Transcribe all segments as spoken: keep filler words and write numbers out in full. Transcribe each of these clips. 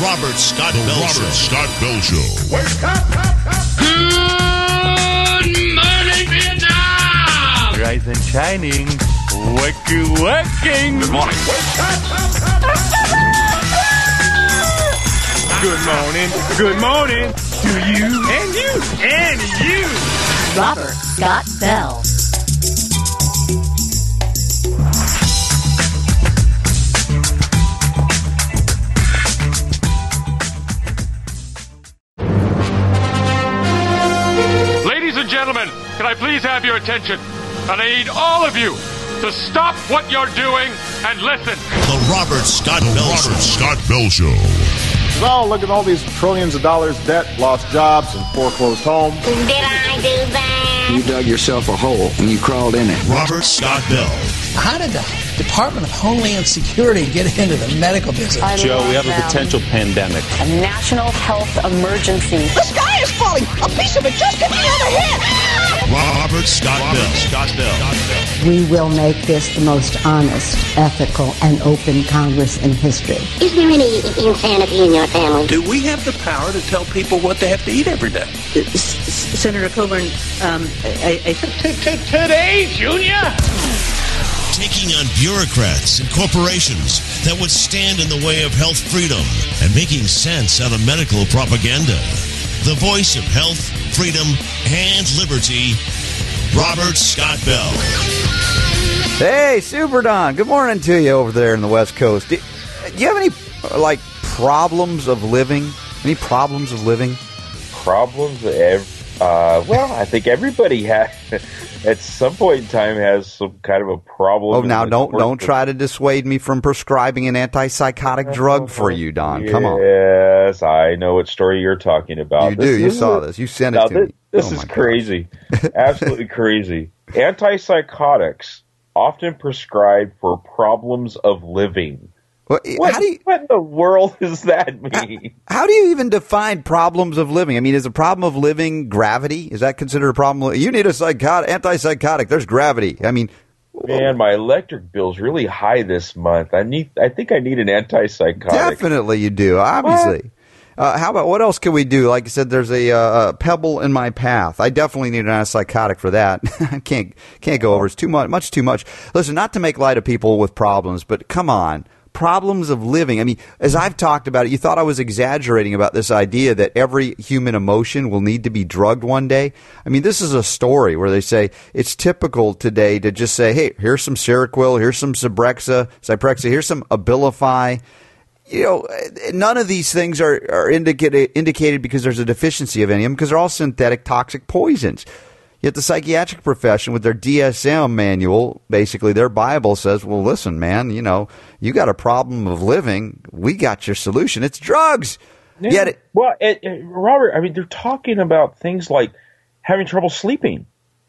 Robert Scott the Bell Robert Show. Scott Bell Show. Wake up, up, up. Good morning, Vietnam! Rise and shining. Waking, waking. Good morning. Wake up, up, up, up. Good morning. Good morning to you and you and you. Robert Scott Bell. Ladies and gentlemen, can I please have your attention? And I need all of you to stop what you're doing and listen. The Robert Scott Bell Robert Show. Scott Bell Show. Oh, look at all these trillions of dollars debt, lost jobs, and foreclosed homes. Did I do that? You dug yourself a hole and you crawled in it. Robert Scott Bell. How did the Department of Homeland Security get into the medical business? I Joe, we have them. a potential pandemic. A national health emergency. The sky is falling! A piece of it just hit me on the head! Robert Scott Robert Bell. Scott Bell. We will make this the most honest, ethical, and open Congress in history. Is there any insanity in your family? Do we have the power to tell people what they have to eat every day? Senator Coburn, um, I, I Today, Junior! Taking on bureaucrats and corporations that would stand in the way of health freedom and making sense out of medical propaganda. The voice of health, freedom, and liberty, Robert Scott Bell. Hey, Super Don. Good morning to you over there in the West Coast. Do, do you have any, like, problems of living? Any problems of living? Problems? Uh, well, I think everybody has, at some point in time, has some kind of a problem. Oh, now don't don't try to dissuade me from prescribing an antipsychotic drug for you, Don. Come on. Yes, I know what story you're talking about. You do. You saw this. You sent it to me. This is crazy. Absolutely crazy. Antipsychotics often prescribed for problems of living. What, what, how do you, what in the world does that mean? How, how do you even define problems of living? I mean, is a problem of living gravity? Is that considered a problem? You need a psychot- antipsychotic. There's gravity. I mean, man, my electric bill's really high this month. I need. I think I need an antipsychotic. Definitely, you do. Obviously. Uh, how about what else can we do? Like I said, there's a, uh, a pebble in my path. I definitely need an antipsychotic for that. I can't can't go over. It's too much. Much too much. Listen, not to make light of people with problems, but come on. Problems of living. I mean, as I've talked about it, you thought I was exaggerating about this idea that every human emotion will need to be drugged one day. I mean, this is a story where they say it's typical today to just say, hey, here's some Seroquel, here's some Zyprexa, Zyprexa, here's some Abilify. You know, none of these things are, are indicated, indicated because there's a deficiency of any of them because they're all synthetic toxic poisons. Yet the psychiatric profession with their D S M manual, basically their Bible says, well, listen, man, you know, you got a problem of living. We got your solution. It's drugs. Yeah. Yet it, well, it, it, Robert, I mean, they're talking about things like having trouble sleeping.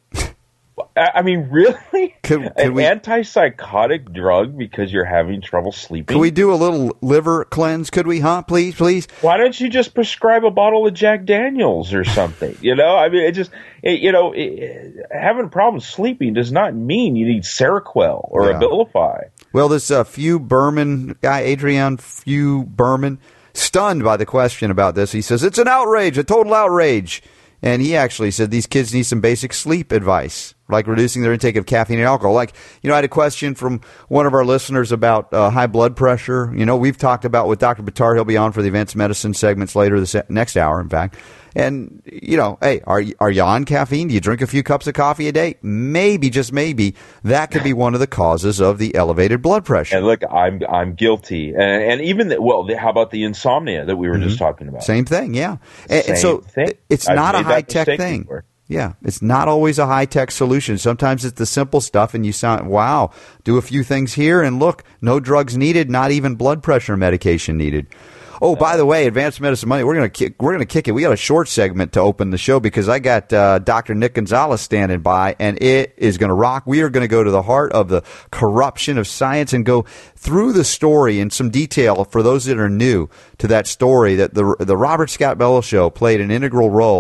I mean, really? Could, could An we, antipsychotic drug because you're having trouble sleeping? Can we do a little liver cleanse? Could we, huh? Please, please? Why don't you just prescribe a bottle of Jack Daniels or something? You know, I mean, it just, it, you know, it, having problems sleeping does not mean you need Seroquel or yeah. Abilify. Well, this uh, Few Berman guy, Adrian Few Berman, stunned by the question about this. He says, it's an outrage, a total outrage. And he actually said these kids need some basic sleep advice, like reducing their intake of caffeine and alcohol. Like, you know, I had a question from one of our listeners about uh, high blood pressure. You know, we've talked about with Doctor Bitar. He'll be on for the advanced medicine segments later this next hour, in fact. And, you know, hey, are you, are you on caffeine? Do you drink a few cups of coffee a day? Maybe, just maybe, that could be one of the causes of the elevated blood pressure. And look, I'm I'm guilty. And, and even, the, well, the, how about the insomnia that we were mm-hmm. just talking about? Same thing, yeah. And, Same and so thing. it's I've not a high-tech thing. Before. Yeah, it's not always a high-tech solution. Sometimes it's the simple stuff, and you sound, wow, do a few things here, and look, no drugs needed, not even blood pressure medication needed. Oh, by the way, Advanced Medicine Money, we're gonna kick, we're gonna kick it. We got a short segment to open the show because I got uh, Doctor Nick Gonzalez standing by, and it is gonna rock. We are gonna go to the heart of the corruption of science and go through the story in some detail for those that are new to that story. That the the Robert Scott Bell Show played an integral role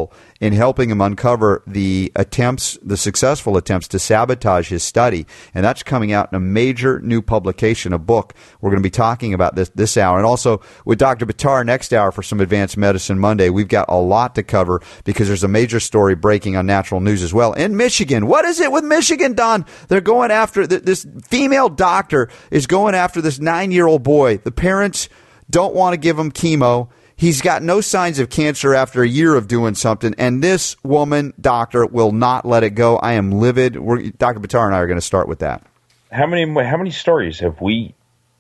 in helping him uncover the attempts, the successful attempts to sabotage his study. And that's coming out in a major new publication, a book. We're going to be talking about this this hour. And also with Doctor Buttar next hour for some Advanced Medicine Monday. We've got a lot to cover because there's a major story breaking on Natural News as well. In Michigan, what is it with Michigan, Don? They're going after, this female doctor is going after this nine-year-old boy. The parents don't want to give him chemo. He's got no signs of cancer after a year of doing something, and this woman, doctor, will not let it go. I am livid. We're, Doctor Buttar and I are going to start with that. How many how many stories have we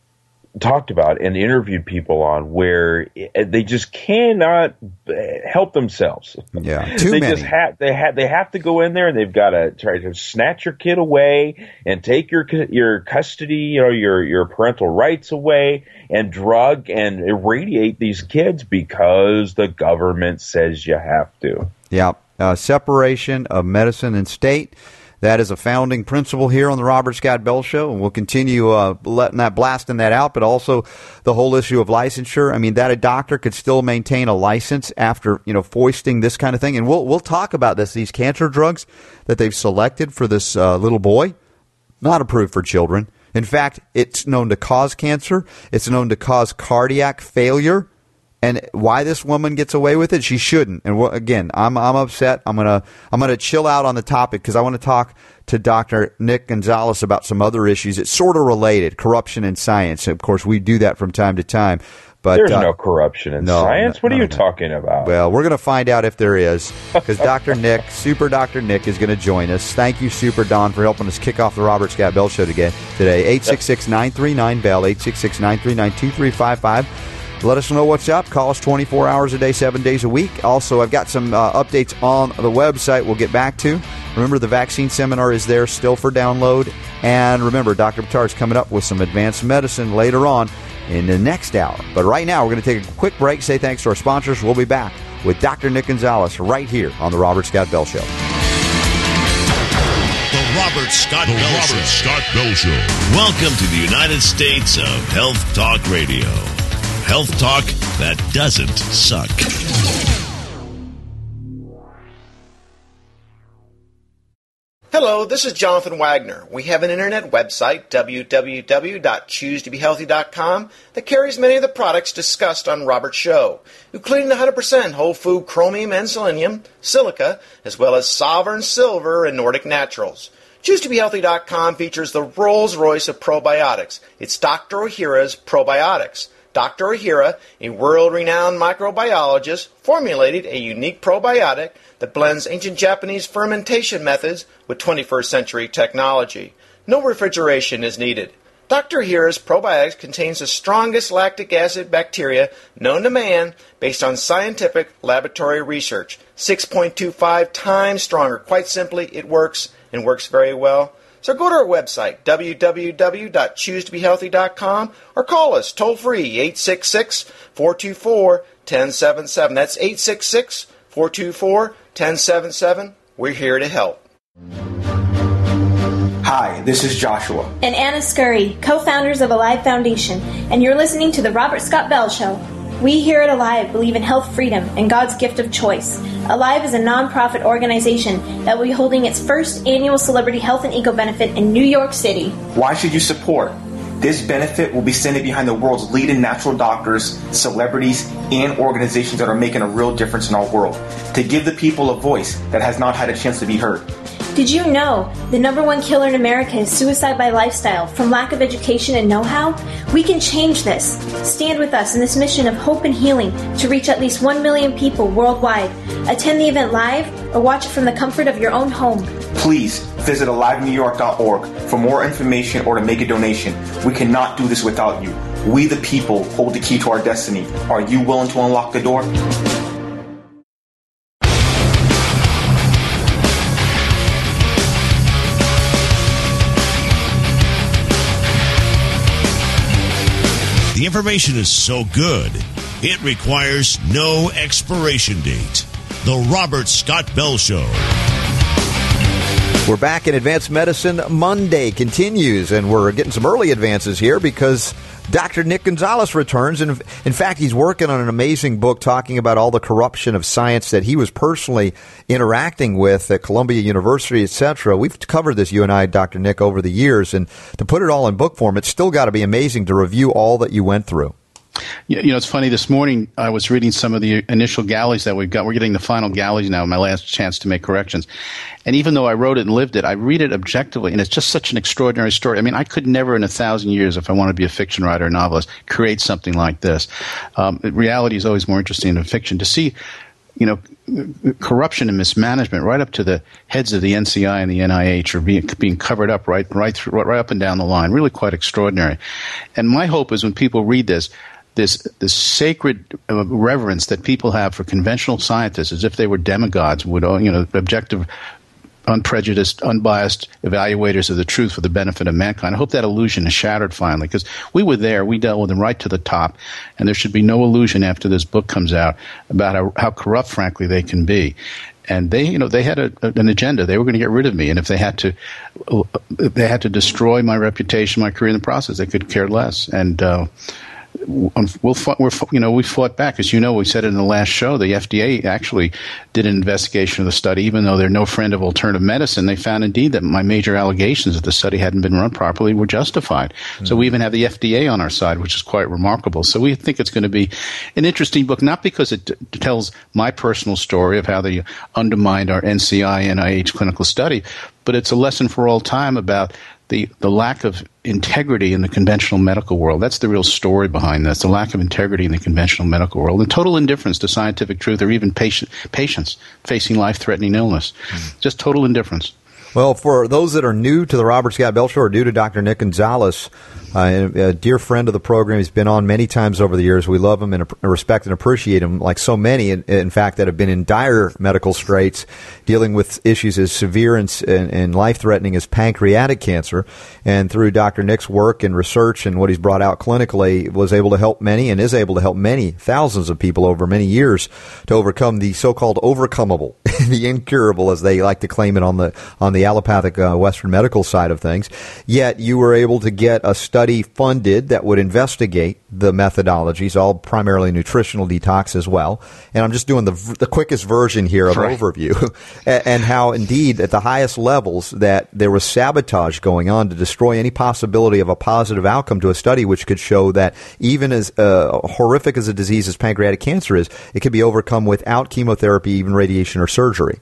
talked about and interviewed people on where they just cannot help themselves? Yeah, too they many. Just have, they have they have to go in there and they've got to try to snatch your kid away and take your your custody, you know, your your parental rights away, and drug and irradiate these kids because the government says you have to. Yeah, uh, separation of medicine and state. That is a founding principle here on the Robert Scott Bell Show, and we'll continue uh, letting that, blasting that out, but also the whole issue of licensure. I mean, that a doctor could still maintain a license after, you know, foisting this kind of thing. And we'll we'll talk about this, these cancer drugs that they've selected for this uh, little boy, not approved for children. In fact, it's known to cause cancer. It's known to cause cardiac failure. And why this woman gets away with it, she shouldn't. And wh- again, I'm I'm upset. I'm gonna I'm gonna chill out on the topic because I want to talk to Doctor Nick Gonzalez about some other issues. It's sort of related, corruption in science. Of course, we do that from time to time. But there's uh, no corruption in no, science. No, what are no, you no. talking about? Well, we're going to find out if there is because Doctor Nick, Super Doctor Nick, is going to join us. Thank you, Super Don, for helping us kick off the Robert Scott Bell Show today. Today, eight six six, nine three nine, B E L L, eight six six, nine three nine, two three five five. Let us know what's up. Call us twenty-four hours a day, seven days a week. Also, I've got some uh, updates on the website we'll get back to. Remember, the vaccine seminar is there still for download. And remember, Doctor Buttar is coming up with some advanced medicine later on in the next hour. But right now, we're going to take a quick break, say thanks to our sponsors. We'll be back with Doctor Nick Gonzalez right here on the Robert Scott Bell Show. The Robert Scott the Bell Robert Show. Scott Bell Show. Welcome to the United States of Health Talk Radio. Health talk that doesn't suck. Hello, this is Jonathan Wagner. We have an internet website, w w w dot choose to be healthy dot com, that carries many of the products discussed on Robert's show, including the one hundred percent whole food chromium and selenium, silica, as well as Sovereign Silver and Nordic Naturals. choose to be healthy dot com features the Rolls-Royce of probiotics. It's Doctor Ohhira's Probiotics. Doctor Ohhira, a world-renowned microbiologist, formulated a unique probiotic that blends ancient Japanese fermentation methods with twenty-first century technology. No refrigeration is needed. Doctor Ohhira's probiotics contains the strongest lactic acid bacteria known to man based on scientific laboratory research. six point two five times stronger. Quite simply, it works and works very well. So go to our website, w w w dot choose to be healthy dot com, or call us toll-free, eight six six, four two four, one zero seven seven. That's eight six six, four two four, one zero seven seven. We're here to help. Hi, this is Joshua. And Anna Scurry, co-founders of Alive Foundation, and you're listening to The Robert Scott Bell Show. We here at Alive believe in health freedom and God's gift of choice. Alive is a non-profit organization that will be holding its first annual Celebrity Health and Eco Benefit in New York City. Why should you support? This benefit will be standing behind the world's leading natural doctors, celebrities, and organizations that are making a real difference in our world, to give the people a voice that has not had a chance to be heard. Did you know the number one killer in America is suicide by lifestyle from lack of education and know-how? We can change this. Stand with us in this mission of hope and healing to reach at least one million people worldwide. Attend the event live or watch it from the comfort of your own home. Please visit alive new york dot org for more information or to make a donation. We cannot do this without you. We the people hold the key to our destiny. Are you willing to unlock the door? The information is so good, it requires no expiration date. The Robert Scott Bell Show. We're back in Advanced Medicine. Monday continues, and we're getting some early advances here because Doctor Nick Gonzalez returns, and in fact, he's working on an amazing book talking about all the corruption of science that he was personally interacting with at Columbia University, et cetera. We've covered this, you and I, Doctor Nick, over the years, and to put it all in book form, it's still got to be amazing to review all that you went through. You know, it's funny. This morning, I was reading some of the initial galleys that we've got. We're getting the final galleys now, my last chance to make corrections. And even though I wrote it and lived it, I read it objectively, and it's just such an extraordinary story. I mean, I could never in a thousand years, if I wanted to be a fiction writer or novelist, create something like this. Um, reality is always more interesting than fiction. To see, you know, corruption and mismanagement right up to the heads of the N C I and the N I H are being, being covered up right, right, through, right up and down the line. Really quite extraordinary. And my hope is when people read this, This this sacred uh, reverence that people have for conventional scientists, as if they were demigods, would you know, objective, unprejudiced, unbiased evaluators of the truth for the benefit of mankind. I hope that illusion is shattered finally, because we were there, we dealt with them right to the top, and there should be no illusion after this book comes out about how, how corrupt, frankly, they can be. And they, you know, they had a, an agenda. They were going to get rid of me, and if they had to, they had to destroy my reputation, my career in the process, they could care less. And uh, We'll, we're, you know, we fought back. As you know, we said it in the last show, the F D A actually did an investigation of the study. Even though they're no friend of alternative medicine, they found indeed that my major allegations that the study hadn't been run properly were justified. Mm-hmm. So we even have the F D A on our side, which is quite remarkable. So we think it's going to be an interesting book, not because it t- tells my personal story of how they undermined our N C I, N I H clinical study, but it's a lesson for all time about the, the lack of integrity in the conventional medical world. That's the real story behind this, the lack of integrity in the conventional medical world, and total indifference to scientific truth, or even patient, patients facing life-threatening illness. Mm. Just total indifference. Well, for those that are new to the Robert Scott Bell Show or new to Doctor Nick Gonzalez, uh, a dear friend of the program, he's been on many times over the years. We love him and respect and appreciate him, like so many, in, in fact, that have been in dire medical straits, dealing with issues as severe and, and, and life-threatening as pancreatic cancer. And through Doctor Nick's work and research and what he's brought out clinically, was able to help many and is able to help many, thousands of people over many years to overcome the so-called overcomable, the incurable, as they like to claim it on the on the allopathic uh, Western medical side of things. Yet you were able to get a study funded that would investigate the methodologies, all primarily nutritional detox as well. And I'm just doing the the quickest version here of right. overview, and, and how indeed at the highest levels that there was sabotage going on to destroy any possibility of a positive outcome to a study, which could show that even as uh, horrific as a disease as pancreatic cancer is, it can be overcome without chemotherapy, even radiation or surgery.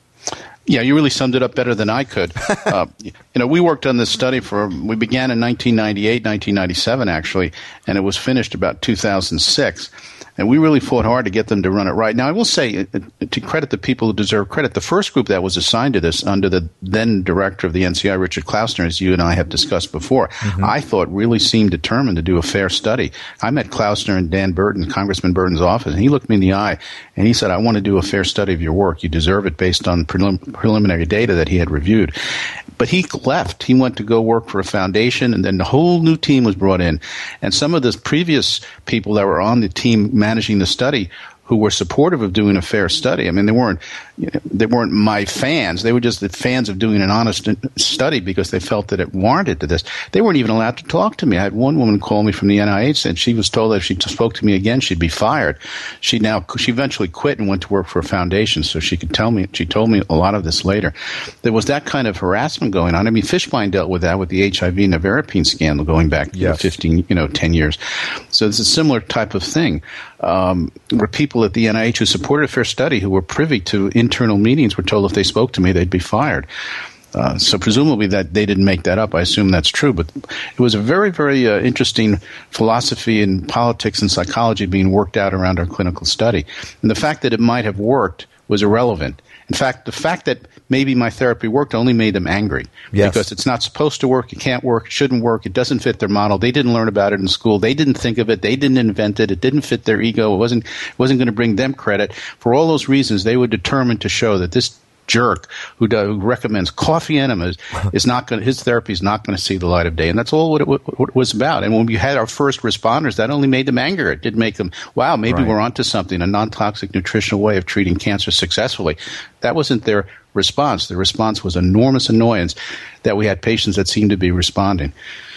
Yeah, you really summed it up better than I could. uh, you know, we worked on this study for, we began in nineteen ninety-eight, nineteen ninety-seven actually, and it was finished about two thousand six. And we really fought hard to get them to run it right. Now, I will say, to credit the people who deserve credit, the first group that was assigned to this under the then director of the N C I, Richard Klausner, as you and I have discussed before, mm-hmm. I thought really seemed determined to do a fair study. I met Klausner in Dan Burton, Congressman Burton's office, and he looked me in the eye and he said, I want to do a fair study of your work. You deserve it based on prelim- preliminary data that he had reviewed. But he left. He went to go work for a foundation, and then the whole new team was brought in. And some of the previous people that were on the team managing the study who were supportive of doing a fair study. I mean, they weren't you know, they weren't my fans. They were just the fans of doing an honest study because they felt that it warranted to this. They weren't even allowed to talk to me. I had one woman call me from the N I H, and she was told that if she spoke to me again, she'd be fired. She now she eventually quit and went to work for a foundation, so she could tell me. She told me a lot of this later. There was that kind of harassment going on. I mean, Fishbein dealt with that with the H I V nevirapine scandal going back yes. to fifteen, you know, ten years. So it's a similar type of thing. Um, where people at the N I H who supported a fair study, who were privy to internal meetings, were told if they spoke to me, they'd be fired. Uh, so presumably that they didn't make that up. I assume that's true. But it was a very, very uh, interesting philosophy and politics and psychology being worked out around our clinical study. And the fact that it might have worked was irrelevant. In fact, the fact that maybe my therapy worked only made them angry. Yes. Because it's not supposed to work, it can't work, it shouldn't work, it doesn't fit their model. They didn't learn about it in school. They didn't think of it. They didn't invent it. It didn't fit their ego. It wasn't, it wasn't going to bring them credit. For all those reasons, they were determined to show that this jerk who, does, who recommends coffee enemas is not going. His therapy is not going to see the light of day, and that's all what it, what it was about. And when we had our first responders, that only made them angrier. It didn't make them, wow, maybe right. we're onto something, a non-toxic nutritional way of treating cancer successfully. That wasn't their response. The response was enormous annoyance that we had patients that seemed to be responding.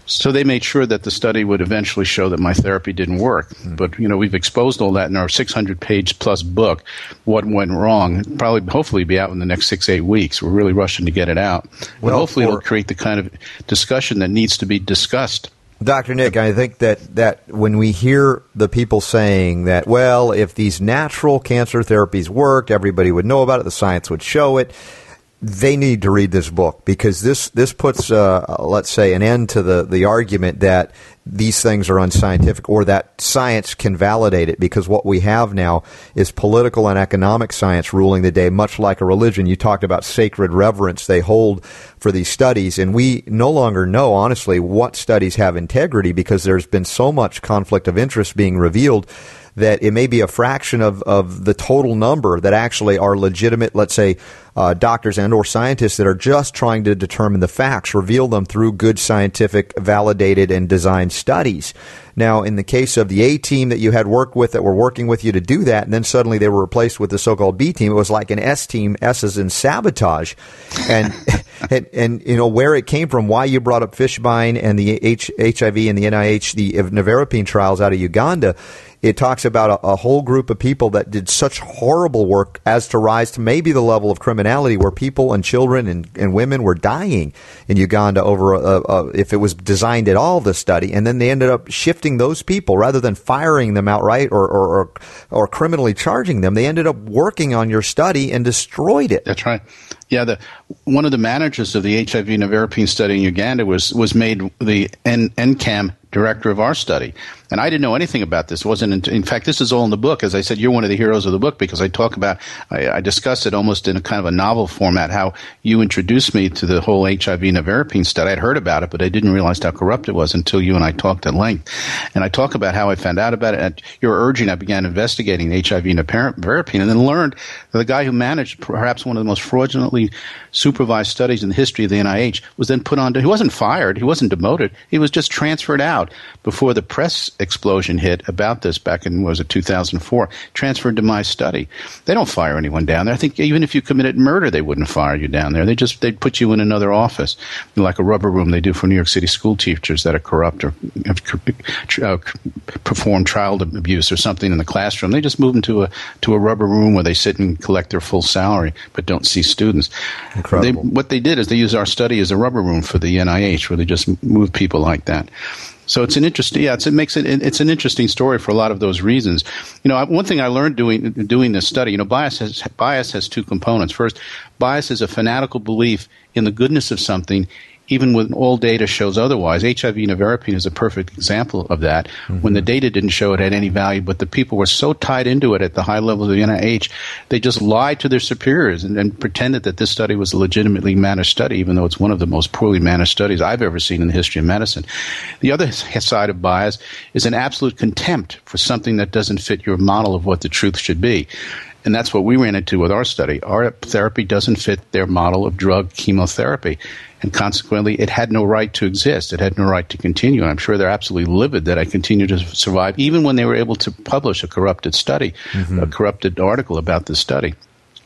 So they made sure that the study would eventually show that my therapy didn't work. Mm. But, you know, we've exposed all that in our six hundred page plus book, What Went Wrong. It'll probably, hopefully be out in the next six, eight weeks. We're really rushing to get it out. Well, but hopefully it'll create the kind of discussion that needs to be discussed. Doctor Nick, I think that, that when we hear the people saying that, well, if these natural cancer therapies worked, everybody would know about it, the science would show it, they need to read this book, because this this puts, uh, let's say, an end to the, the argument that these things are unscientific or that science can validate it, because what we have now is political and economic science ruling the day, much like a religion. You talked about sacred reverence they hold for these studies, and we no longer know, honestly, what studies have integrity, because there's been so much conflict of interest being revealed that it may be a fraction of, of the total number that actually are legitimate, let's say, uh, doctors and or scientists that are just trying to determine the facts, reveal them through good scientific, validated, and designed studies. Now, in the case of the A team that you had worked with that were working with you to do that, and then suddenly they were replaced with the so-called B team, it was like an S team, S is in sabotage. And, and, and, you know, where it came from, why you brought up Fishbein and the H- HIV and the N I H, the nevirapine trials out of Uganda, it talks about a, a whole group of people that did such horrible work as to rise to maybe the level of criminality where people and children and, and women were dying in Uganda over a, a, if it was designed at all, the study. And then they ended up shifting those people rather than firing them outright or, or, or, or criminally charging them. They ended up working on your study and destroyed it. That's right. Yeah, the one of the managers of the H I V nevirapine study in Uganda was was made the N- NCAM director of our study. And I didn't know anything about this. It wasn't in, in fact, this is all in the book. As I said, you're one of the heroes of the book, because I talk about, I, I discuss it almost in a kind of a novel format, how you introduced me to the whole H I V nevirapine study. I'd heard about it, but I didn't realize how corrupt it was until you and I talked at length. And I talk about how I found out about it. At your urging, I began investigating H I V nevirapine, and then learned that the guy who managed perhaps one of the most fraudulently supervised studies in the history of the N I H was then put on to, he wasn't fired, he wasn't demoted, he was just transferred out before the press explosion hit about this back in, was it two thousand four, transferred to my study. They don't fire anyone down there. I think even if you committed murder, they wouldn't fire you down there. They just, they'd put you in another office, like a rubber room they do for New York City school teachers that are corrupt or have uh, performed child abuse or something in the classroom. They just move them to a, to a rubber room where they sit and collect their full salary but don't see students. Incredible. They, what they did is they used our study as a rubber room for the N I H, where they just move people like that. So it's an interesting, yeah, it's, it makes it, it's an interesting story for a lot of those reasons. You know, one thing I learned doing doing this study, you know, bias has bias has two components. First, bias is a fanatical belief in the goodness of something, even when all data shows otherwise. H I V nevirapine is a perfect example of that. Mm-hmm. When the data didn't show it had any value, but the people were so tied into it at the high level of the N I H, they just lied to their superiors and, and pretended that this study was a legitimately managed study, even though it's one of the most poorly managed studies I've ever seen in the history of medicine. The other side of bias is an absolute contempt for something that doesn't fit your model of what the truth should be. And that's what we ran into with our study. Our therapy doesn't fit their model of drug chemotherapy. And consequently, it had no right to exist. It had no right to continue. And I'm sure they're absolutely livid that I continue to survive, even when they were able to publish a corrupted study, mm-hmm. a corrupted article about this study.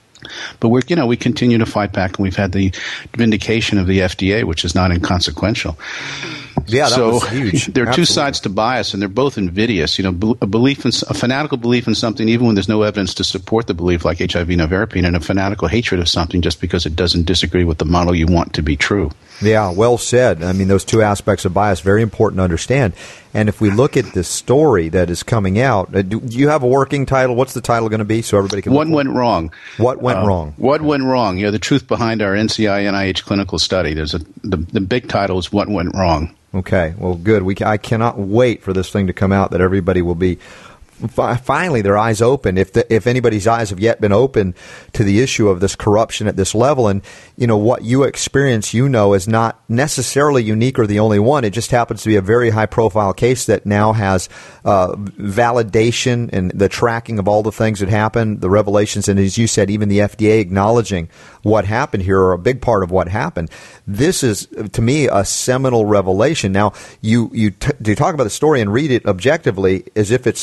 But we're, you know, we continue to fight back, and we've had the vindication of the F D A, which is not inconsequential. Yeah, that so was huge. There are Absolutely. two sides to bias, and they're both invidious. You know, a belief in a fanatical belief in something, even when there's no evidence to support the belief, like H I V nevirapine, and a fanatical hatred of something just because it doesn't disagree with the model you want to be true. Yeah, well said. I mean, those two aspects of bias, very important to understand. And if we look at this story that is coming out, uh, do, do you have a working title? What's the title going to be so everybody can? What went wrong? What went uh, wrong? What went wrong? You know, the truth behind our N C I N I H clinical study. There's a the, the big title is What Went Wrong. Okay, well, good. We I cannot wait for this thing to come out, that everybody will be finally their eyes open, if the, if anybody's eyes have yet been open to the issue of this corruption at this level. And, you know, what you experience, you know, is not necessarily unique or the only one. It just happens to be a very high-profile case that now has uh, validation and the tracking of all the things that happened, the revelations, and as you said, even the F D A acknowledging what happened here, or a big part of what happened. This is, to me, a seminal revelation. Now, you, you, t- you talk about the story and read it objectively as if it's some kind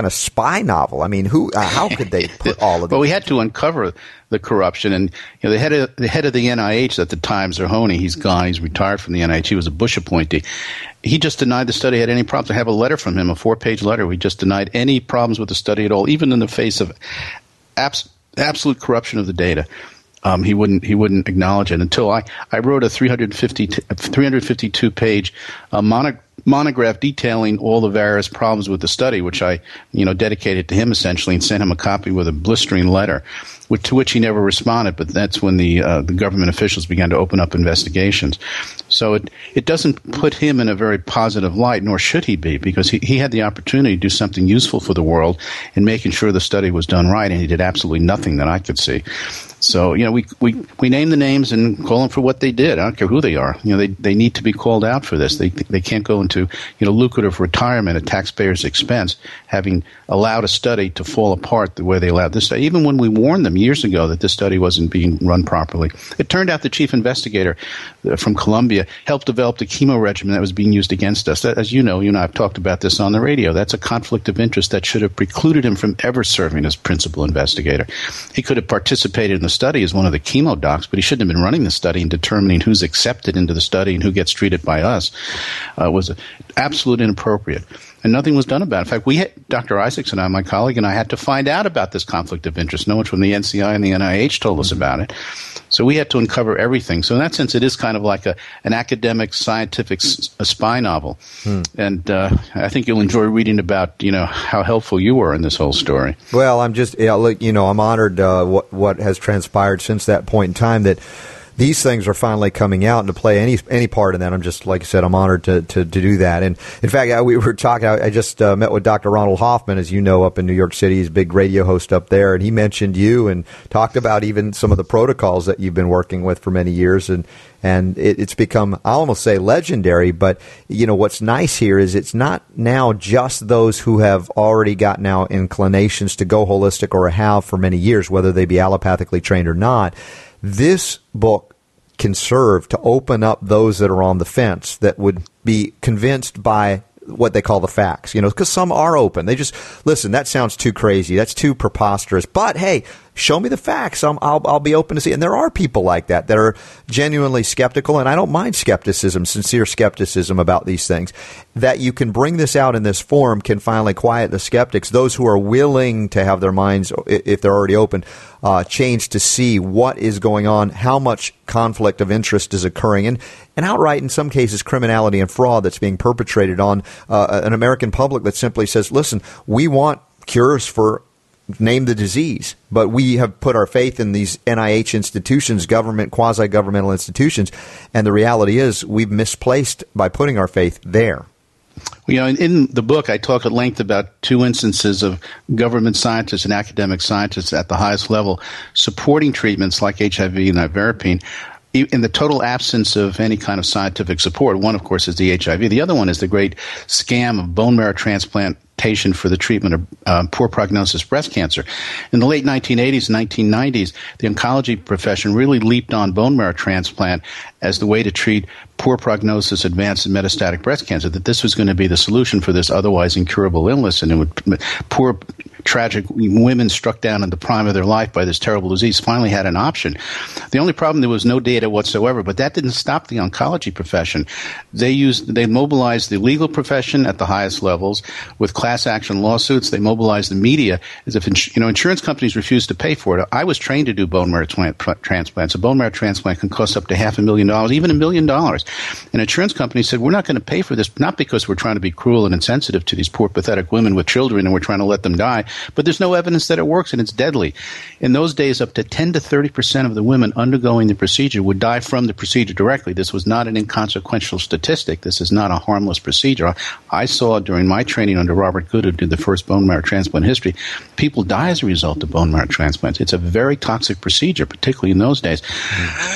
kind of spy novel. I mean, who? Uh, how could they put all of? Well, we had to uncover the corruption, and you know, the head of the head of the N I H at the time, Zerhouni, he's gone. He's retired from the N I H. He was a Bush appointee. He just denied the study had any problems. I have a letter from him, a four-page letter. We just denied any problems with the study at all, even in the face of abs- absolute corruption of the data. Um, he wouldn't he wouldn't acknowledge it until I, I wrote a three hundred fifty-two page uh, mono, monograph detailing all the various problems with the study, which I you know dedicated to him essentially and sent him a copy with a blistering letter, which, to which he never responded. But that's when the uh, the government officials began to open up investigations. So it it doesn't put him in a very positive light, nor should he be, because he, he had the opportunity to do something useful for the world in making sure the study was done right, and he did absolutely nothing that I could see. So, you know, we, we, we name the names and call them for what they did. I don't care who they are. You know, they, they need to be called out for this. They they can't go into, you know, lucrative retirement at taxpayers' expense, having allowed a study to fall apart the way they allowed this study. Even when we warned them years ago that this study wasn't being run properly. It turned out the chief investigator from Columbia helped develop the chemo regimen that was being used against us. That, as you know, you and I have talked about this on the radio. That's a conflict of interest that should have precluded him from ever serving as principal investigator. He could have participated in the study as one of the chemo docs, but he shouldn't have been running the study and determining who's accepted into the study and who gets treated by us. Uh, was absolutely inappropriate. And nothing was done about it. In fact, we had, Doctor Isaacs and I, my colleague and I, had to find out about this conflict of interest. No one from the N C I and the N I H told us about it. So we had to uncover everything. So in that sense, it is kind of like a, an academic, scientific s- a spy novel. Hmm. And uh, I think you'll enjoy reading about, you know, how helpful you were in this whole story. Well, I'm just, yeah, look, you know, I'm honored uh, what, what has transpired since that point in time, that these things are finally coming out, and to play any any part in that, I'm just, like I said, I'm honored to, to, to do that. And in fact, I, we were talking, I, I just uh, met with Doctor Ronald Hoffman, as you know, up in New York City. He's a big radio host up there, and he mentioned you and talked about even some of the protocols that you've been working with for many years. And And it, it's become, I almost say, legendary. But, you know, what's nice here is it's not now just those who have already got now inclinations to go holistic or have for many years, whether they be allopathically trained or not. This book can serve to open up those that are on the fence that would be convinced by what they call the facts, you know, because some are open. They just, listen, that sounds too crazy. That's too preposterous. But, hey, show me the facts. I'm, I'll, I'll be open to see. And there are people like that that are genuinely skeptical, and I don't mind skepticism, sincere skepticism about these things. That you can bring this out in this form can finally quiet the skeptics, those who are willing to have their minds, if they're already open, uh, changed to see what is going on, how much conflict of interest is occurring, and, and outright, in some cases, criminality and fraud that's being perpetrated on uh, an American public that simply says, listen, we want cures for name the disease, but we have put our faith in these N I H institutions, government, quasi-governmental institutions, and the reality is we've misplaced by putting our faith there. You know, in, in the book, I talk at length about two instances of government scientists and academic scientists at the highest level supporting treatments like H I V and ivermectin in the total absence of any kind of scientific support. One, of course, is the H I V. The other one is the great scam of bone marrow transplantation for the treatment of um, poor prognosis breast cancer. In the late nineteen eighties and nineteen nineties, the oncology profession really leaped on bone marrow transplant as the way to treat poor prognosis, advanced and metastatic breast cancer, that this was going to be the solution for this otherwise incurable illness, and it would, poor, tragic women struck down in the prime of their life by this terrible disease finally had an option. The only problem, there was no data whatsoever, but that didn't stop the oncology profession. They used, they mobilized the legal profession at the highest levels with class action lawsuits. They mobilized the media as if, you know, insurance companies refused to pay for it. I was trained to do bone marrow tra- transplants. A bone marrow transplant can cost up to half a million dollars, even a million dollars. And insurance companies said, we're not going to pay for this, not because we're trying to be cruel and insensitive to these poor, pathetic women with children and we're trying to let them die, but there's no evidence that it works and it's deadly. In those days, up to ten to thirty percent of the women undergoing the procedure would die from the procedure directly. This was not an inconsequential statistic. This is not a harmless procedure. I saw during my training under Robert Good, who did the first bone marrow transplant history, people die as a result of bone marrow transplants. It's a very toxic procedure, particularly in those days. Mm.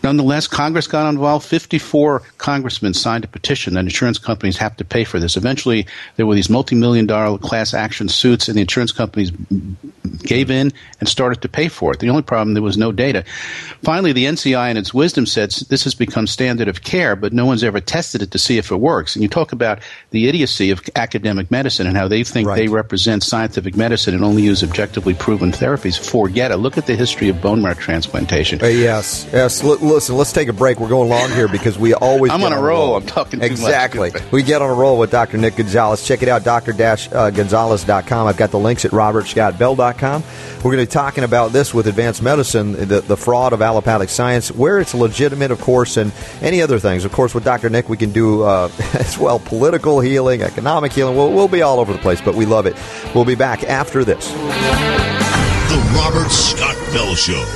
Nonetheless, Congress got involved. fifty-four congressmen signed a petition that insurance companies have to pay for this. Eventually, there were these multi-million dollar class action suits, and the insurance companies gave in and started to pay for it. The only problem, there was no data. Finally, the N C I in its wisdom said this has become standard of care, but no one's ever tested it to see if it works. And you talk about the idiocy of academic medicine and how they think right. they represent scientific medicine and only use objectively proven therapies. Forget it. Look at the history of bone marrow transplantation. Uh, yes, yes. L- listen, let's take a break. We're going long here because we always I'm get on a on roll. roll. I'm talking too exactly. much. We get on a roll with Doctor Nick Gonzalez. Check it out, d r gonzalez dot com. I've got the links at robert scott bell dot com. We're going to be talking about this with advanced medicine, the, the fraud of allopathic science, where it's legitimate, of course, and any other things. Of course, with Doctor Nick, we can do uh, as well political healing, economic healing. We'll, we'll be all over the place, but we love it. We'll be back after this. The Robert Scott Bell Show.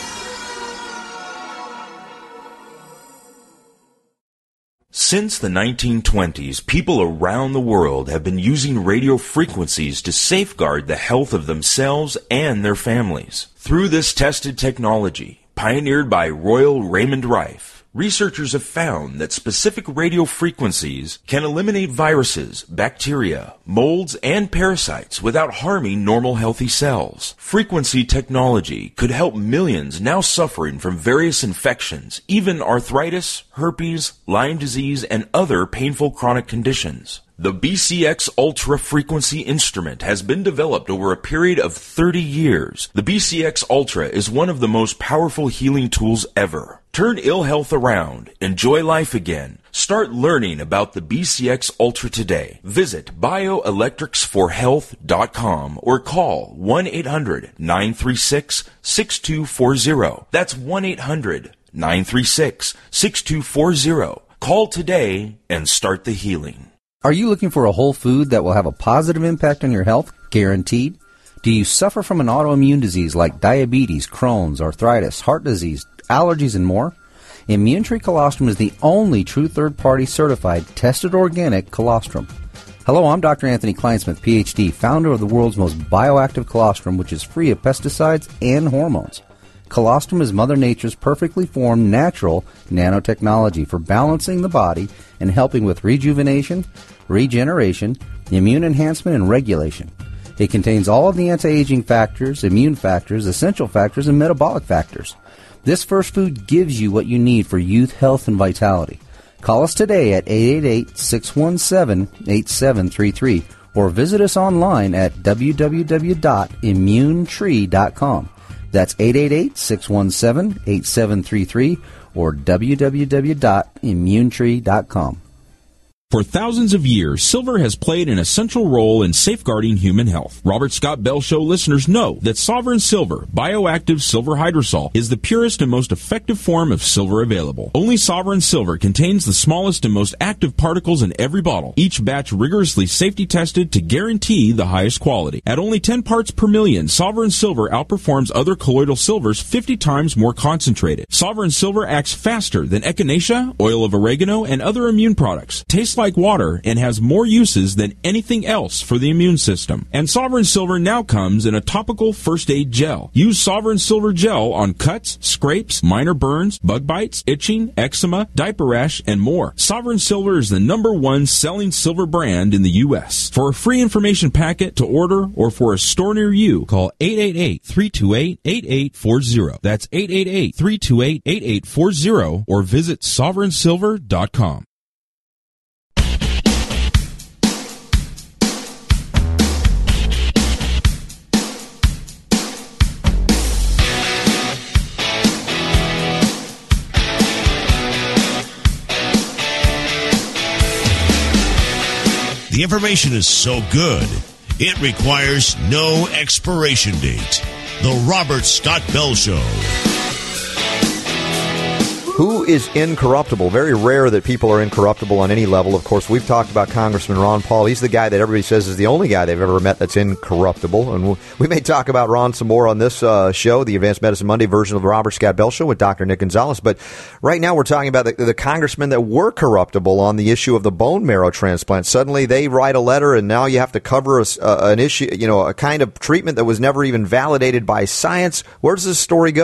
Since the nineteen twenties, people around the world have been using radio frequencies to safeguard the health of themselves and their families. Through this tested technology, pioneered by Royal Raymond Rife, researchers have found that specific radio frequencies can eliminate viruses, bacteria, molds, and parasites without harming normal healthy cells. Frequency technology could help millions now suffering from various infections, even arthritis, herpes, Lyme disease, and other painful chronic conditions. The B C X Ultra Frequency instrument has been developed over a period of thirty years. The B C X Ultra is one of the most powerful healing tools ever. Turn ill health around. Enjoy life again. Start learning about the B C X Ultra today. Visit bioelectrics for health dot com or call one eight hundred nine three six six two four zero. That's one eight hundred nine three six six two four zero. Call today and start the healing. Are you looking for a whole food that will have a positive impact on your health? Guaranteed. Do you suffer from an autoimmune disease like diabetes, Crohn's, arthritis, heart disease, allergies, and more? Immune Tree Colostrum is the only true third-party certified, tested organic colostrum. Hello, I'm Doctor Anthony Kleinsmith, P H D, founder of the world's most bioactive colostrum, which is free of pesticides and hormones. Colostrum is Mother Nature's perfectly formed natural nanotechnology for balancing the body and helping with rejuvenation, regeneration, immune enhancement, and regulation. It contains all of the anti-aging factors, immune factors, essential factors, and metabolic factors. This first food gives you what you need for youth, health, and vitality. Call us today at eight eight eight, six one seven, eight seven three three or visit us online at w w w dot immune tree dot com. That's eight eight eight, six one seven, eight seven three three or w w w dot immune tree dot com. For thousands of years, silver has played an essential role in safeguarding human health. Robert Scott Bell Show listeners know that Sovereign Silver, bioactive silver hydrosol, is the purest and most effective form of silver available. Only Sovereign Silver contains the smallest and most active particles in every bottle, each batch rigorously safety tested to guarantee the highest quality. At only ten parts per million, Sovereign Silver outperforms other colloidal silvers fifty times more concentrated. Sovereign Silver acts faster than echinacea, oil of oregano, and other immune products. Tastes like water and has more uses than anything else for the immune system. And Sovereign Silver now comes in a topical first aid gel. Use Sovereign Silver gel on cuts, scrapes, minor burns, bug bites, itching, eczema, diaper rash, and more. Sovereign Silver is the number one selling silver brand in the U S. For a free information packet to order or for a store near you, call eight eight eight, three two eight, eight eight four zero. That's eight eight eight, three two eight, eight eight four zero or visit sovereign silver dot com. The information is so good, it requires no expiration date. The Robert Scott Bell Show. Who is incorruptible? Very rare that people are incorruptible on any level. Of course, we've talked about Congressman Ron Paul. He's the guy that everybody says is the only guy they've ever met that's incorruptible. And we may talk about Ron some more on this uh, show, the Advanced Medicine Monday version of the Robert Scott Bell Show with Doctor Nick Gonzalez. But right now we're talking about the, the congressmen that were corruptible on the issue of the bone marrow transplant. Suddenly they write a letter and now you have to cover a, uh, an issue, you know, a kind of treatment that was never even validated by science. Where does this story go?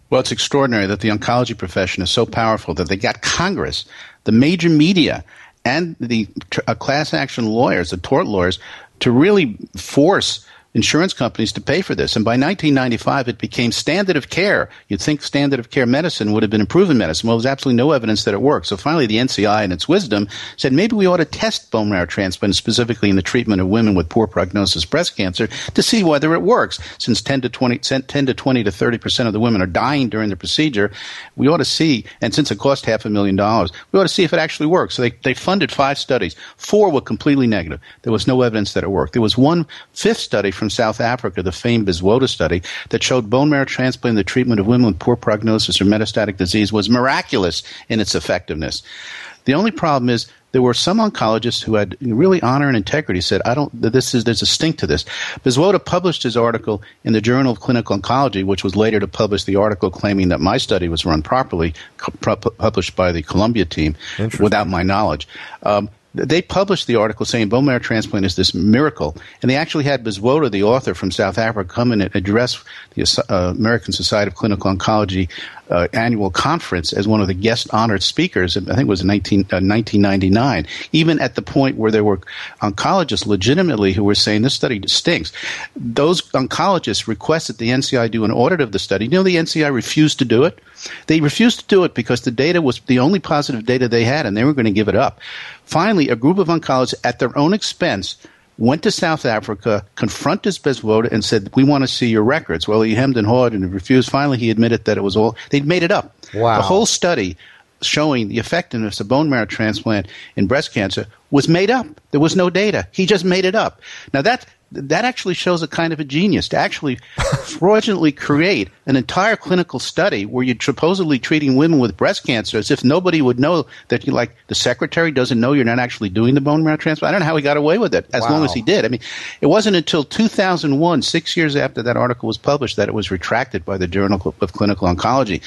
Well, it's extraordinary that the oncology profession is so powerful that they got Congress, the major media, and the uh, class action lawyers, the tort lawyers, to really force insurance companies to pay for this. And by nineteen ninety-five, it became standard of care. You'd think standard of care medicine would have been improving medicine. Well, there's absolutely no evidence that it works. So finally, the N C I, in its wisdom, said maybe we ought to test bone marrow transplant, specifically in the treatment of women with poor prognosis breast cancer, to see whether it works. Since ten to twenty, ten to twenty to thirty percent of the women are dying during the procedure, we ought to see, and since it cost half a million dollars, we ought to see if it actually works. So they, they funded five studies. Four were completely negative. There was no evidence that it worked. There was one fifth study from South Africa, the famed Biswota study, that showed bone marrow transplant in the treatment of women with poor prognosis or metastatic disease was miraculous in its effectiveness. The only problem is there were some oncologists who had really honor and integrity said, I don't, this is, there's a stink to this. Biswota published his article in the Journal of Clinical Oncology, which was later to publish the article claiming that my study was run properly, published by the Columbia team without my knowledge. Um, They published the article saying bone marrow transplant is this miracle, and they actually had Biswota, the author from South Africa, come in and address the uh, American Society of Clinical Oncology uh, annual conference as one of the guest honored speakers. I think it was in nineteen, uh, nineteen ninety-nine, even at the point where there were oncologists legitimately who were saying this study stinks. Those oncologists requested the N C I do an audit of the study. You know, the N C I refused to do it. They refused to do it because the data was the only positive data they had, and they were going to give it up. Finally, a group of oncologists at their own expense went to South Africa, confronted Biswota, and said, we want to see your records. Well, he hemmed and hawed and refused. Finally, he admitted that it was all – they'd made it up. Wow. The whole study showing the effectiveness of bone marrow transplant in breast cancer was made up. There was no data. He just made it up. Now, that that actually shows a kind of a genius to actually fraudulently create an entire clinical study where you're supposedly treating women with breast cancer as if nobody would know that you, like, the secretary doesn't know you're not actually doing the bone marrow transplant. I don't know how he got away with it, as Wow. long as he did. I mean, it wasn't until two thousand one, six years after that article was published, that it was retracted by the Journal of Clinical Oncology.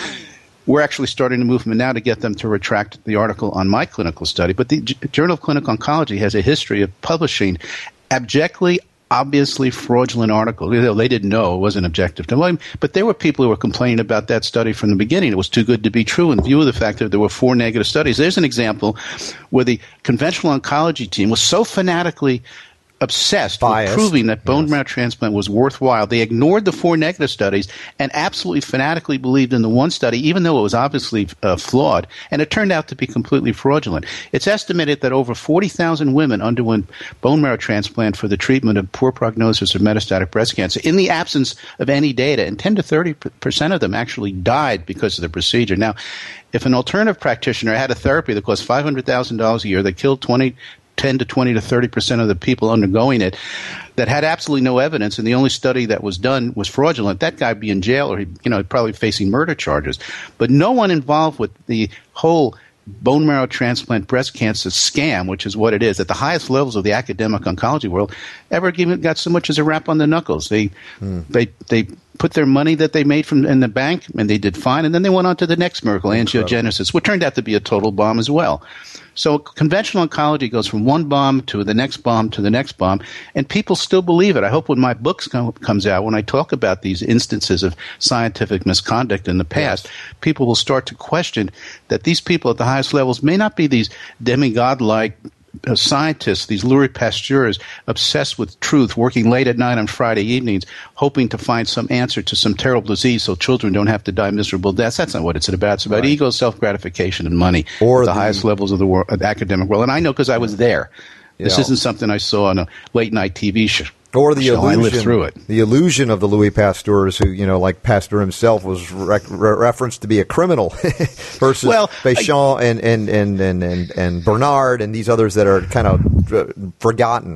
We're actually starting a movement now to get them to retract the article on my clinical study. But the J- Journal of Clinical Oncology has a history of publishing abjectly, obviously fraudulent articles. They didn't know it wasn't objective to them, but there were people who were complaining about that study from the beginning. It was too good to be true in view of the fact that there were four negative studies. There's an example where the conventional oncology team was so fanatically obsessed Biased. with proving that bone Yes. marrow transplant was worthwhile. They ignored the four negative studies and absolutely fanatically believed in the one study, even though it was obviously uh, flawed, and it turned out to be completely fraudulent. It's estimated that over forty thousand women underwent bone marrow transplant for the treatment of poor prognosis of metastatic breast cancer in the absence of any data, and ten to thirty percent of them actually died because of the procedure. Now, if an alternative practitioner had a therapy that cost five hundred thousand dollars a year, that killed twenty ten to twenty to thirty percent of the people undergoing it, that had absolutely no evidence, and the only study that was done was fraudulent, that guy would be in jail, or he, you know, probably facing murder charges. But no one involved with the whole bone marrow transplant breast cancer scam, which is what it is, at the highest levels of the academic oncology world, ever given, got so much as a rap on the knuckles. They hmm. they they put their money that they made from in the bank, and they did fine, and then they went on to the next miracle, angiogenesis, which turned out to be a total bomb as well. So conventional oncology goes from one bomb to the next bomb to the next bomb, and people still believe it. I hope when my book come, comes out, when I talk about these instances of scientific misconduct in the past, yes. people will start to question that these people at the highest levels may not be these demigod-like uh, scientists, these Louis Pasteurs, obsessed with truth, working late at night on Friday evenings, hoping to find some answer to some terrible disease so children don't have to die miserable deaths. That's not what it's about. It's about right. ego, self-gratification, and money or at the, the highest levels of the, world, of the academic world. And I know because I was there. This know. isn't something I saw on a late-night T V show. Or the show. illusion, I lived through it. The illusion of the Louis Pasteurs, who, you know, like Pasteur himself, was re- re- referenced to be a criminal, versus well, Béchamp and, and, and, and, and, and Bernard and these others that are kind of uh, forgotten.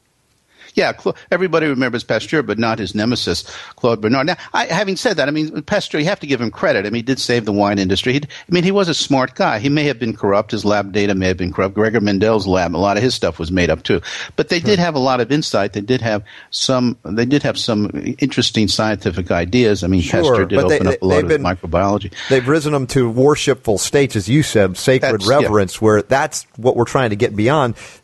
Yeah, everybody remembers Pasteur, but not his nemesis, Claude Bernard. Now, I, having said that, I mean, Pasteur, you have to give him credit. I mean, he did save the wine industry. He'd, I mean, he was a smart guy. He may have been corrupt. His lab data may have been corrupt. Gregor Mendel's lab, a lot of his stuff was made up too. But they did have a lot of insight. They did have some. They did have some interesting scientific ideas. I mean, sure, Pasteur did open they, up a lot of been, microbiology. They've risen them to worshipful states, as you said, sacred that's, reverence, yeah. where that's what we're trying to get beyond.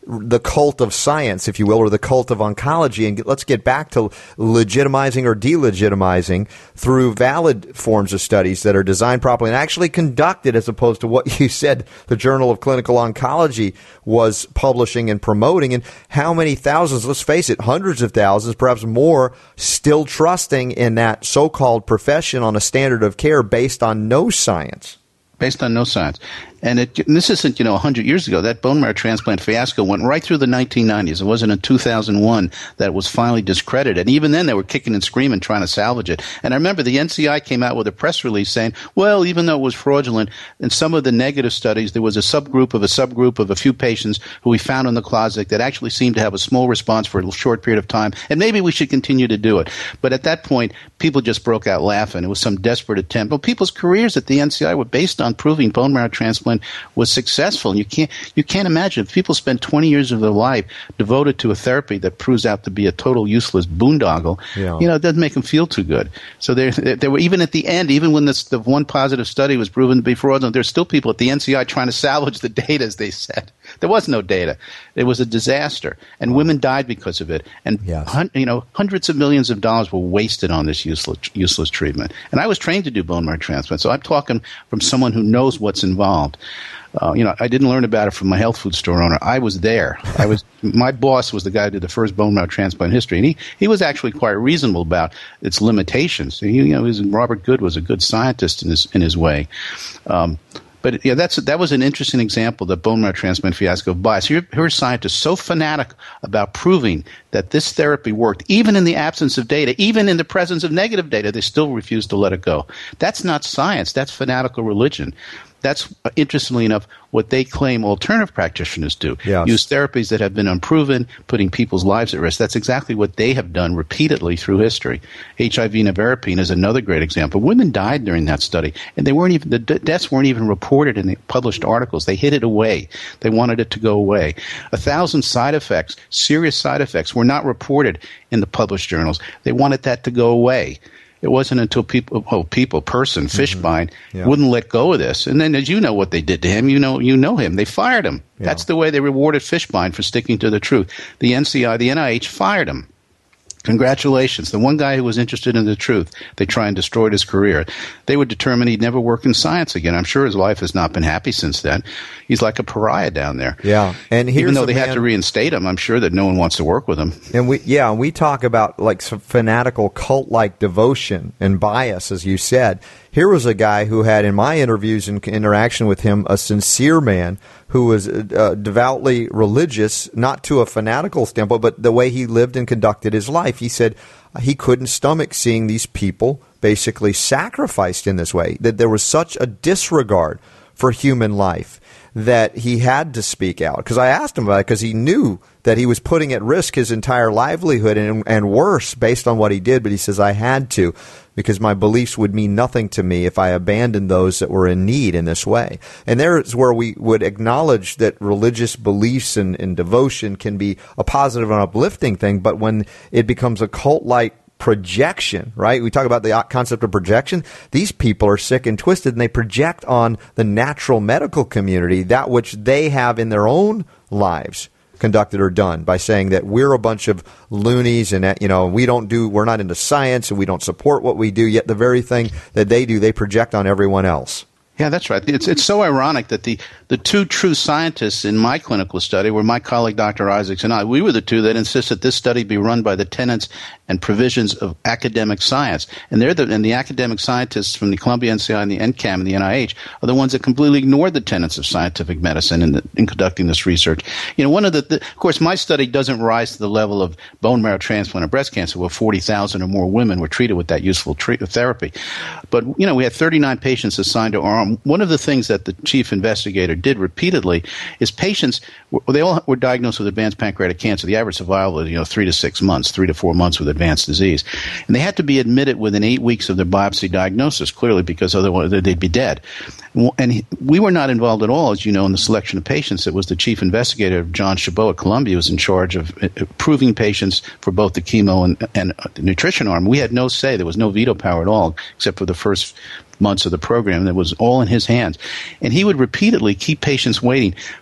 the cult of science, if you will, or the cult of oncology, and let's get back to legitimizing or delegitimizing through valid forms of studies that are designed properly and actually conducted, as opposed to what you said the Journal of Clinical Oncology was publishing and promoting. And how many thousands, let's face it, hundreds of thousands, perhaps more, still trusting in that so-called profession on a standard of care based on no science. Based on no science. And, it, and this isn't, you know, one hundred years ago. That bone marrow transplant fiasco went right through the nineteen nineties. It wasn't in two thousand one that it was finally discredited. And even then, they were kicking and screaming trying to salvage it. And I remember the N C I came out with a press release saying, well, even though it was fraudulent, in some of the negative studies, there was a subgroup of a subgroup of a few patients who we found in the closet that actually seemed to have a small response for a short period of time. And maybe we should continue to do it. But at that point, people just broke out laughing. It was some desperate attempt. Well, people's careers at the N C I were based on proving bone marrow transplant was successful. And you can't you can't imagine if people spend twenty years of their life devoted to a therapy that proves out to be a total useless boondoggle. Yeah. You know, it doesn't make them feel too good. So there, there were even at the end, even when this, the one positive study was proven to be fraudulent, there's still people at the N C I trying to salvage the data, as they said. There was no data. It was a disaster, and women died because of it. And yes. hun- you know, hundreds of millions of dollars were wasted on this useless useless treatment. And I was trained to do bone marrow transplant, so I'm talking from someone who knows what's involved. Uh, you know, I didn't learn about it from my health food store owner. I was there. I was my boss was the guy who did the first bone marrow transplant in history, and he, he was actually quite reasonable about its limitations. He, you know, he was, Robert Good was a good scientist in his in his way. Um, But yeah, that's that was an interesting example, the bone marrow transplant fiasco of bias. Here, here are scientists so fanatic about proving that this therapy worked, even in the absence of data, even in the presence of negative data, they still refuse to let it go. That's not science. That's fanatical religion. That's, interestingly enough, what they claim alternative practitioners do. Yes. Use therapies that have been unproven, putting people's lives at risk. That's exactly what they have done repeatedly through history. H I V nevirapine is another great example. Women died during that study, and they weren't even the deaths weren't even reported in the published articles. They hid it away. They wanted it to go away. A thousand side effects, serious side effects, were not reported in the published journals. They wanted that to go away. It wasn't until people, oh, people, person, Fishbein, mm-hmm. yeah. wouldn't let go of this. And then, as you know what they did to him, you know you know him. They fired him. Yeah. That's the way they rewarded Fishbein for sticking to the truth. The N C I, the N I H fired him. Congratulations. The one guy who was interested in the truth, they try and destroyed his career. They would determine he'd never work in science again. I'm sure his life has not been happy since then. He's like a pariah down there. Yeah. And even though they man, had to reinstate him, I'm sure that no one wants to work with him. And we, yeah, we talk about like some fanatical cult-like devotion and bias, as you said. Here was a guy who had, in my interviews and interaction with him, a sincere man who was uh, devoutly religious, not to a fanatical standpoint, but the way he lived and conducted his life. He said he couldn't stomach seeing these people basically sacrificed in this way, that there was such a disregard for human life that he had to speak out. Because I asked him about it, because he knew that he was putting at risk his entire livelihood and, and worse based on what he did. But he says, I had to, because my beliefs would mean nothing to me if I abandoned those that were in need in this way. And there's where we would acknowledge that religious beliefs and, and devotion can be a positive and uplifting thing. But when it becomes a cult-like projection, right? We talk about the concept of projection. These people are sick and twisted, and they project on the natural medical community that which they have in their own lives conducted or done, by saying that we're a bunch of loonies and that, you know, we don't do, we're not into science and we don't support what we do, yet the very thing that they do, they project on everyone else. Yeah, that's right. It's it's so ironic that the, the two true scientists in my clinical study were my colleague Doctor Isaacs and I. We were the two that insisted this study be run by the tenets and provisions of academic science. And they're the and the academic scientists from the Columbia N C I and the N C A M and the N I H are the ones that completely ignored the tenets of scientific medicine in, the, in conducting this research. You know, one of the, the of course, my study doesn't rise to the level of bone marrow transplant or breast cancer, where forty thousand or more women were treated with that useful treat, therapy. But you know, we had thirty-nine patients assigned to our arm. One of the things that the chief investigator did repeatedly is patients, they all were diagnosed with advanced pancreatic cancer. The average survival was, you know, three to six months, three to four months with advanced disease. And they had to be admitted within eight weeks of their biopsy diagnosis, clearly, because otherwise they'd be dead. And he, we were not involved at all, as you know, in the selection of patients. It was the chief investigator, John Chabot at Columbia, who was in charge of approving patients for both the chemo and, and the nutrition arm. We had no say. There was no veto power at all, except for the first months of the program. That was all in his hands. And he would repeatedly keep patients waiting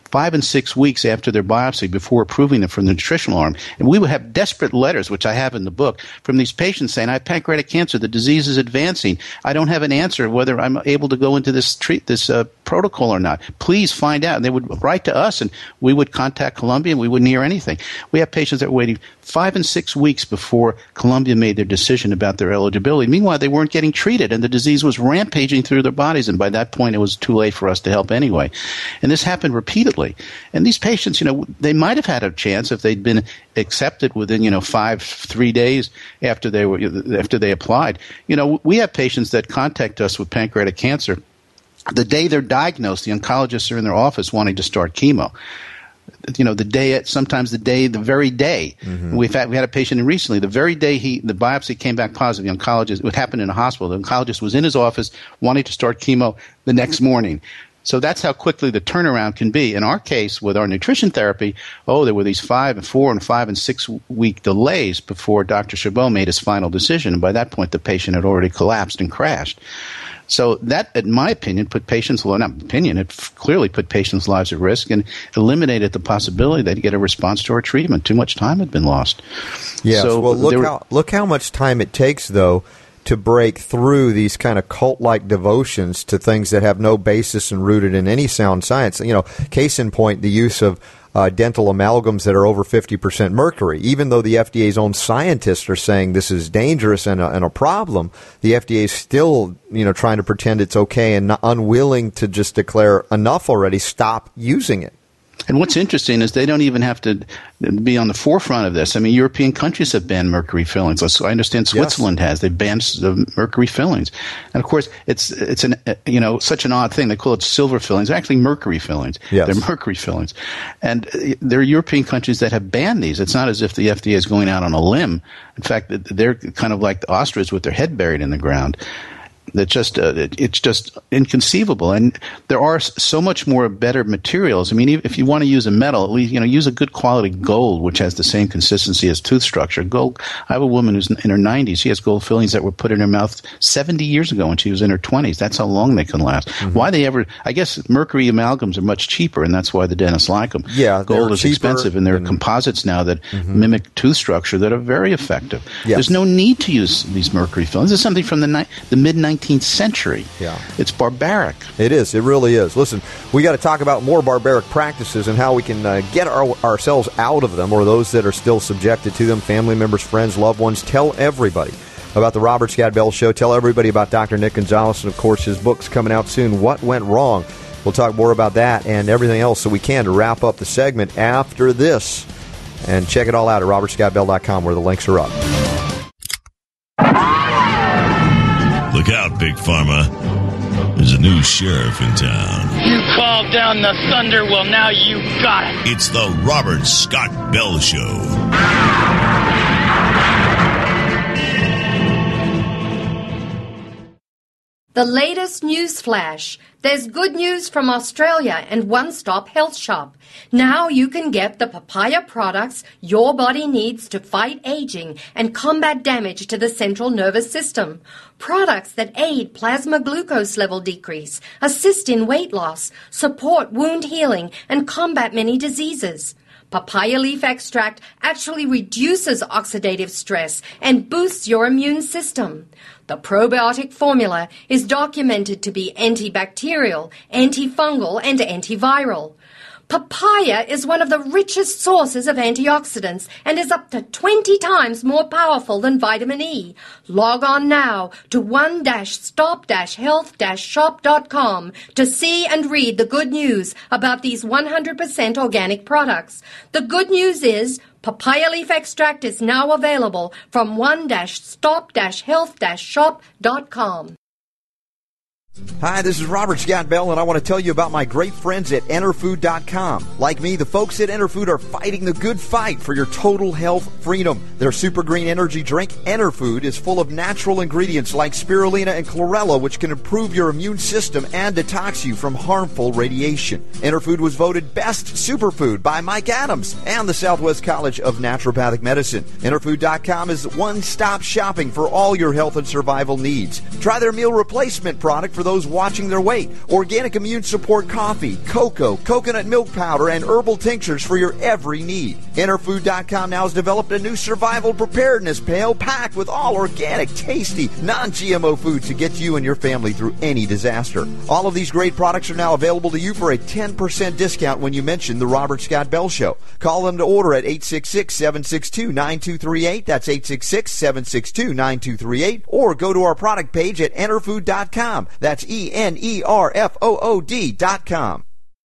five and six weeks after their biopsy before approving them from the nutritional arm. And we would have desperate letters, which I have in the book, from these patients saying, I have pancreatic cancer, the disease is advancing. I don't have an answer whether I'm able to go into this treat this uh, protocol or not. Please find out. And they would write to us, and we would contact Columbia, and we wouldn't hear anything. We have patients that were waiting five and six weeks before Columbia made their decision about their eligibility. Meanwhile, they weren't getting treated, and the disease was rampaging through their bodies, and by that point, it was too late for us to help anyway. And this happened repeatedly. And these patients, you know, they might have had a chance if they'd been accepted within, you know, five, three days after they were after they applied. You know, we have patients that contact us with pancreatic cancer. The day they're diagnosed, the oncologists are in their office wanting to start chemo. You know, the day, sometimes the day, the very day. Mm-hmm. We've had, we had a patient in recently, the very day he, the biopsy came back positive, the oncologist, it happened in a hospital. The oncologist was in his office wanting to start chemo the next morning. So that's how quickly the turnaround can be. In our case, with our nutrition therapy, oh, there were these five and four and five and six week delays before Doctor Chabot made his final decision. And by that point, the patient had already collapsed and crashed. So that, in my opinion, put patients' not opinion, it f- clearly put patients' lives at risk and eliminated the possibility they'd get a response to our treatment. Too much time had been lost. Yes. So well, look were, how look how much time it takes, though, to break through these kind of cult-like devotions to things that have no basis and rooted in any sound science. You know, case in point, the use of Uh, dental amalgams that are over fifty percent mercury. Even though the F D A's own scientists are saying this is dangerous and a, and a problem, the F D A is still, you know, trying to pretend it's okay and not unwilling to just declare enough already, stop using it. And what's interesting is they don't even have to be on the forefront of this. I mean, European countries have banned mercury fillings. So I understand Switzerland yes. has. They banned the mercury fillings. And, of course, it's it's an you know such an odd thing. They call it silver fillings. They're actually mercury fillings. Yes. They're mercury fillings. And there are European countries that have banned these. It's not as if the F D A is going out on a limb. In fact, they're kind of like the ostrich with their head buried in the ground. That just uh, it, it's just inconceivable, and there are so much more better materials. I mean, if you want to use a metal, at least you know use a good quality gold, which has the same consistency as tooth structure. Gold. I have a woman who's in her nineties. She has gold fillings that were put in her mouth seventy years ago when she was in her twenties. That's how long they can last. Mm-hmm. Why they ever? I guess mercury amalgams are much cheaper, and that's why the dentists like them. Yeah, gold is cheaper, expensive, and there are and, composites now that mm-hmm. mimic tooth structure that are very effective. Yes. There's no need to use these mercury fillings. This is something from the ni- the mid nineteenth century. Yeah. It's barbaric. It is. It really is. Listen, we got to talk about more barbaric practices and how we can uh, get our, ourselves out of them, or those that are still subjected to them, family members, friends, loved ones. Tell everybody about the Robert Scott Bell Show. Tell everybody about Doctor Nick Gonzalez, and, of course, his book's coming out soon, What Went Wrong. We'll talk more about that and everything else that we can to wrap up the segment after this. And check it all out at robert scott bell dot com, where the links are up. Look out, Big Pharma. There's a new sheriff in town. You called down the thunder, well, now you got it. It's the Robert Scott Bell Show. The latest news flash. There's good news from Australia and One Stop Health Shop. Now you can get the papaya products your body needs to fight aging and combat damage to the central nervous system. Products that aid plasma glucose level decrease, assist in weight loss, support wound healing, and combat many diseases. Papaya leaf extract actually reduces oxidative stress and boosts your immune system. The probiotic formula is documented to be antibacterial, antifungal, and antiviral. Papaya is one of the richest sources of antioxidants and is up to twenty times more powerful than vitamin E. Log on now to one stop health shop dot com to see and read the good news about these one hundred percent organic products. The good news is papaya leaf extract is now available from one stop health shop dot com. Hi, this is Robert Scott Bell, and I want to tell you about my great friends at enter food dot com. Like me, the folks at Enterfood are fighting the good fight for your total health freedom. Their super green energy drink, Enterfood, is full of natural ingredients like spirulina and chlorella, which can improve your immune system and detox you from harmful radiation. Enterfood was voted best superfood by Mike Adams and the Southwest College of Naturopathic Medicine. enter food dot com is one-stop shopping for all your health and survival needs. Try their meal replacement product for for those watching their weight, organic immune support coffee, cocoa, coconut milk powder, and herbal tinctures for your every need. Interfood dot com now has developed a new survival preparedness pail packed with all organic, tasty, non-G M O food to get you and your family through any disaster. All of these great products are now available to you for a ten percent discount when you mention the Robert Scott Bell Show. Call them to order at eight six six, seven six two, nine two three eight. That's eight six six, seven six two, nine two three eight. Or go to our product page at Enerfood dot com. That's E N E R F O O D dot com.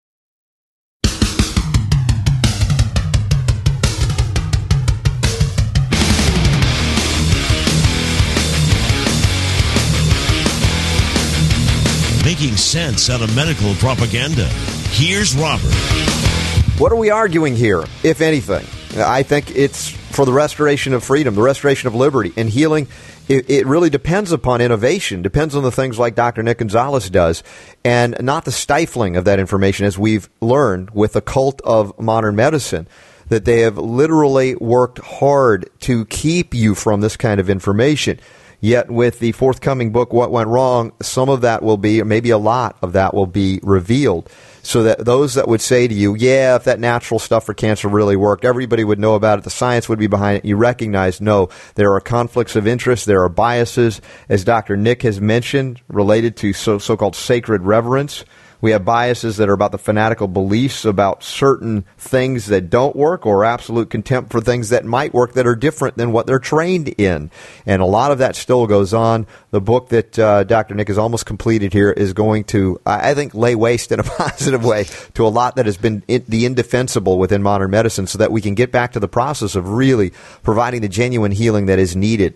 Making sense out of medical propaganda. Here's Robert. What are we arguing here, if anything? I think it's for the restoration of freedom, the restoration of liberty, and healing. It, it really depends upon innovation, depends on the things like Doctor Nick Gonzalez does, and not the stifling of that information, as we've learned with the cult of modern medicine, that they have literally worked hard to keep you from this kind of information. Yet with the forthcoming book, What Went Wrong, some of that will be, or maybe a lot of that will be revealed. So that those that would say to you, yeah, if that natural stuff for cancer really worked, everybody would know about it, the science would be behind it, you recognize, no, there are conflicts of interest, there are biases, as Doctor Nick has mentioned, related to so, so-called sacred reverence. We have biases that are about the fanatical beliefs about certain things that don't work, or absolute contempt for things that might work that are different than what they're trained in. And a lot of that still goes on. The book that uh, Doctor Nick has almost completed here is going to, I think, lay waste in a positive way to a lot that has been in, the indefensible within modern medicine, so that we can get back to the process of really providing the genuine healing that is needed.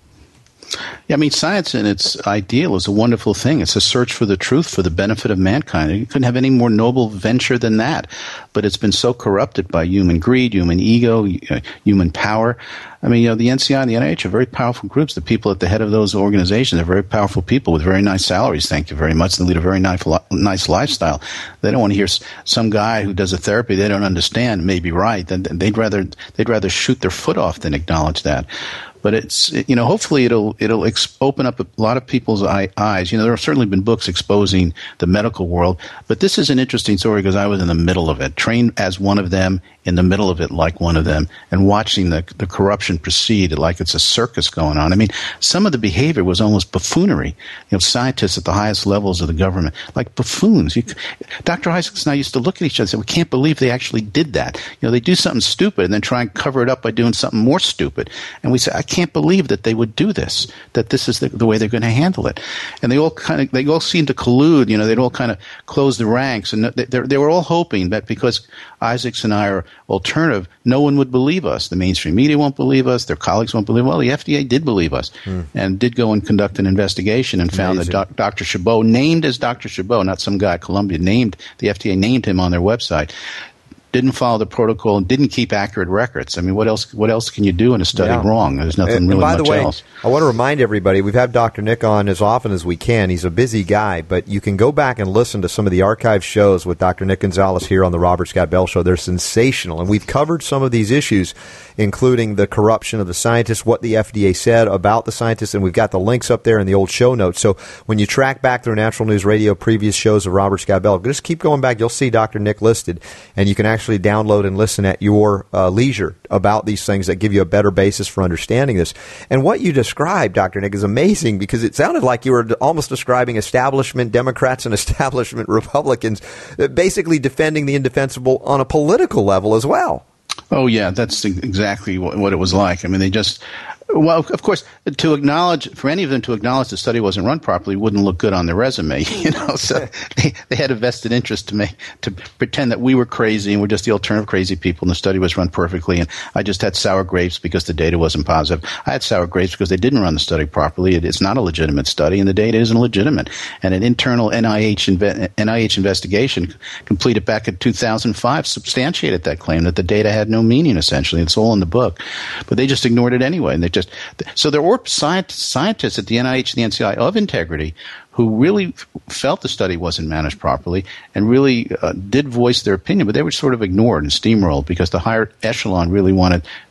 Yeah, I mean, science in its ideal is a wonderful thing. It's a search for the truth for the benefit of mankind. You couldn't have any more noble venture than that. But it's been so corrupted by human greed, human ego, human power. I mean, you know, the N C I and the N I H are very powerful groups. The people at the head of those organizations are very powerful people with very nice salaries, thank you very much. They lead a very nice, nice lifestyle. They don't want to hear some guy who does a therapy they don't understand may be right. They'd rather, they'd rather shoot their foot off than acknowledge that. But it's, you know, hopefully it'll it'll ex- open up a lot of people's eye, eyes. You know, there have certainly been books exposing the medical world, but this is an interesting story because I was in the middle of it, trained as one of them, in the middle of it like one of them, and watching the the corruption proceed like it's a circus going on. I mean, some of the behavior was almost buffoonery. You know, scientists at the highest levels of the government, like buffoons. You, Doctor Isaacs and I used to look at each other and say, we can't believe they actually did that. You know, they do something stupid and then try and cover it up by doing something more stupid. And we say, I can't believe that they would do this, that this is the, the way they're going to handle it. And they all kind of, they all seem to collude, you know, they'd all kind of close the ranks. And they, they were all hoping that because Isaacs and I are alternative, no one would believe us. The mainstream media won't believe us. Their colleagues won't believe us. Well, the F D A did believe us mm. and did go and conduct an investigation and found Amazing. that doc, Doctor Chabot, named as Doctor Chabot, not some guy at Columbia, named, the F D A named him on their website, didn't follow the protocol and didn't keep accurate records. I mean, what else? What else can you do in a study yeah. wrong? There's nothing and, really and by much the way, else. I want to remind everybody, we've had Doctor Nick on as often as we can. He's a busy guy, but you can go back and listen to some of the archive shows with Doctor Nick Gonzalez here on the Robert Scott Bell Show. They're sensational, and we've covered some of these issues, including the corruption of the scientists, what the F D A said about the scientists, and we've got the links up there in the old show notes. So when you track back through Natural News Radio previous shows of Robert Scott Bell, just keep going back. You'll see Doctor Nick listed, and you can actually download and listen at your uh, leisure about these things that give you a better basis for understanding this. And what you described, Doctor Nick, is amazing because it sounded like you were almost describing establishment Democrats and establishment Republicans basically defending the indefensible on a political level as well. Oh, yeah, that's exactly what it was like. I mean, they just... Well, of course, to acknowledge, for any of them to acknowledge the study wasn't run properly wouldn't look good on their resume, you know, so they, they had a vested interest to make, to pretend that we were crazy and we're just the alternative crazy people and the study was run perfectly and I just had sour grapes because the data wasn't positive. I had sour grapes because they didn't run the study properly. It, it's not a legitimate study and the data isn't legitimate. And an internal N I H, N I H investigation completed back in two thousand five substantiated that claim that the data had no meaning, essentially. It's all in the book. But they just ignored it anyway, and they just So there were scientists, scientists at the N I H and the N C I of integrity who really felt the study wasn't managed properly and really uh, did voice their opinion, but they were sort of ignored and steamrolled because the higher echelon really wanted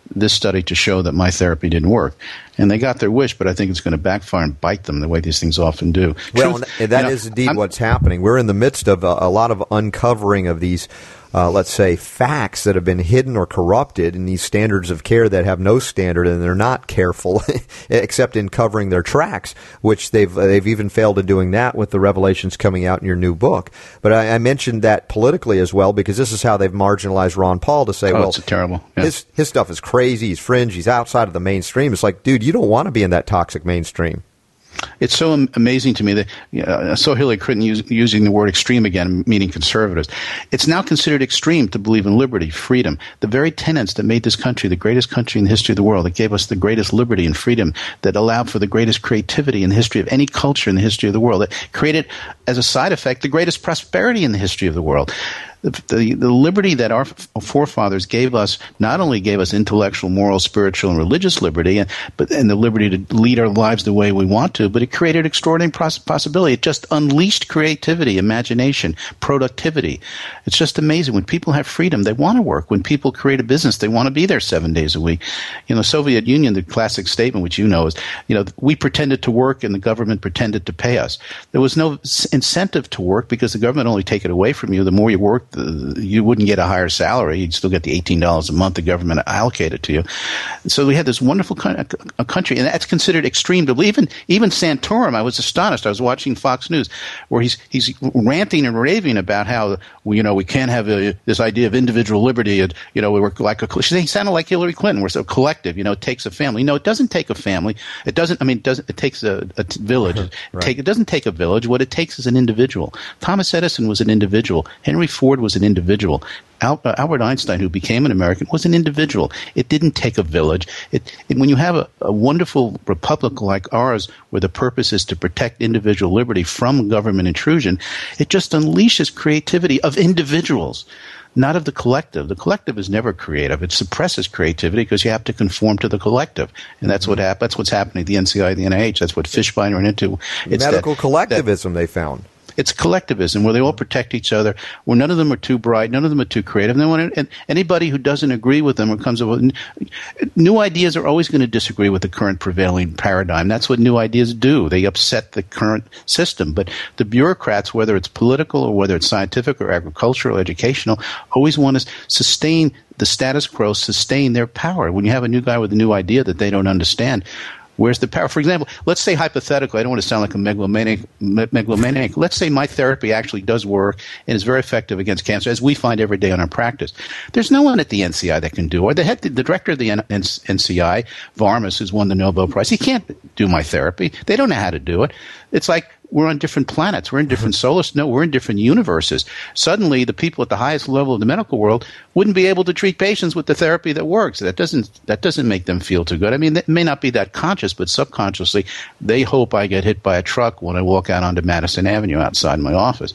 this study to show that my therapy didn't work. And they got their wish, but I think it's going to backfire and bite them the way these things often do. Well, Truth, and that you know, is indeed I'm, what's happening. We're in the midst of a, a lot of uncovering of these, uh, let's say, facts that have been hidden or corrupted in these standards of care that have no standard, and they're not careful except in covering their tracks, which they've they've even failed in doing that with the revelations coming out in your new book. But I, I mentioned that politically as well, because this is how they've marginalized Ron Paul to say, oh, well, it's terrible. Yeah. his his stuff is crazy, he's fringe, he's outside of the mainstream. It's like, dude, you don't want to be in that toxic mainstream. It's so am- amazing to me that you know, I saw Hillary Clinton use, using the word extreme again, meaning conservatives. It's now considered extreme to believe in liberty, freedom, the very tenets that made this country the greatest country in the history of the world, that gave us the greatest liberty and freedom, that allowed for the greatest creativity in the history of any culture in the history of the world, that created, as a side effect, the greatest prosperity in the history of the world. The, the, the liberty that our forefathers gave us not only gave us intellectual, moral, spiritual, and religious liberty, and, but and the liberty to lead our lives the way we want to, but it created extraordinary poss- possibility. It just unleashed creativity, imagination, productivity. It's just amazing. When people have freedom, they want to work. When people create a business, they want to be there seven days a week. You know, Soviet Union, the classic statement, which you know, is, you know, we pretended to work and the government pretended to pay us. There was no incentive to work because the government only take it away from you. The more you work, you wouldn't get a higher salary. You'd still get the eighteen dollars a month the government allocated to you. So we had this wonderful a country, and that's considered extreme to believe. Even, even Santorum, I was astonished. I was watching Fox News where he's he's ranting and raving about how, you know, we can't have a, this idea of individual liberty. And, you know, we were like a, he sounded like Hillary Clinton. We're so collective. You know, it takes a family. No, it doesn't take a family. It doesn't. I mean, it doesn't. It takes a, a village. Right. Take, it doesn't take a village. What it takes is an individual. Thomas Edison was an individual. Henry Ford was an individual. Al, uh, Albert Einstein, who became an American, was an individual. It didn't take a village. It, it, when you have a, a wonderful republic like ours, where the purpose is to protect individual liberty from government intrusion, it just unleashes creativity of individuals, not of the collective. The collective is never creative. It suppresses creativity because you have to conform to the collective, and that's what hap- That's what's happening at the N C I A, the N I H. That's what Fishbein ran into. It's medical that, collectivism. That, they found. It's collectivism where they all protect each other, where none of them are too bright, none of them are too creative. And, they want to, and anybody who doesn't agree with them or comes up with new ideas are always going to disagree with the current prevailing paradigm. That's what new ideas do. They upset the current system. But the bureaucrats, whether it's political or whether it's scientific or agricultural, or educational, always want to sustain the status quo, sustain their power. When you have a new guy with a new idea that they don't understand, where's the power? For example, let's say hypothetically, I don't want to sound like a megalomaniac, megalomaniac. Let's say my therapy actually does work and is very effective against cancer, as we find every day in our practice. There's no one at the N C I that can do it. Or the head, the director of the N C I, Varmus, who's won the Nobel Prize, he can't do my therapy. They don't know how to do it. It's like we're on different planets. We're in different solar systems. No, we're in different universes. Suddenly, the people at the highest level of the medical world wouldn't be able to treat patients with the therapy that works. That doesn't that doesn't make them feel too good. I mean, it may not be that conscious, but subconsciously, they hope I get hit by a truck when I walk out onto Madison Avenue outside my office.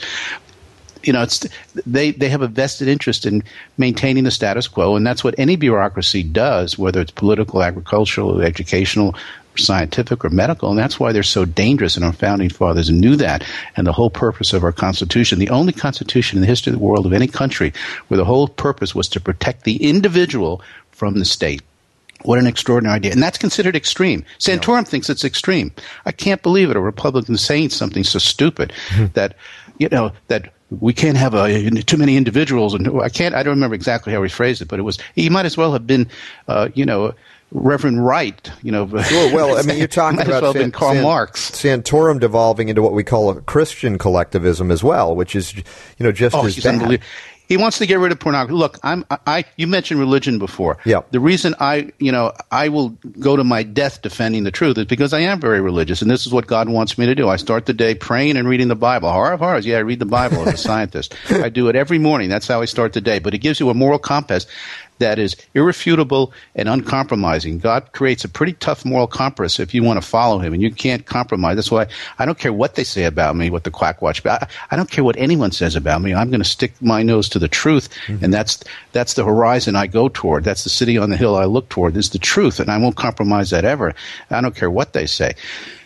You know, it's they, they have a vested interest in maintaining the status quo, and that's what any bureaucracy does, whether it's political, agricultural, educational, scientific or medical, and that's why they're so dangerous, and our founding fathers knew that. And the whole purpose of our Constitution, the only Constitution in the history of the world of any country where the whole purpose was to protect the individual from the state. What an extraordinary idea. And that's considered extreme. Santorum yeah. thinks it's extreme. I can't believe it, a Republican saying something so stupid mm-hmm. that, you know, that we can't have a, too many individuals. And I can't, I don't remember exactly how he phrased it, but it was, he might as well have been, uh, you know, Reverend Wright, you know. Sure, well, I mean, you're talking about well San, Karl San, Marx. Santorum devolving into what we call a Christian collectivism as well, which is, you know, just oh, as bad. He wants to get rid of pornography. Look, I'm, I, you mentioned religion before. Yeah. The reason I, you know, I will go to my death defending the truth is because I am very religious, and this is what God wants me to do. I start the day praying and reading the Bible. Horror of horrors, yeah, I read the Bible as a scientist. I do it every morning. That's how I start the day. But it gives you a moral compass that is irrefutable and uncompromising. God creates a pretty tough moral compass if you want to follow him, and you can't compromise. That's why I don't care what they say about me, what the quack watch, but I, I don't care what anyone says about me. I'm going to stick my nose to the truth, mm-hmm. and that's that's the horizon I go toward. That's the city on the hill I look toward. This is the truth, and I won't compromise that ever. I don't care what they say.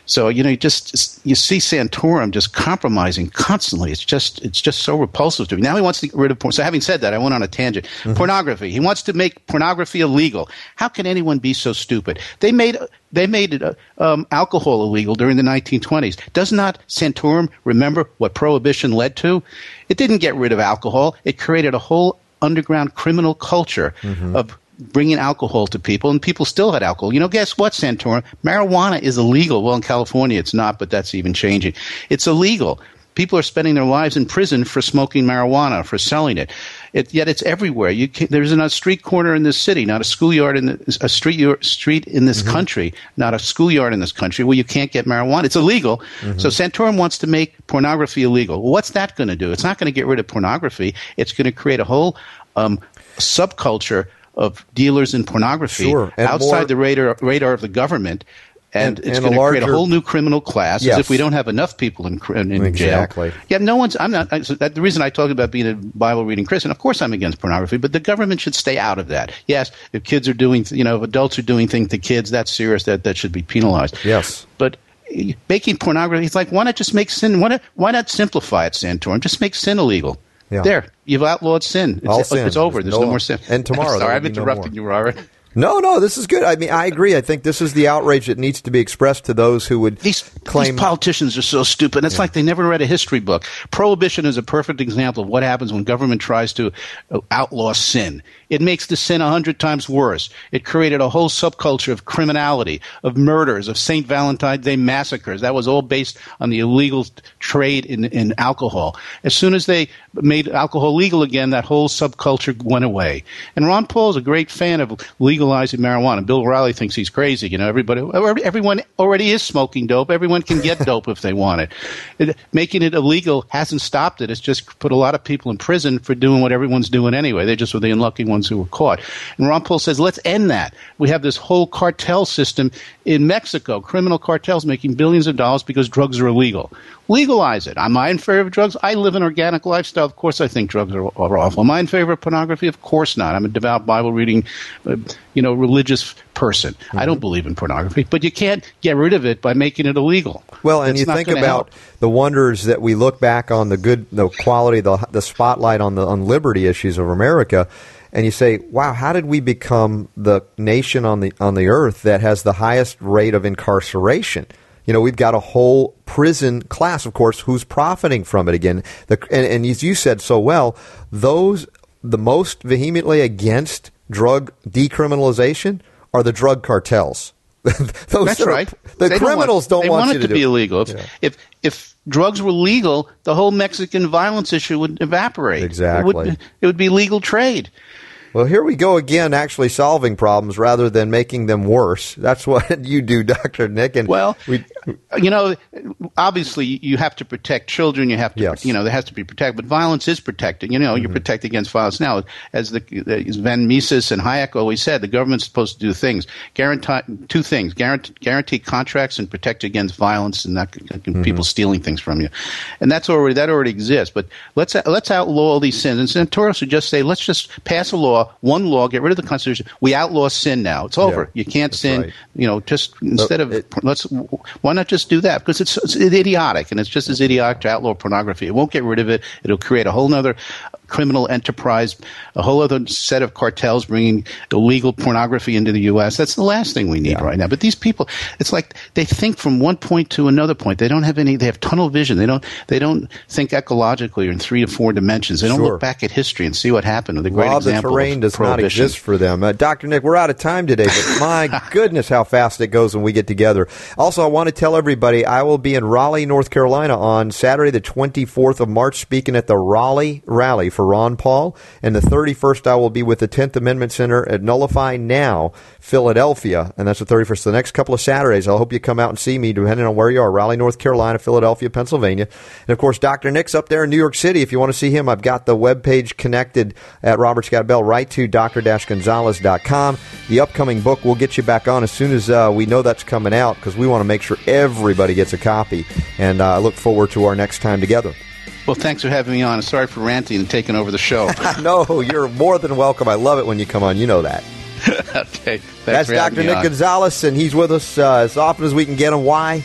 So, you know, you just you see Santorum just compromising constantly. It's just it's just so repulsive to me. Now he wants to get rid of porn. So having said that, I went on a tangent. Mm-hmm. Pornography. He wants to make pornography illegal. How can anyone be so stupid? They made they made it, uh, um, alcohol illegal during the nineteen twenties. Does not Santorum remember what prohibition led to? It didn't get rid of alcohol. It created a whole underground criminal culture mm-hmm. of bringing alcohol to people, and people still had alcohol. You know, guess what, Santorum? Marijuana is illegal. Well, in California it's not, but that's even changing. It's illegal. People are spending their lives in prison for smoking marijuana, for selling it. It yet it's everywhere. You can, there's not a street corner in this city, not a schoolyard in the, a street street in this mm-hmm. country, not a schoolyard in this country where you can't get marijuana. It's illegal. Mm-hmm. So Santorum wants to make pornography illegal. Well, what's that going to do? It's not going to get rid of pornography. It's going to create a whole um, subculture of dealers in pornography sure. outside more, the radar, radar of the government, and, and it's and going to larger, create a whole new criminal class yes. as if we don't have enough people in, in, in exactly. jail. Yeah, no one's. I'm not. I, so that, the reason I talk about being a Bible reading Christian, of course, I'm against pornography, but the government should stay out of that. Yes, if kids are doing, you know, if adults are doing things to kids, that's serious. That that should be penalized. Yes, but making pornography, it's like why not just make sin? Why not, why not simplify it, Santorum? Just make sin illegal. Yeah. There, you've outlawed sin. It's, sin. it's over. There's no, no more sin. And tomorrow, sorry, I'm interrupting no you, Robert. No, no, this is good. I mean, I agree. I think this is the outrage that needs to be expressed to those who would these, claim. These politicians are so stupid. It's yeah. like they never read a history book. Prohibition is a perfect example of what happens when government tries to outlaw sin. It makes the sin a hundred times worse. It created a whole subculture of criminality, of murders, of Saint Valentine's Day massacres. That was all based on the illegal trade in, in alcohol. As soon as they made alcohol legal again, that whole subculture went away. And Ron Paul is a great fan of legalizing marijuana. Bill O'Reilly thinks he's crazy. You know, everybody, everyone already is smoking dope. Everyone can get dope if they want it. it. Making it illegal hasn't stopped it. It's just put a lot of people in prison for doing what everyone's doing anyway. They just were the unlucky ones who were caught. And Ron Paul says, let's end that. We have this whole cartel system in Mexico, criminal cartels making billions of dollars because drugs are illegal. Legalize it. Am I in favor of drugs? I live an organic lifestyle. Of course I think drugs are, are awful. Am I in favor of pornography? Of course not. I'm a devout Bible-reading, uh, you know, religious person. Mm-hmm. I don't believe in pornography. But you can't get rid of it by making it illegal. Well, and it's you think about help. the wonders that we look back on the good, the quality, the, the spotlight on the on liberty issues of America, and you say, wow, how did we become the nation on the on the earth that has the highest rate of incarceration? You know, we've got a whole prison class, of course, who's profiting from it again. The, and, and as you said so well, those the most vehemently against drug decriminalization are the drug cartels. Those That's are, right. The they criminals don't want, don't want, want you it to, to be do. illegal. If, yeah. if if drugs were legal, the whole Mexican violence issue would evaporate. Exactly. It would, it would be legal trade. Well, here we go again, actually solving problems rather than making them worse. That's what you do, Doctor Nick. And well, we, you know, obviously you have to protect children. You have to, yes. you know, there has to be protected. But violence is protected. You know, mm-hmm. you're protected against violence now. As the as Van Mises and Hayek always said, the government's supposed to do things, guarantee two things: guarantee, guarantee contracts and protect against violence and not mm-hmm. people stealing things from you. And that's already that already exists. But let's let's outlaw all these sins. And Santorum should just say, let's just pass a law. One law, get rid of the Constitution. We outlaw sin now. It's over. Yeah, you can't sin. Right. You know, just instead of it, let's. Why not just do that? Because it's, it's idiotic, and it's just as idiotic to outlaw pornography. It won't get rid of it. It'll create a whole other criminal enterprise, a whole other set of cartels bringing illegal pornography into the U S. That's the last thing we need yeah. right now. But these people, it's like they think from one point to another point. They don't have any. They have tunnel vision. They don't. They don't think ecologically or in three to four dimensions. They don't sure. look back at history and see what happened. The great Rob, example the terrain of does not exist for them. Uh, Doctor Nick, we're out of time today, but my goodness, how fast it goes when we get together. Also, I want to tell everybody I will be in Raleigh, North Carolina on Saturday, the twenty-fourth of March, speaking at the Raleigh Rally for Ron Paul. And the thirty-first, I will be with the tenth Amendment Center at Nullify Now, Philadelphia. And that's the thirty-first. The next couple of Saturdays, I hope you come out and see me, depending on where you are, Raleigh, North Carolina, Philadelphia, Pennsylvania. And, of course, Doctor Nick's up there in New York City. If you want to see him, I've got the webpage connected at Robert Scott Bell, right to d r gonzalez dot com. The upcoming book, we'll get you back on as soon as uh, we know that's coming out, because we want to make sure everybody gets a copy. And uh, I look forward to our next time together. Well, thanks for having me on. Sorry for ranting and taking over the show. No, you're more than welcome. I love it when you come on. You know that. Okay. That's Doctor Nick on. Gonzalez, and he's with us uh, as often as we can get him. Why?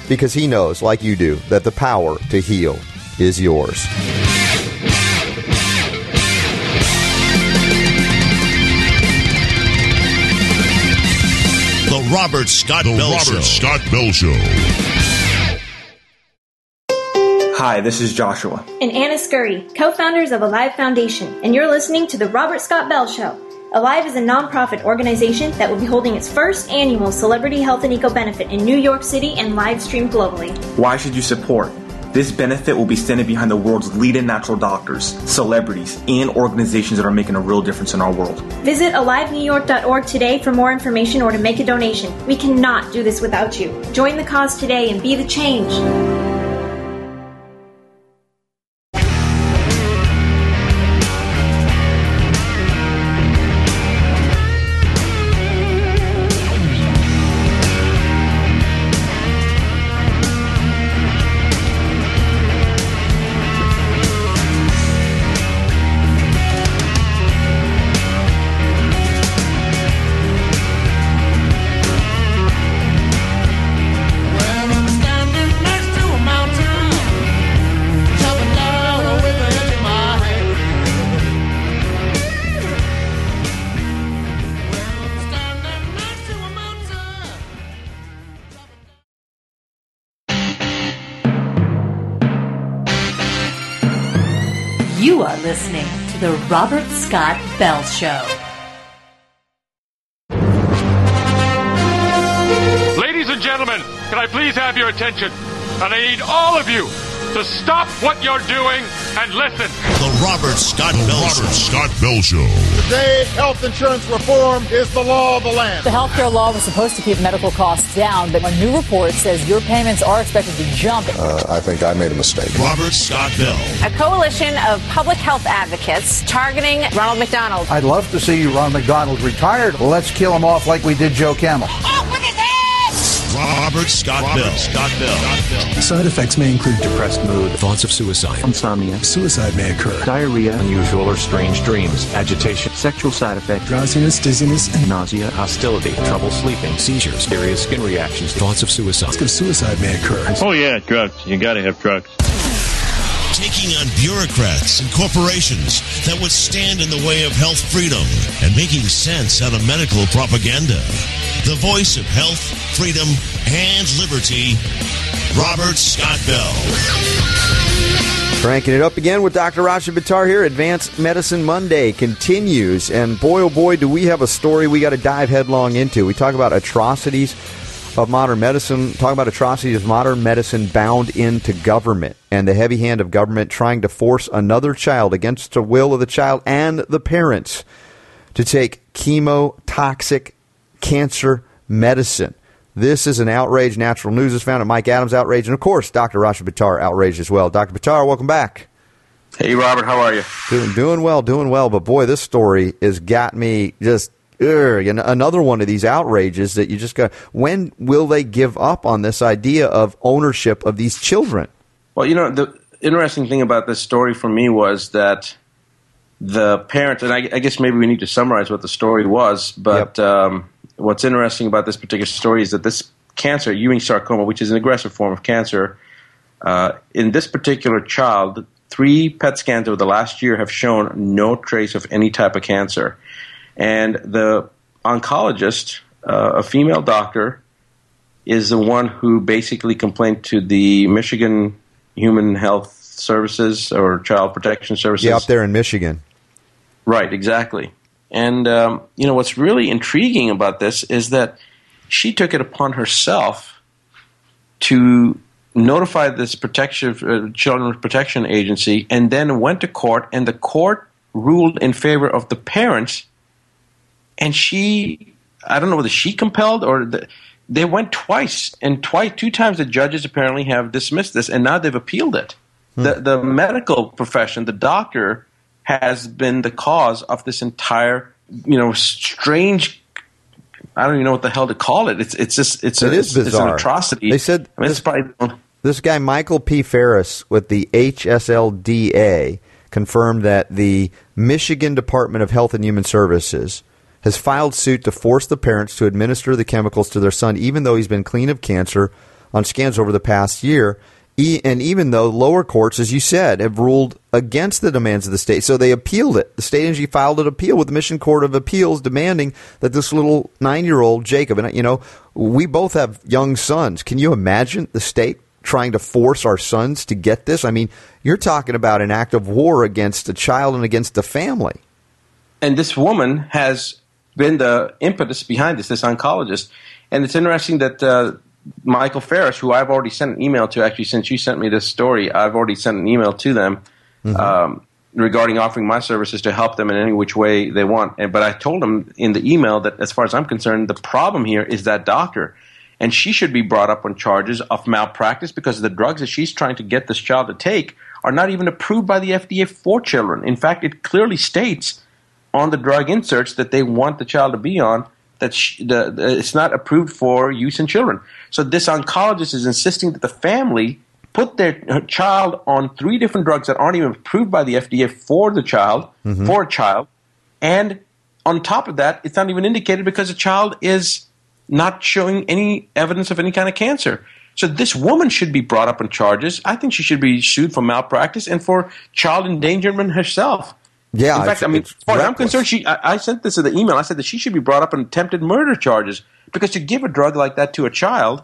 because he knows, like you do, that the power to heal is yours. The Robert Scott the Bell Robert Show. Scott Bell Show. Hi, this is Joshua. And Anna Scurry, co-founders of Alive Foundation, and you're listening to The Robert Scott Bell Show. Alive is a nonprofit organization that will be holding its first annual Celebrity Health and Eco Benefit in New York City and live streamed globally. Why should you support? This benefit will be standing behind the world's leading natural doctors, celebrities, and organizations that are making a real difference in our world. Visit alive new york dot org today for more information or to make a donation. We cannot do this without you. Join the cause today and be the change. You are listening to The Robert Scott Bell Show. Ladies and gentlemen, can I please have your attention? And I need all of you to stop what you're doing and listen. The Robert Scott the Bell Robert Show. Scott Bell Show. Today, health insurance reform is the law of the land. The health care law was supposed to keep medical costs down, but a new report says your payments are expected to jump. Uh, I think I made a mistake. Robert Scott Bell. A coalition of public health advocates targeting Ronald McDonald. I'd love to see Ronald McDonald retired. Let's kill him off like we did Joe Camel. Off with his head! Robert Scott Robert Bell. Scott Bell. Side effects may include depressed mood, thoughts of suicide, insomnia, suicide may occur, diarrhea, unusual or strange dreams, agitation, sexual side effects, drowsiness, dizziness, and nausea, hostility, trouble sleeping, seizures, serious skin reactions, thoughts of suicide. Risk of suicide may occur. Oh, yeah, drugs. You gotta have drugs. Taking on bureaucrats and corporations that would stand in the way of health freedom and making sense out of medical propaganda. The voice of health, freedom, and liberty, Robert Scott Bell. Cranking it up again with Doctor Rashid Buttar here. Advanced Medicine Monday continues, and boy, oh boy, do we have a story we got to dive headlong into. We talk about atrocities of modern medicine, talk about atrocities of modern medicine bound into government and the heavy hand of government trying to force another child against the will of the child and the parents to take chemotoxic cancer medicine. This is an outrage. Natural News has found it. Mike Adams outraged, and of course, Doctor Rashid Buttar outraged as well. Doctor Buttar, welcome back. Hey, Robert, how are you? Doing, doing well, doing well. But boy, this story has got me just ugh, another one of these outrages that you just got. When will they give up on this idea of ownership of these children? Well, you know, the interesting thing about this story for me was that the parents, and I, I guess maybe we need to summarize what the story was, but yep. um, what's interesting about this particular story is that this cancer, Ewing sarcoma, which is an aggressive form of cancer, uh, in this particular child, three P E T scans over the last year have shown no trace of any type of cancer. And the oncologist, uh, a female doctor, is the one who basically complained to the Michigan Human Health Services or Child Protection Services. Yeah, up there in Michigan. Right, exactly. And, um, you know, what's really intriguing about this is that she took it upon herself to notify this protection, uh, Children's Protection Agency and then went to court, and the court ruled in favor of the parents. And she, I don't know whether she compelled or the, they went twice, and twice, two times the judges apparently have dismissed this, and now they've appealed it. Hmm. The, the medical profession, the doctor, has been the cause of this entire, you know, strange. I don't even know what the hell to call it. It's it's just it's it a, is it's, it's an bizarre. atrocity. They said I mean, this, it's probably, this guy Michael P. Ferris with the H S L D A confirmed that the Michigan Department of Health and Human Services has filed suit to force the parents to administer the chemicals to their son, even though he's been clean of cancer on scans over the past year. E- and even though lower courts, as you said, have ruled against the demands of the state, so they appealed it. The state agency filed an appeal with the Mission Court of Appeals demanding that this little nine-year-old Jacob, and you know, we both have young sons. Can you imagine the state trying to force our sons to get this? I mean, you're talking about an act of war against a child and against the family. And this woman has been the impetus behind this, this oncologist. And it's interesting that uh, Michael Ferris, who I've already sent an email to, actually, since you sent me this story, I've already sent an email to them mm-hmm. um, regarding offering my services to help them in any which way they want. And, but I told them in the email that, as far as I'm concerned, the problem here is that doctor. And she should be brought up on charges of malpractice because the drugs that she's trying to get this child to take are not even approved by the F D A for children. In fact, it clearly states on the drug inserts that they want the child to be on that sh- the, the, it's not approved for use in children. So this oncologist is insisting that the family put their her child on three different drugs that aren't even approved by the F D A for the child, mm-hmm. for a child. And on top of that, it's not even indicated because the child is not showing any evidence of any kind of cancer. So this woman should be brought up on charges. I think she should be sued for malpractice and for child endangerment herself. Yeah, in fact, I mean, as far as I'm concerned, she, I, I sent this in the email. I said that she should be brought up on attempted murder charges because to give a drug like that to a child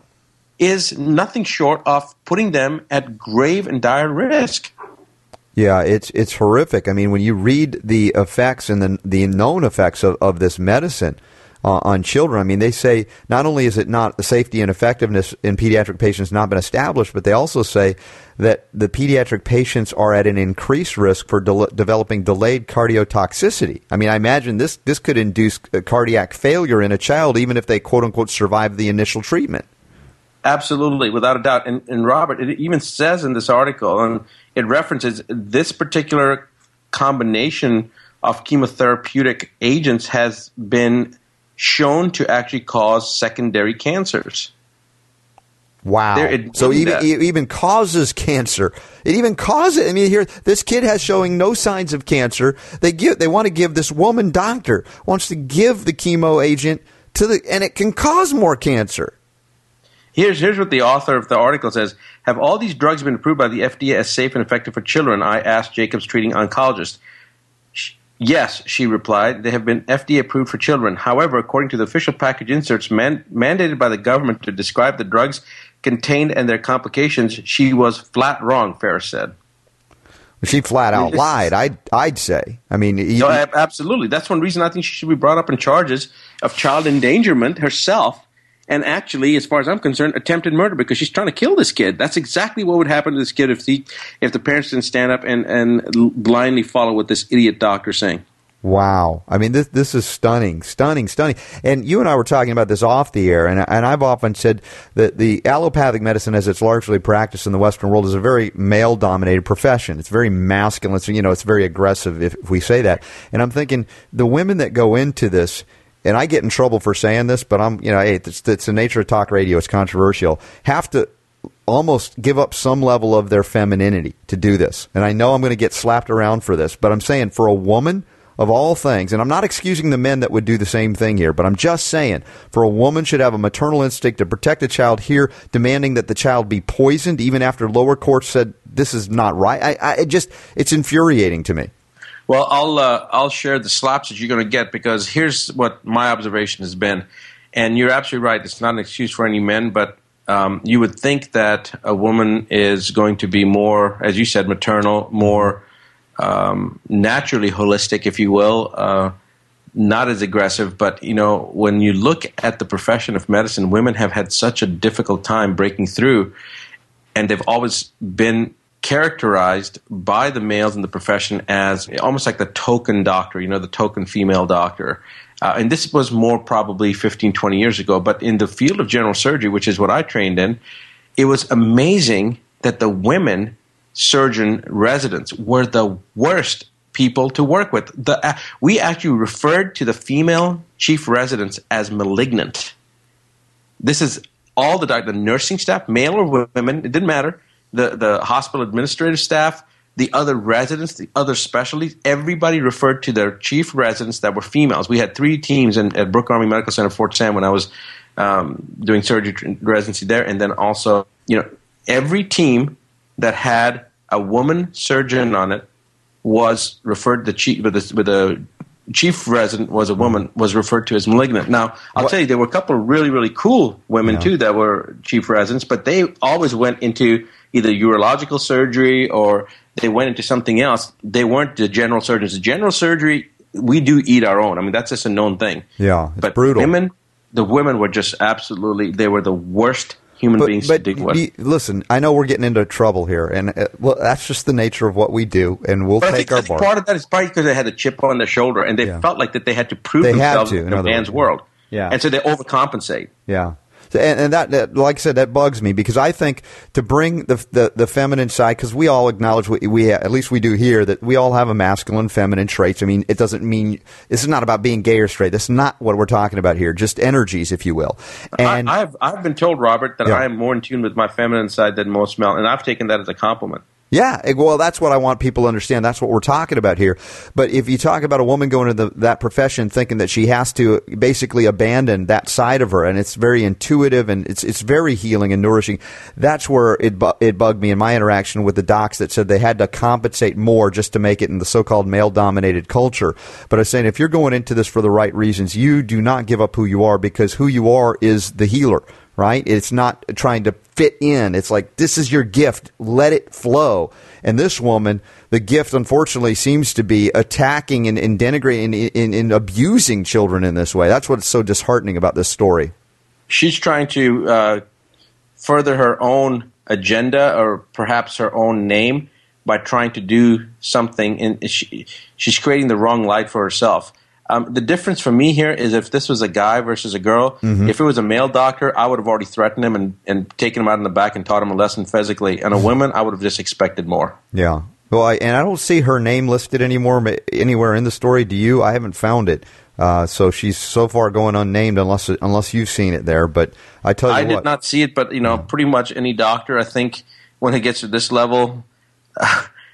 is nothing short of putting them at grave and dire risk. Yeah, it's it's horrific. I mean, when you read the effects and the the known effects of, of this medicine uh, on children, I mean, they say not only is it not the safety and effectiveness in pediatric patients not been established, but they also say that the pediatric patients are at an increased risk for de- developing delayed cardiotoxicity. I mean, I imagine this this could induce a cardiac failure in a child, even if they quote unquote survive the initial treatment. Absolutely, without a doubt. And, and Robert, it even says in this article, and it references this particular combination of chemotherapeutic agents has been shown to actually cause secondary cancers. Wow. So even that. it even causes cancer. It even causes, I mean, here, this kid has showing no signs of cancer. They give, they want to give this woman doctor, wants to give the chemo agent to the, and it can cause more cancer. Here's here's what the author of the article says. Have all these drugs been approved by the F D A as safe and effective for children? I asked Jacob's treating oncologist. Yes, she replied. They have been F D A approved for children. However, according to the official package inserts man- mandated by the government to describe the drugs contained and their complications, she was flat wrong, Ferris said. She flat out lied, I'd, I'd say. I mean, you, no, absolutely. That's one reason I think she should be brought up on charges of child endangerment herself. And actually, as far as I'm concerned, attempted murder because she's trying to kill this kid. That's exactly what would happen to this kid if the if the parents didn't stand up and, and blindly follow what this idiot doctor's saying. Wow. I mean, this this is stunning, stunning, stunning. And you and I were talking about this off the air, and, and I've often said that the allopathic medicine, as it's largely practiced in the Western world, is a very male-dominated profession. It's very masculine. It's, you know, it's very aggressive if, if we say that. And I'm thinking the women that go into this, and I get in trouble for saying this, but I'm, you know, hey, it's, it's the nature of talk radio. It's controversial. Have to almost give up some level of their femininity to do this. And I know I'm going to get slapped around for this, but I'm saying for a woman of all things, and I'm not excusing the men that would do the same thing here, but I'm just saying for a woman should have a maternal instinct to protect a child here, demanding that the child be poisoned, even after lower courts said this is not right. I, I it just, it's infuriating to me. Well, I'll uh, I'll share the slaps that you're going to get because here's what my observation has been, and you're absolutely right. It's not an excuse for any men, but um, you would think that a woman is going to be more, as you said, maternal, more um, naturally holistic, if you will, uh, not as aggressive. But you know, when you look at the profession of medicine, women have had such a difficult time breaking through, and they've always been characterized by the males in the profession as almost like the token doctor, you know, the token female doctor. Uh, and this was more probably fifteen, twenty years ago. But in the field of general surgery, which is what I trained in, it was amazing that the women surgeon residents were the worst people to work with. The, uh, we actually referred to the female chief residents as malignant. This is all the, the nursing staff, male or women, it didn't matter. The, the hospital administrative staff, the other residents, the other specialties, everybody referred to their chief residents that were females. We had three teams in, at Brooke Army Medical Center, Fort Sam, when I was um, doing surgery residency there, and then also, you know, every team that had a woman surgeon on it was referred the chief with the, with the chief resident was a woman was referred to as malignant. Now, I'll what? tell you, there were a couple of really really cool women yeah. too that were chief residents, but they always went into either urological surgery or they went into something else. They weren't the general surgeons. The general surgery, we do eat our own. I mean, that's just a known thing. Yeah, it's but brutal. Women, the women were just absolutely, they were the worst human but, beings but to dig with. Be, listen, I know we're getting into trouble here, and uh, well, that's just the nature of what we do, and we'll but take I think, our I think bar. Part of that is probably because they had a chip on their shoulder, and they yeah. felt like that they had to prove they themselves to, in in a man's words. world. Yeah. And so they overcompensate. Yeah. And, and that, that, like I said, that bugs me because I think to bring the the, the feminine side, because we all acknowledge we, we at least we do here that we all have a masculine, feminine traits. I mean, it doesn't mean this is not about being gay or straight. That's not what we're talking about here. Just energies, if you will. And I, I've I've been told, Robert, that yeah. I am more in tune with my feminine side than most male, and I've taken that as a compliment. Yeah, well, that's what I want people to understand. That's what we're talking about here. But if you talk about a woman going into the, that profession thinking that she has to basically abandon that side of her, and it's very intuitive and it's it's very healing and nourishing, that's where it bu- it bugged me in my interaction with the docs that said they had to compensate more just to make it in the so-called male-dominated culture. But I was saying if you're going into this for the right reasons, you do not give up who you are because who you are is the healer. Right? It's not trying to fit in. It's like, this is your gift. Let it flow. And this woman, the gift, unfortunately, seems to be attacking and, and denigrating and, and, and abusing children in this way. That's what's so disheartening about this story. She's trying to uh, further her own agenda or perhaps her own name by trying to do something. And she, she's creating the wrong light for herself. Um, the difference for me here is if this was a guy versus a girl, mm-hmm. if it was a male doctor, I would have already threatened him and, and taken him out in the back and taught him a lesson physically. And a woman, I would have just expected more. Yeah. Well, I, and I don't see her name listed anymore anywhere in the story. Do you? I haven't found it. Uh, so she's so far going unnamed unless unless you've seen it there. But I tell you I what. did not see it, but, you know, pretty much any doctor, I think, when it gets to this level uh, –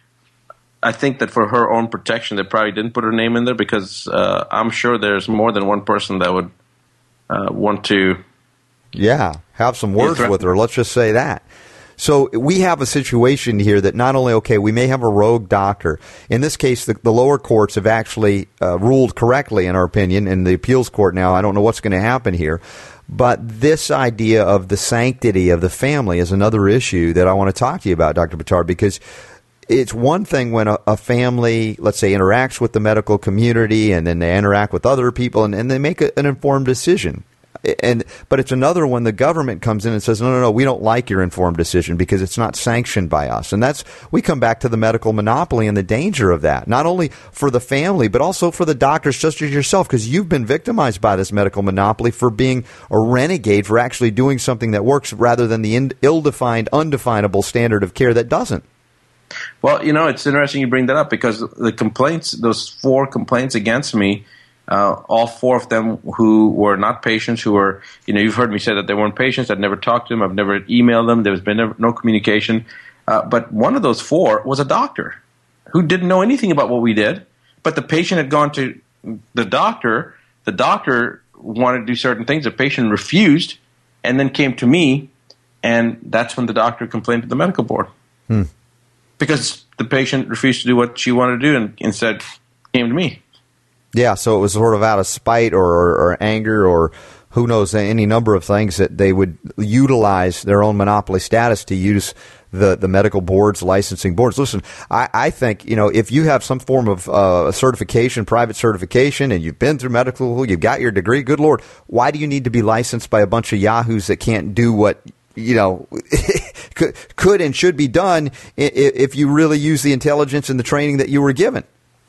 I think that for her own protection, they probably didn't put her name in there because uh, I'm sure there's more than one person that would uh, want to. Yeah, have some words with her. Let's just say that. So we have a situation here that not only, okay, we may have a rogue doctor. In this case, the, the lower courts have actually uh, ruled correctly, in our opinion, in the appeals court now. I don't know what's going to happen here. But this idea of the sanctity of the family is another issue that I want to talk to you about, Doctor Buttar, because it's one thing when a, a family, let's say, interacts with the medical community and then they interact with other people and, and they make a, an informed decision. And but it's another when the government comes in and says, no, no, no, we don't like your informed decision because it's not sanctioned by us. And that's we come back to the medical monopoly and the danger of that, not only for the family, but also for the doctors, just as yourself, because you've been victimized by this medical monopoly for being a renegade, for actually doing something that works rather than the in, ill-defined, undefinable standard of care that doesn't. Well, you know, it's interesting you bring that up because the complaints, those four complaints against me, uh, all four of them who were not patients, who were, you know, you've heard me say that they weren't patients. I'd never talked to them. I've never emailed them. There's been never, no communication. Uh, but one of those four was a doctor who didn't know anything about what we did. But the patient had gone to the doctor. The doctor wanted to do certain things. The patient refused and then came to me. And that's when the doctor complained to the medical board. Hmm. Because the patient refused to do what she wanted to do and instead came to me. Yeah, so it was sort of out of spite or, or, or anger or who knows, any number of things that they would utilize their own monopoly status to use the, the medical boards, licensing boards. Listen, I, I think, you know, if you have some form of uh, certification, private certification, and you've been through medical school, you've got your degree, good Lord, why do you need to be licensed by a bunch of yahoos that can't do what you know, could, could and should be done if you really use the intelligence and the training that you were given?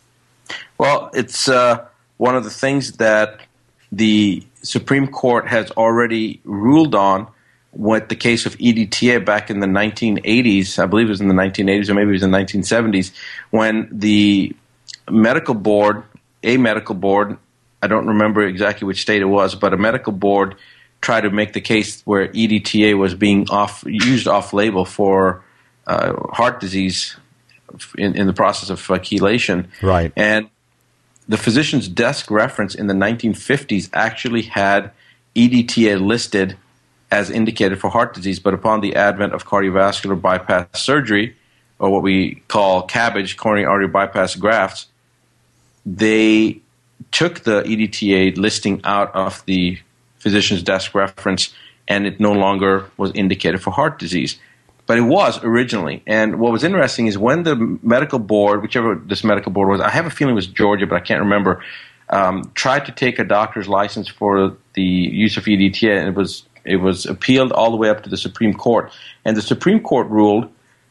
Well, it's uh, one of the things that the Supreme Court has already ruled on with the case of E D T A back in the nineteen eighties. I believe it was in the nineteen eighties or maybe it was in the nineteen seventies when the medical board, a medical board, I don't remember exactly which state it was, but a medical board try to make the case where E D T A was being off used off label for uh, heart disease in, in the process of uh, chelation. Right. And the physician's desk reference in the nineteen fifties actually had E D T A listed as indicated for heart disease, but upon the advent of cardiovascular bypass surgery, or what we call CABG, coronary artery bypass grafts, they took the E D T A listing out of the physician's desk reference, and it no longer was indicated for heart disease. But it was originally. And what was interesting is when the medical board, whichever this medical board was, I have a feeling it was Georgia, but I can't remember, um, tried to take a doctor's license for the use of E D T A, and it was it was appealed all the way up to the Supreme Court. And the Supreme Court ruled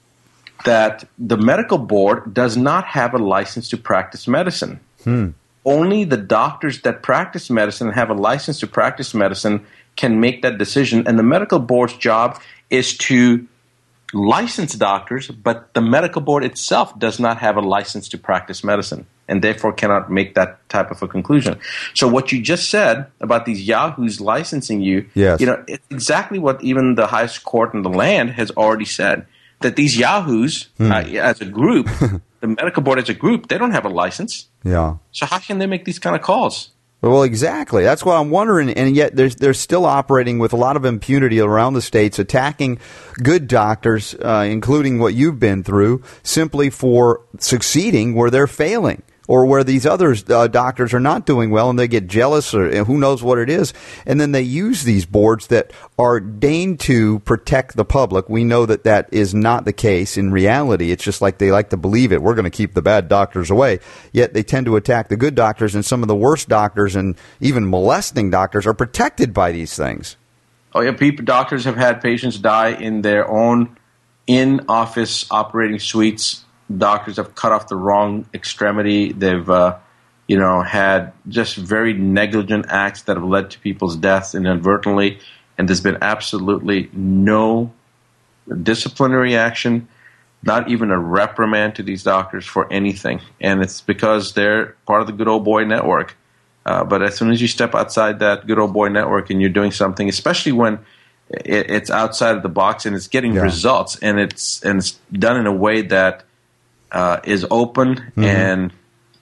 that the medical board does not have a license to practice medicine. Hmm. Only the doctors that practice medicine and have a license to practice medicine can make that decision. And the medical board's job is to license doctors, but the medical board itself does not have a license to practice medicine and therefore cannot make that type of a conclusion. So what you just said about these yahoos licensing you, yes. you know, it's exactly what even the highest court in the land has already said, that these yahoos hmm. uh, as a group, the medical board as a group, they don't have a license. Yeah. So how can they make these kind of calls? Well, exactly. That's what I'm wondering. And yet they're, they're still operating with a lot of impunity around the states, attacking good doctors, uh, including what you've been through, simply for succeeding where they're failing, or where these other uh, doctors are not doing well and they get jealous, or who knows what it is. And then they use these boards that are deigned to protect the public. We know that that is not the case in reality. It's just like they like to believe it. We're going to keep the bad doctors away. Yet they tend to attack the good doctors, and some of the worst doctors and even molesting doctors are protected by these things. Oh, yeah, people, doctors have had patients die in their own in-office operating suites. Doctors have cut off the wrong extremity. They've, uh, you know, had just very negligent acts that have led to people's deaths inadvertently, and there's been absolutely no disciplinary action, not even a reprimand to these doctors for anything. And it's because they're part of the good old boy network. Uh, but as soon as you step outside that good old boy network and you're doing something, especially when it, it's outside of the box and it's getting yeah. results, and it's and it's done in a way that Uh, is open mm-hmm. and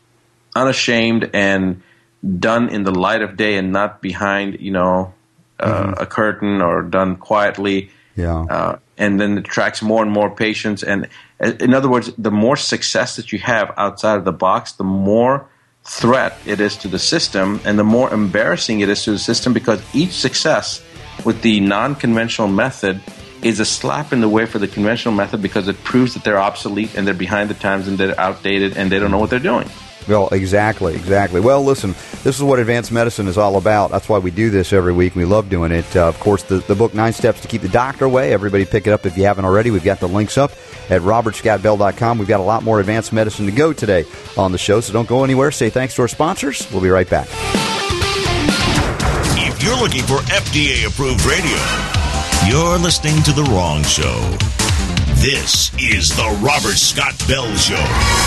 unashamed and done in the light of day and not behind, you know, uh, mm-hmm. a curtain, or done quietly. Yeah. Uh, and then it attracts more and more patients. And in other words, the more success that you have outside of the box, the more threat it is to the system, and the more embarrassing it is to the system, because each success with the non-conventional method is a slap in the way for the conventional method, because it proves that they're obsolete and they're behind the times and they're outdated and they don't know what they're doing. Well, exactly, exactly. Well, listen, this is what advanced medicine is all about. That's why we do this every week. We love doing it. Uh, of course, the, the book, Nine Steps to Keep the Doctor Away, everybody pick it up if you haven't already. We've got the links up at robert scott bell dot com. We've got a lot more advanced medicine to go today on the show, so don't go anywhere. Say thanks to our sponsors. We'll be right back. If you're looking for F D A-approved radio, you're listening to the wrong show. This is the Robert Scott Bell Show.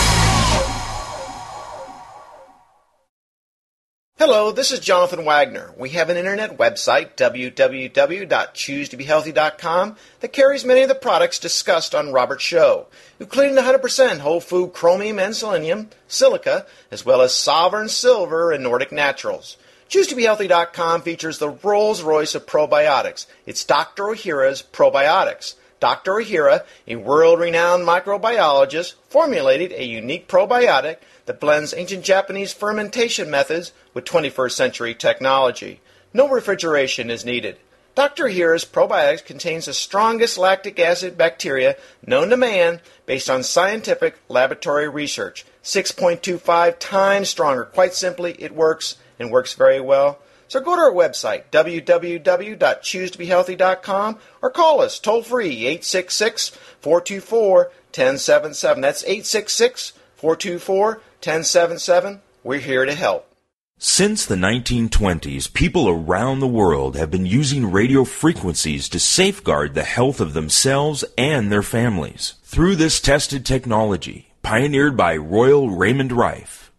Hello, this is Jonathan Wagner. We have an internet website, w w w dot choose to be healthy dot com, that carries many of the products discussed on Robert's show, including one hundred percent whole food chromium and selenium, silica, as well as Sovereign Silver and Nordic Naturals. choose to be healthy dot com features the Rolls-Royce of probiotics. It's Doctor Ohhira's Probiotics. Doctor Ohhira, a world-renowned microbiologist, formulated a unique probiotic that blends ancient Japanese fermentation methods with twenty-first century technology. No refrigeration is needed. Doctor Ohhira's Probiotics contains the strongest lactic acid bacteria known to man based on scientific laboratory research. six point two five times stronger. Quite simply, it works, and works very well. So go to our website, w w w dot choose to be healthy dot com, or call us toll-free, eight six six, four two four, one zero seven seven. That's eight six six, four two four, one zero seven seven. We're here to help. Since the nineteen twenties, people around the world have been using radio frequencies to safeguard the health of themselves and their families. Through this tested technology, pioneered by Royal Raymond Rife,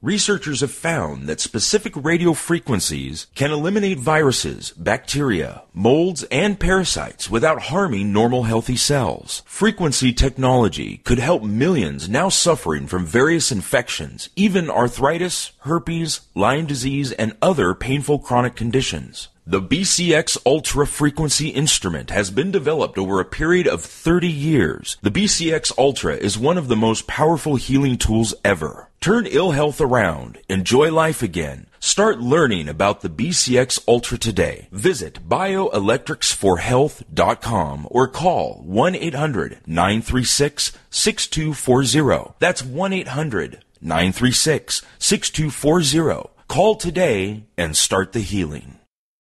Researchers have found that specific radio frequencies can eliminate viruses, bacteria, molds, and parasites without harming normal healthy cells. Frequency technology could help millions now suffering from various infections, even arthritis, herpes, Lyme disease, and other painful chronic conditions. The B C X Ultra Frequency instrument has been developed over a period of thirty years. The B C X Ultra is one of the most powerful healing tools ever. Turn ill health around. Enjoy life again. Start learning about the B C X Ultra today. Visit bioelectrics for health dot com or call one eight hundred nine three six six two four zero. That's one eight hundred nine three six six two four zero. Call today and start the healing.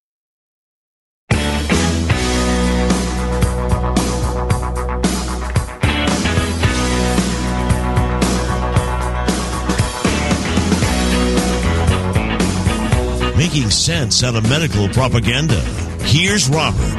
Making sense out of medical propaganda. Here's Robert.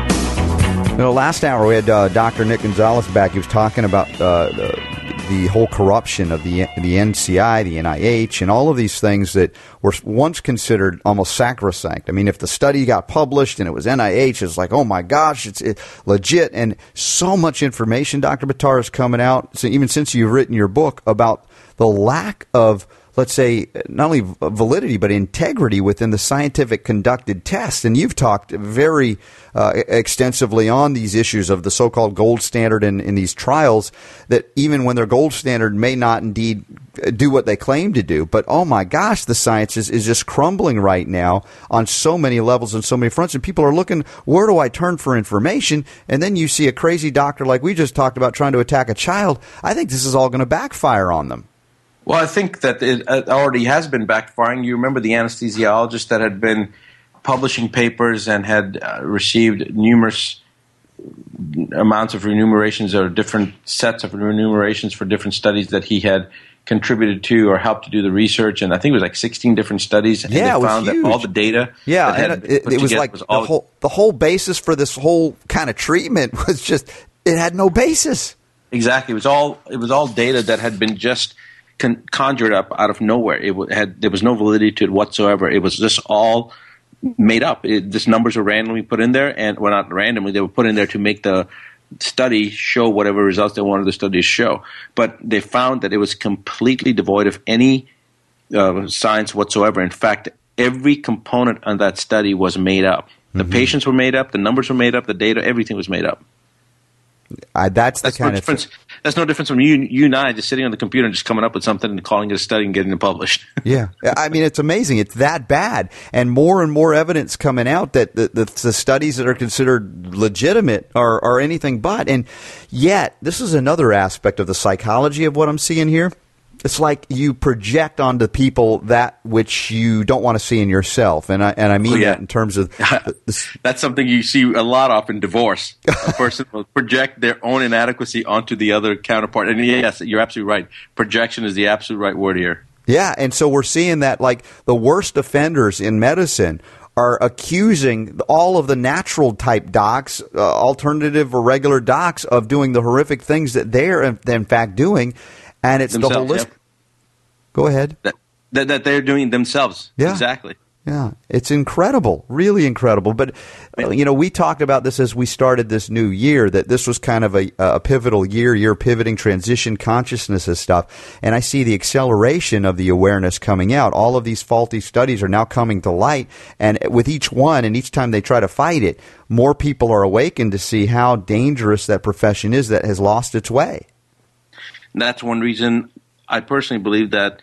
You know, last hour we had uh, Doctor Nick Gonzalez back. He was talking about uh, the, the whole corruption of the the N C I, the N I H, and all of these things that were once considered almost sacrosanct. I mean, if the study got published and it was N I H, it's like, oh my gosh, it's it, legit. And so much information, Doctor Buttar, is coming out, so even since you've written your book, about the lack of, let's say, not only validity, but integrity within the scientific conducted test. And you've talked very uh, extensively on these issues of the so-called gold standard in, in these trials, that even when their gold standard may not indeed do what they claim to do. But, oh my gosh, the science is, is just crumbling right now on so many levels and so many fronts. And people are looking, where do I turn for information? And then you see a crazy doctor like we just talked about trying to attack a child. I think this is all going to backfire on them. Well, I think that it already has been backfiring. You remember the anesthesiologist that had been publishing papers and had uh, received numerous amounts of remunerations or different sets of remunerations for different studies that he had contributed to or helped to do the research. And I think it was like sixteen different studies. And yeah, they it found was huge. That all the data. Yeah, that and it, it was like was the, whole, the whole basis for this whole kind of treatment was just, it had no basis. Exactly. It was all, it was all data that had been just Con- conjured up out of nowhere. It w- had there was no validity to it whatsoever. It was just all made up. It, these numbers were randomly put in there, and well, not randomly. They were put in there to make the study show whatever results they wanted the study to show. But they found that it was completely devoid of any uh, science whatsoever. In fact, every component on that study was made up. The mm-hmm. patients were made up. The numbers were made up. The data, everything was made up. Uh, that's the that's kind no of difference. Th- that's no difference from you, you and I just sitting on the computer and just coming up with something and calling it a study and getting it published. Yeah, I mean, it's amazing. It's that bad, and more and more evidence coming out that the, the, the studies that are considered legitimate are, are anything but. And yet, this is another aspect of the psychology of what I'm seeing here. It's like you project onto people that which you don't want to see in yourself, and I and I mean oh, yeah. that in terms of this. That's something you see a lot of in divorce. A person will project their own inadequacy onto the other counterpart, and yes, you're absolutely right. Projection is the absolute right word here. Yeah, and so we're seeing that, like, the worst offenders in medicine are accusing all of the natural type docs, uh, alternative or regular docs, of doing the horrific things that they're in, in fact doing. And it's themselves, the holistic. Yep. Go ahead. That, that that they're doing themselves. Yeah. Exactly. Yeah. It's incredible. Really incredible. But, uh, you know, we talked about this as we started this new year, that this was kind of a, a pivotal year, year pivoting, transition, consciousness and stuff. And I see the acceleration of the awareness coming out. All of these faulty studies are now coming to light. And with each one, and each time they try to fight it, more people are awakened to see how dangerous that profession is that has lost its way. That's one reason I personally believe that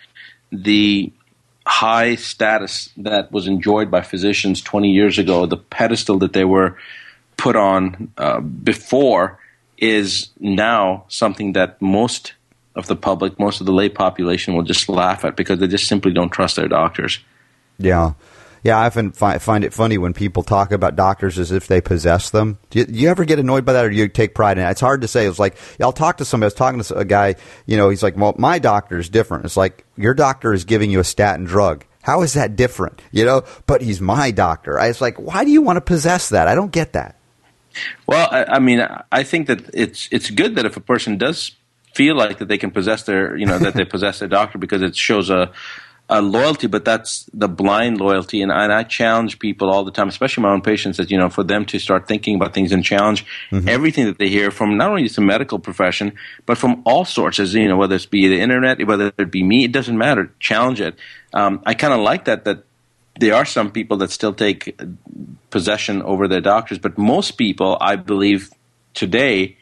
the high status that was enjoyed by physicians twenty years ago, the pedestal that they were put on uh, before, is now something that most of the public, most of the lay population will just laugh at because they just simply don't trust their doctors. Yeah. Yeah, I often find, find it funny when people talk about doctors as if they possess them. Do you, do you ever get annoyed by that, or do you take pride in it? It's hard to say. It's like, I'll talk to somebody. I was talking to a guy, you know, he's like, well, my doctor is different. It's like, your doctor is giving you a statin drug. How is that different? You know, but he's my doctor. I was like, why do you want to possess that? I don't get that. Well, I, I mean, I think that it's it's good that if a person does feel like that they can possess their, you know, that they possess their doctor, because it shows a uh, loyalty, but that's the blind loyalty. And, and I challenge people all the time, especially my own patients, that, you know, for them to start thinking about things and challenge mm-hmm. everything that they hear from not only just the medical profession, but from all sources, you know, whether it's be the internet, whether it be me, it doesn't matter. Challenge it. Um, I kind of like that, that there are some people that still take possession over their doctors, but most people, I believe, today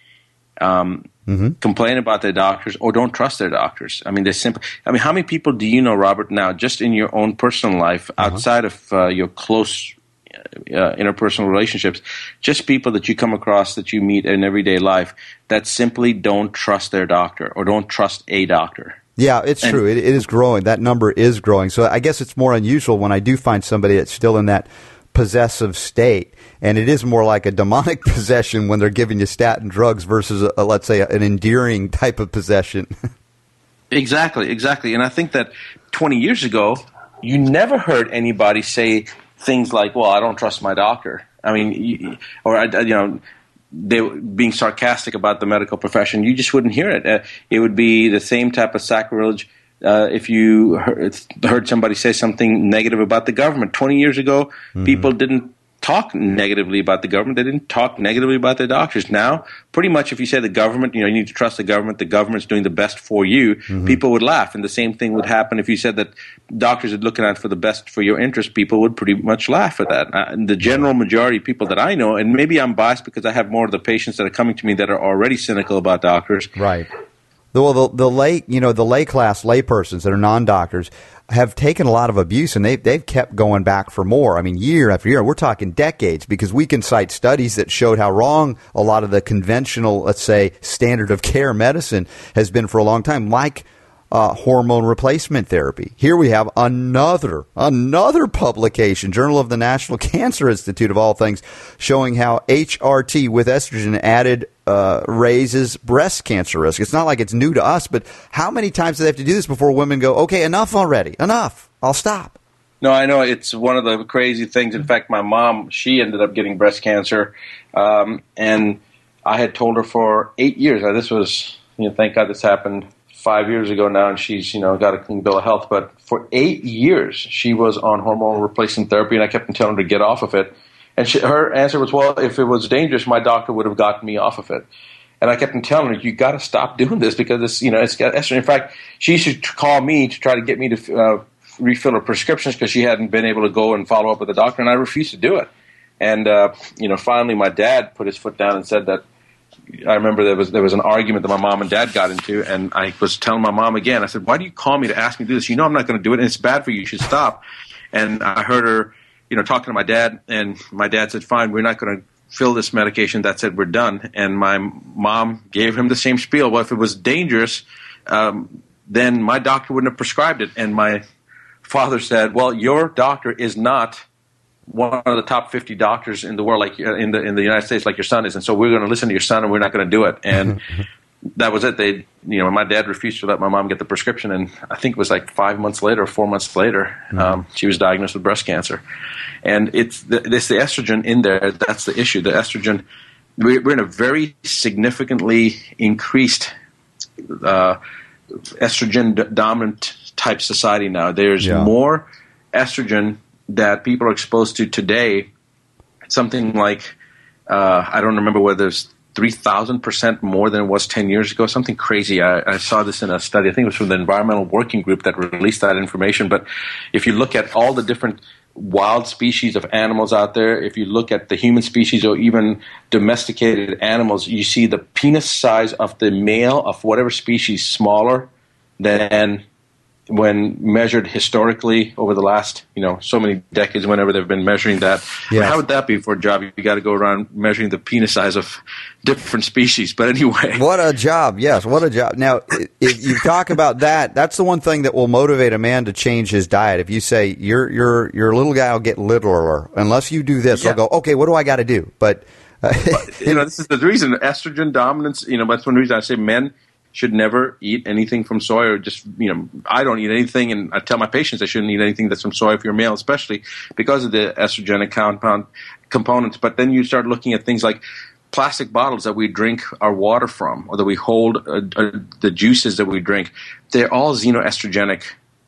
um, mm-hmm. complain about their doctors or don't trust their doctors. I mean, they're simple. I mean, how many people do you know, Robert, now, just in your own personal life, uh-huh. outside of uh, your close uh, interpersonal relationships, just people that you come across that you meet in everyday life that simply don't trust their doctor or don't trust a doctor? Yeah, it's and, true. It, it is growing. That number is growing. So I guess it's more unusual when I do find somebody that's still in that possessive state. And it is more like a demonic possession when they're giving you statin drugs versus, a, a, let's say, an endearing type of possession. Exactly, exactly. And I think that twenty years ago, you never heard anybody say things like, well, I don't trust my doctor. I mean, you, or, you know, they being sarcastic about the medical profession. You just wouldn't hear it. Uh, it would be the same type of sacrilege uh, if you heard, heard somebody say something negative about the government. twenty years ago, mm-hmm. people didn't talk negatively about the government. They didn't talk negatively about their doctors. Now, pretty much if you say the government, you know, you need to trust the government, the government's doing the best for you, mm-hmm. people would laugh. And the same thing would happen if you said that doctors are looking out for the best for your interest, people would pretty much laugh at that. Uh, and the general majority of people that I know, and maybe I'm biased because I have more of the patients that are coming to me that are already cynical about doctors. Right. Well, the, the lay, you know, the lay class, lay persons that are non-doctors have taken a lot of abuse, and they, they've kept going back for more. I mean, year after year. We're talking decades, because we can cite studies that showed how wrong a lot of the conventional, let's say, standard of care medicine has been for a long time, like uh, hormone replacement therapy. Here we have another, another publication, Journal of the National Cancer Institute of all things, showing how H R T with estrogen added Uh, raises breast cancer risk. It's not like it's new to us, but how many times do they have to do this before women go, okay, enough already, enough, I'll stop? No, I know it's one of the crazy things. In fact, my mom, she ended up getting breast cancer, um, and I had told her for eight years. Now, this was, you know, thank God this happened five years ago now, and she's, you know, got a clean bill of health. But for eight years, she was on hormone replacement therapy, and I kept on telling her to get off of it. And she, her answer was, well, if it was dangerous, my doctor would have gotten me off of it. And I kept on telling her, you got to stop doing this because it's, you know, it's got estrogen. In fact, she used to call me to try to get me to uh, refill her prescriptions because she hadn't been able to go and follow up with the doctor, and I refused to do it. And, uh, you know, finally my dad put his foot down and said that, I remember there was there was an argument that my mom and dad got into, and I was telling my mom again, I said, why do you call me to ask me to do this? You know I'm not going to do it, and it's bad for you. You should stop. And I heard her, you know, talking to my dad, and my dad said, fine, we're not going to fill this medication. That said, we're done. And my mom gave him the same spiel. Well, if it was dangerous, um, then my doctor wouldn't have prescribed it. And my father said, well, your doctor is not one of the top fifty doctors in the world, like in the in the United States, like your son is. And so we're going to listen to your son, and we're not going to do it. And that was it. They, you know, my dad refused to let my mom get the prescription, and I think it was like five months later, or four months later, mm-hmm. um, she was diagnosed with breast cancer. And it's the, it's the estrogen in there. That's the issue. The estrogen. We're in a very significantly increased uh, estrogen dominant type society now. There's yeah. more estrogen that people are exposed to today. Something like uh, I don't remember whether it's three thousand percent more than it was ten years ago, something crazy. I, I saw this in a study. I think it was from the Environmental Working Group that released that information. But if you look at all the different wild species of animals out there, if you look at the human species or even domesticated animals, you see the penis size of the male of whatever species smaller than when measured historically over the last, you know, so many decades, whenever they've been measuring that. Yeah. How would that be for a job? You got to go around measuring the penis size of different species. But anyway. What a job. Yes, what a job. Now, if you talk about that, that's the one thing that will motivate a man to change his diet. If you say, your your your little guy will get littler. Unless you do this, yeah. he'll go, okay, what do I got to do? But, uh, you know, this is the reason, estrogen dominance, you know, that's one reason I say men should never eat anything from soy, or just, you know, I don't eat anything, and I tell my patients I shouldn't eat anything that's from soy if you're male, especially because of the estrogenic compound components. But then you start looking at things like plastic bottles that we drink our water from, or that we hold uh, uh, the juices that we drink. They're all xenoestrogenic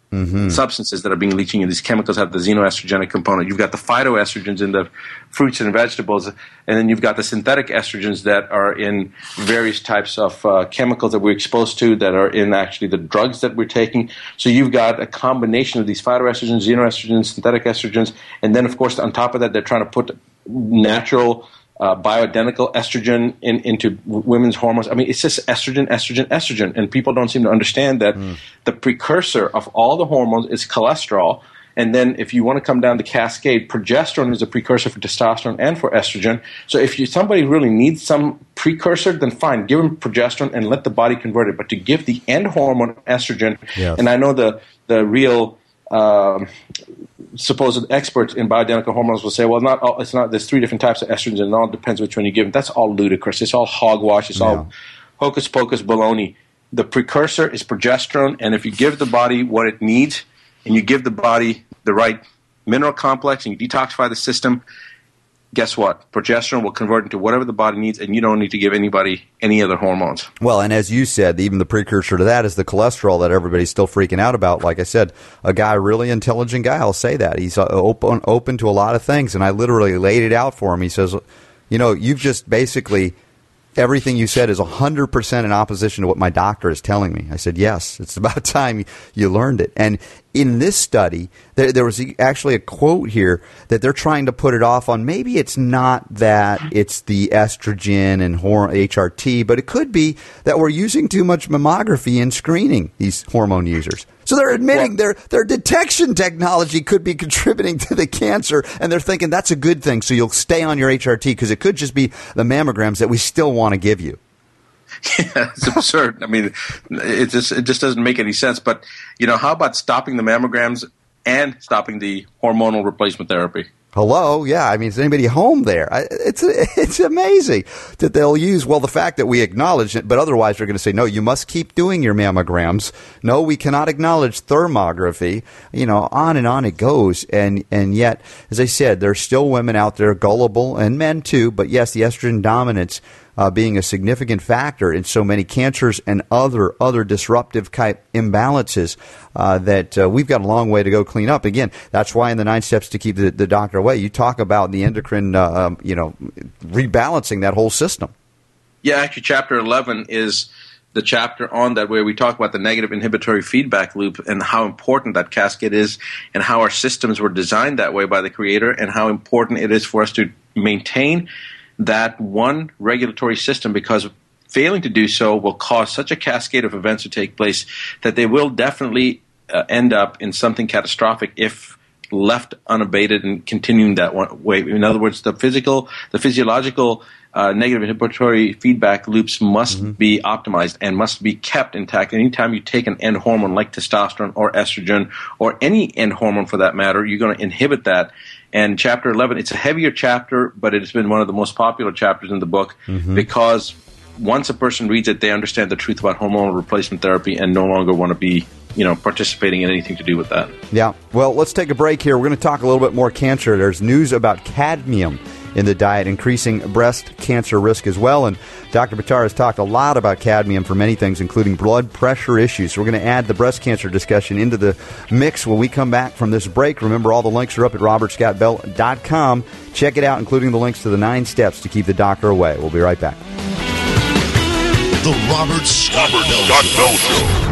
mm-hmm. substances that are being leached in. These chemicals have the xenoestrogenic component. You've got the phytoestrogens in the fruits and vegetables, and then you've got the synthetic estrogens that are in various types of uh, chemicals that we're exposed to that are in actually the drugs that we're taking. So you've got a combination of these phytoestrogens, xenoestrogens, synthetic estrogens, and then, of course, on top of that, they're trying to put natural Uh, bioidentical estrogen in, into w- women's hormones. I mean, it's just estrogen, estrogen, estrogen. And people don't seem to understand that mm. the precursor of all the hormones is cholesterol. And then if you want to come down the cascade, progesterone is a precursor for testosterone and for estrogen. So if you, somebody really needs some precursor, then fine, give them progesterone and let the body convert it. But to give the end hormone estrogen, yes. and I know the, the real um, supposed experts in bioidentical hormones will say, well, not all, it's not. There's three different types of estrogen, and it all depends which one you give. That's all ludicrous. It's all hogwash. It's yeah. all hocus pocus baloney. The precursor is progesterone, and if you give the body what it needs, and you give the body the right mineral complex, and you detoxify the system, guess what? Progesterone will convert into whatever the body needs, and you don't need to give anybody any other hormones. Well, and as you said, even the precursor to that is the cholesterol that everybody's still freaking out about. Like I said, a guy, a really intelligent guy, I'll say that. He's open, open to a lot of things, and I literally laid it out for him. He says, you know, you've just basically, everything you said is one hundred percent in opposition to what my doctor is telling me. I said, yes, it's about time you learned it. And in this study, there, there was actually a quote here that they're trying to put it off on. Maybe it's not that it's the estrogen and H R T, but it could be that we're using too much mammography in screening these hormone users. So they're admitting well, their their detection technology could be contributing to the cancer, and they're thinking that's a good thing, so you'll stay on your H R T because it could just be the mammograms that we still want to give you. Yeah, it's absurd. I mean, it just it just doesn't make any sense. But, you know, how about stopping the mammograms and stopping the hormonal replacement therapy? Hello, yeah. I mean, is anybody home there? I, it's it's amazing that they'll use, well, the fact that we acknowledge it, but otherwise they're going to say, no, you must keep doing your mammograms. No, we cannot acknowledge thermography. You know, on and on it goes. And, and yet, as I said, there's still women out there gullible, and men too, but yes, the estrogen dominance Uh, being a significant factor in so many cancers and other other disruptive type imbalances uh, that uh, we've got a long way to go clean up. Again, that's why in the nine steps to keep the, the doctor away, you talk about the endocrine, uh, um, you know, rebalancing that whole system. Yeah, actually, chapter eleven is the chapter on that where we talk about the negative inhibitory feedback loop and how important that cascade is and how our systems were designed that way by the Creator and how important it is for us to maintain that one regulatory system, because failing to do so will cause such a cascade of events to take place that they will definitely uh, end up in something catastrophic if left unabated and continuing that one way. In other words, the physical, the physiological uh, negative inhibitory feedback loops must mm-hmm. be optimized and must be kept intact. Anytime you take an end hormone like testosterone or estrogen or any end hormone for that matter, you're going to inhibit that. And chapter eleven, it's a heavier chapter, but it has been one of the most popular chapters in the book mm-hmm. because once a person reads it, they understand the truth about hormonal replacement therapy and no longer want to be, you know, participating in anything to do with that. Yeah. Well, let's take a break here. We're going to talk a little bit more cancer. There's news about cadmium in the diet, increasing breast cancer risk as well. And Doctor Buttar has talked a lot about cadmium for many things, including blood pressure issues. So we're going to add the breast cancer discussion into the mix when we come back from this break. Remember, all the links are up at robert scott bell dot com. Check it out, including the links to the nine steps to keep the doctor away. We'll be right back. The Robert Scott Bell Show.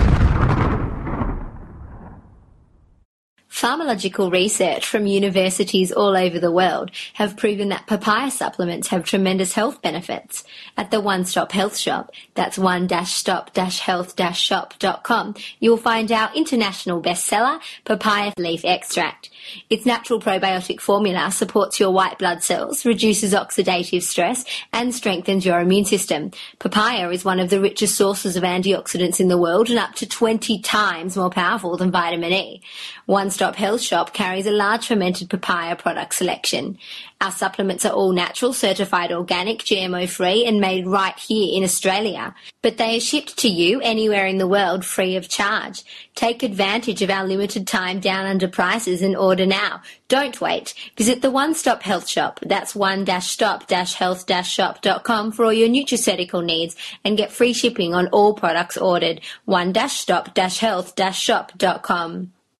Pharmacological research from universities all over the world have proven that papaya supplements have tremendous health benefits. At the One Stop Health Shop, that's one stop health shop dot com, you'll find our international bestseller, papaya leaf extract. Its natural probiotic formula supports your white blood cells, reduces oxidative stress, and strengthens your immune system. Papaya is one of the richest sources of antioxidants in the world and up to twenty times more powerful than vitamin E. One Stop Health Shop carries a large fermented papaya product selection. Our supplements are all natural, certified organic, G M O-free, and made right here in Australia. But they are shipped to you anywhere in the world free of charge. Take advantage of our limited time down under prices and order now. Don't wait. Visit the One Stop Health Shop. That's one stop health shop dot com for all your nutraceutical needs and get free shipping on all products ordered. one stop health shop dot com.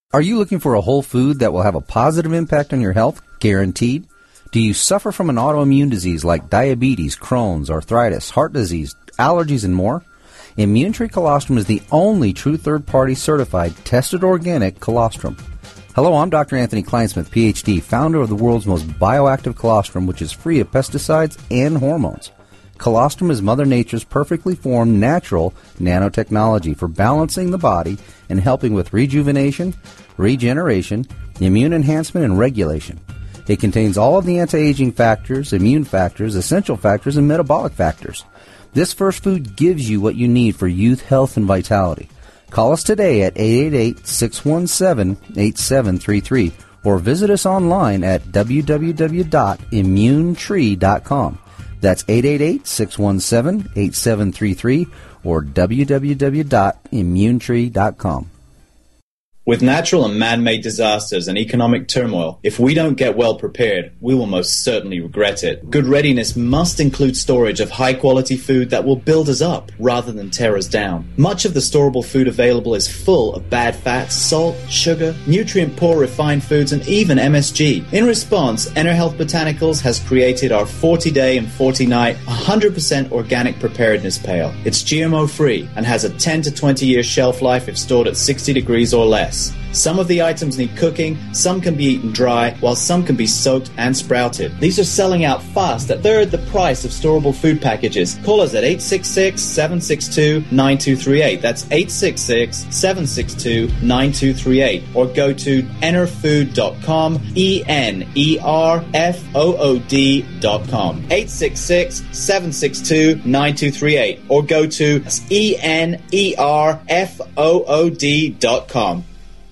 Are you looking for a whole food that will have a positive impact on your health? Guaranteed. Do you suffer from an autoimmune disease like diabetes, Crohn's, arthritis, heart disease, allergies, and more? Immune Tree Colostrum is the only true third-party certified, tested organic colostrum. Hello, I'm Doctor Anthony Kleinsmith, P H D, founder of the world's most bioactive colostrum, which is free of pesticides and hormones. Colostrum is Mother Nature's perfectly formed, natural nanotechnology for balancing the body and helping with rejuvenation, regeneration, immune enhancement, and regulation. It contains all of the anti-aging factors, immune factors, essential factors, and metabolic factors. This first food gives you what you need for youth, health, and vitality. Call us today at eight eight eight, six one seven, eight seven three three or visit us online at w w w dot immune tree dot com. That's eight eight eight, six one seven, eight seven three three or w w w dot immune tree dot com. With natural and man-made disasters and economic turmoil, if we don't get well prepared, we will most certainly regret it. Good readiness must include storage of high-quality food that will build us up rather than tear us down. Much of the storable food available is full of bad fats, salt, sugar, nutrient-poor refined foods, and even M S G. In response, EnerHealth Botanicals has created our forty-day and forty-night one hundred percent organic preparedness pail. It's G M O-free and has a ten to twenty year shelf life if stored at sixty degrees or less. Some of the items need cooking, some can be eaten dry, while some can be soaked and sprouted. These are selling out fast at third the price of storable food packages. Call us at eight six six, seven six two, nine two three eight. That's eight six six, seven six two, nine two three eight. Or go to enerfood dot com, E N E R F O O D dot com. eight six six, seven six two, nine two three eight. Or go to E N E R F O O D dot com.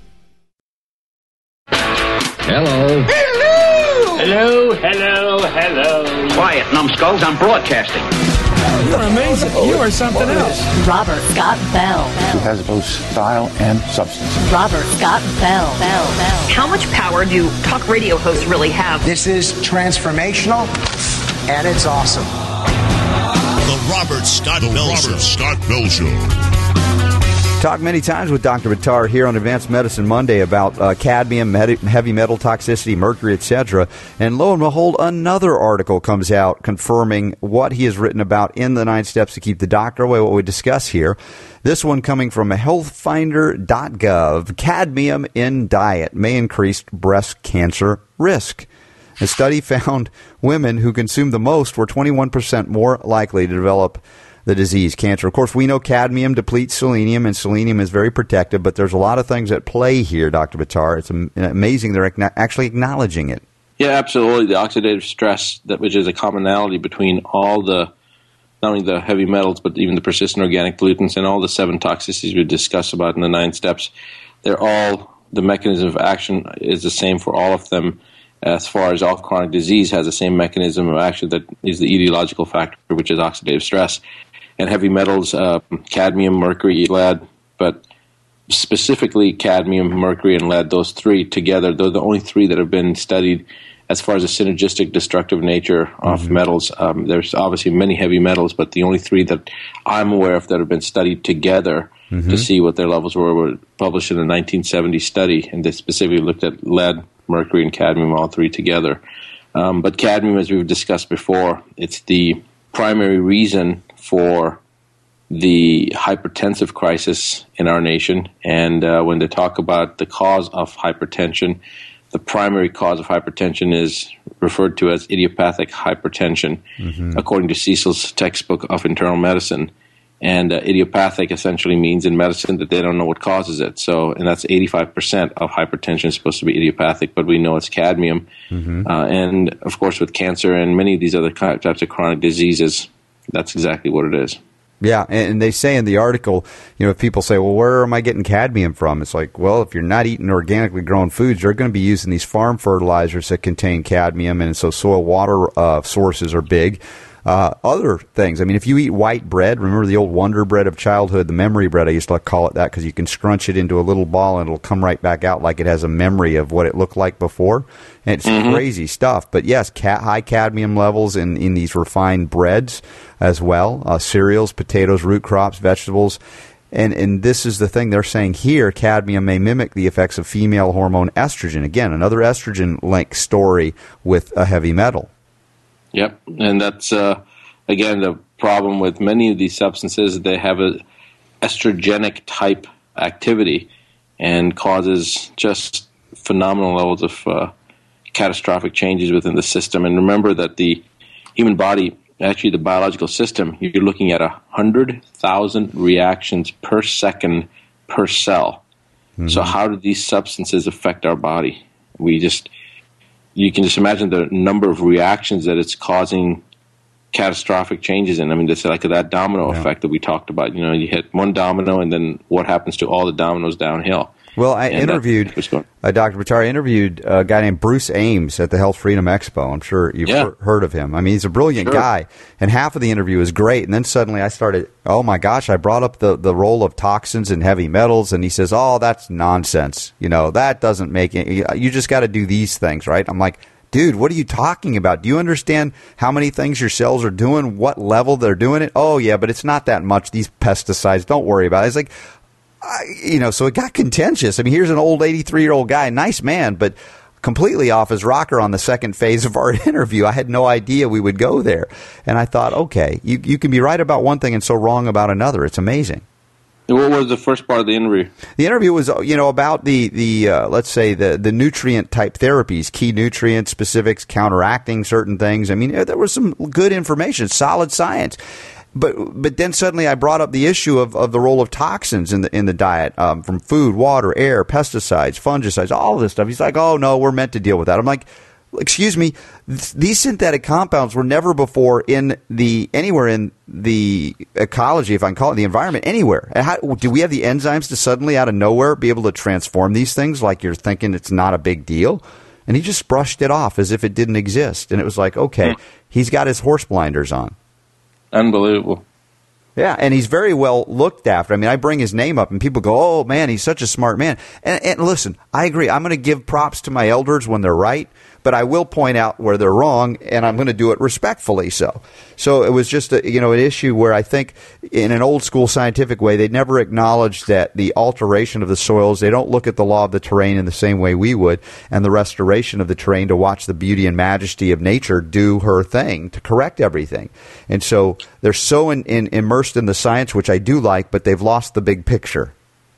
Hello. Hello. Hello, hello, hello. Quiet, numbskulls. I'm broadcasting. You're amazing. You are something else. Robert Scott Bell. He has both style and substance. Robert Scott Bell. Bell. Bell. How much power do talk radio hosts really have? This is transformational, and it's awesome. The Robert Scott the Bell Robert Show. Scott Bell Show. Talked many times with Doctor Buttar here on Advanced Medicine Monday about uh, cadmium, med- heavy metal toxicity, mercury, et cetera. And lo and behold, another article comes out confirming what he has written about in the nine steps to keep the doctor away, what we discuss here. This one coming from health finder dot gov. Cadmium in diet may increase breast cancer risk. A study found women who consumed the most were twenty-one percent more likely to develop the disease, cancer. Of course, we know cadmium depletes selenium, and selenium is very protective, but there's a lot of things at play here, Doctor Buttar. It's amazing they're actually acknowledging it. Yeah, absolutely. The oxidative stress, that which is a commonality between all the, not only the heavy metals, but even the persistent organic pollutants and all the seven toxicities we discussed about in the nine steps, they're all, the mechanism of action is the same for all of them. As far as all chronic disease has the same mechanism of action that is the etiological factor, which is oxidative stress. And heavy metals, uh, cadmium, mercury, lead, but specifically cadmium, mercury, and lead, those three together, they're the only three that have been studied as far as the synergistic destructive nature of mm-hmm. metals. Um, there's obviously many heavy metals, but the only three that I'm aware of that have been studied together mm-hmm. to see what their levels were were published in a nineteen seventy study, and they specifically looked at lead, mercury, and cadmium, all three together. Um, but cadmium, as we've discussed before, it's the primary reason for the hypertensive crisis in our nation. And uh, when they talk about the cause of hypertension, the primary cause of hypertension is referred to as idiopathic hypertension, mm-hmm. according to Cecil's textbook of internal medicine. And uh, idiopathic essentially means in medicine that they don't know what causes it. So, and that's eighty-five percent of hypertension is supposed to be idiopathic, but we know it's cadmium. Mm-hmm. Uh, and, of course, with cancer and many of these other types of chronic diseases, that's exactly what it is. Yeah, and they say in the article, you know, if people say, well, where am I getting cadmium from? It's like, well, if you're not eating organically grown foods, you're going to be using these farm fertilizers that contain cadmium, and so soil water uh, sources are big. Uh, other things, I mean, if you eat white bread, remember the old Wonder Bread of childhood, the memory bread, I used to call it that because you can scrunch it into a little ball and it'll come right back out like it has a memory of what it looked like before. And it's mm-hmm. crazy stuff. But yes, cat, high cadmium levels in, in these refined breads as well, uh, cereals, potatoes, root crops, vegetables. And and this is the thing they're saying here, cadmium may mimic the effects of female hormone estrogen. Again, another estrogen-linked story with a heavy metal. Yep, and that's, uh, again, the problem with many of these substances. They have a estrogenic type activity and causes just phenomenal levels of uh, catastrophic changes within the system. And remember that the human body, actually the biological system, you're looking at one hundred thousand reactions per second per cell. Mm-hmm. So how do these substances affect our body? We just, you can just imagine the number of reactions that it's causing catastrophic changes in. I mean, it's like that domino yeah. effect that we talked about. You know, you hit one domino, and then what happens to all the dominoes downhill? Well, I and interviewed, uh, Doctor Buttar, I interviewed a guy named Bruce Ames at the Health Freedom Expo. I'm sure you've yeah. heard of him. I mean, he's a brilliant sure. guy, and half of the interview was great. And then suddenly I started, oh, my gosh, I brought up the, the role of toxins and heavy metals, and he says, oh, that's nonsense. You know, that doesn't make it. You just got to do these things, right? I'm like, dude, what are you talking about? Do you understand how many things your cells are doing, what level they're doing it? Oh, yeah, but it's not that much. These pesticides, don't worry about it. It's like, I, you know, so it got contentious. I mean, here's an old eighty-three-year-old guy, nice man, but completely off his rocker on the second phase of our interview. I had no idea we would go there. And I thought, okay, you, you can be right about one thing and so wrong about another. It's amazing. What was the first part of the interview? The interview was, you know, about the, the uh, let's say, the, the nutrient-type therapies, key nutrient specifics, counteracting certain things. I mean, there was some good information, solid science. But but then suddenly I brought up the issue of, of the role of toxins in the in the diet, um, from food, water, air, pesticides, fungicides, all of this stuff. He's like, oh, no, we're meant to deal with that. I'm like, excuse me, th- these synthetic compounds were never before in the anywhere in the ecology, if I can call it, the environment, anywhere. How, do we have the enzymes to suddenly out of nowhere be able to transform these things like you're thinking it's not a big deal? And he just brushed it off as if it didn't exist. And it was like, okay, he's got his horse blinders on. Unbelievable. Yeah, and he's very well looked after. I mean, I bring his name up, and people go, oh, man, he's such a smart man. And, and listen, I agree. I'm going to give props to my elders when they're right, but I will point out where they're wrong, and I'm going to do it respectfully so. So it was just a, you know, an issue where I think in an old-school scientific way, they never acknowledged that the alteration of the soils, they don't look at the law of the terrain in the same way we would, and the restoration of the terrain to watch the beauty and majesty of nature do her thing, to correct everything. And so they're so in, in, immersed in the science, which I do like, but they've lost the big picture.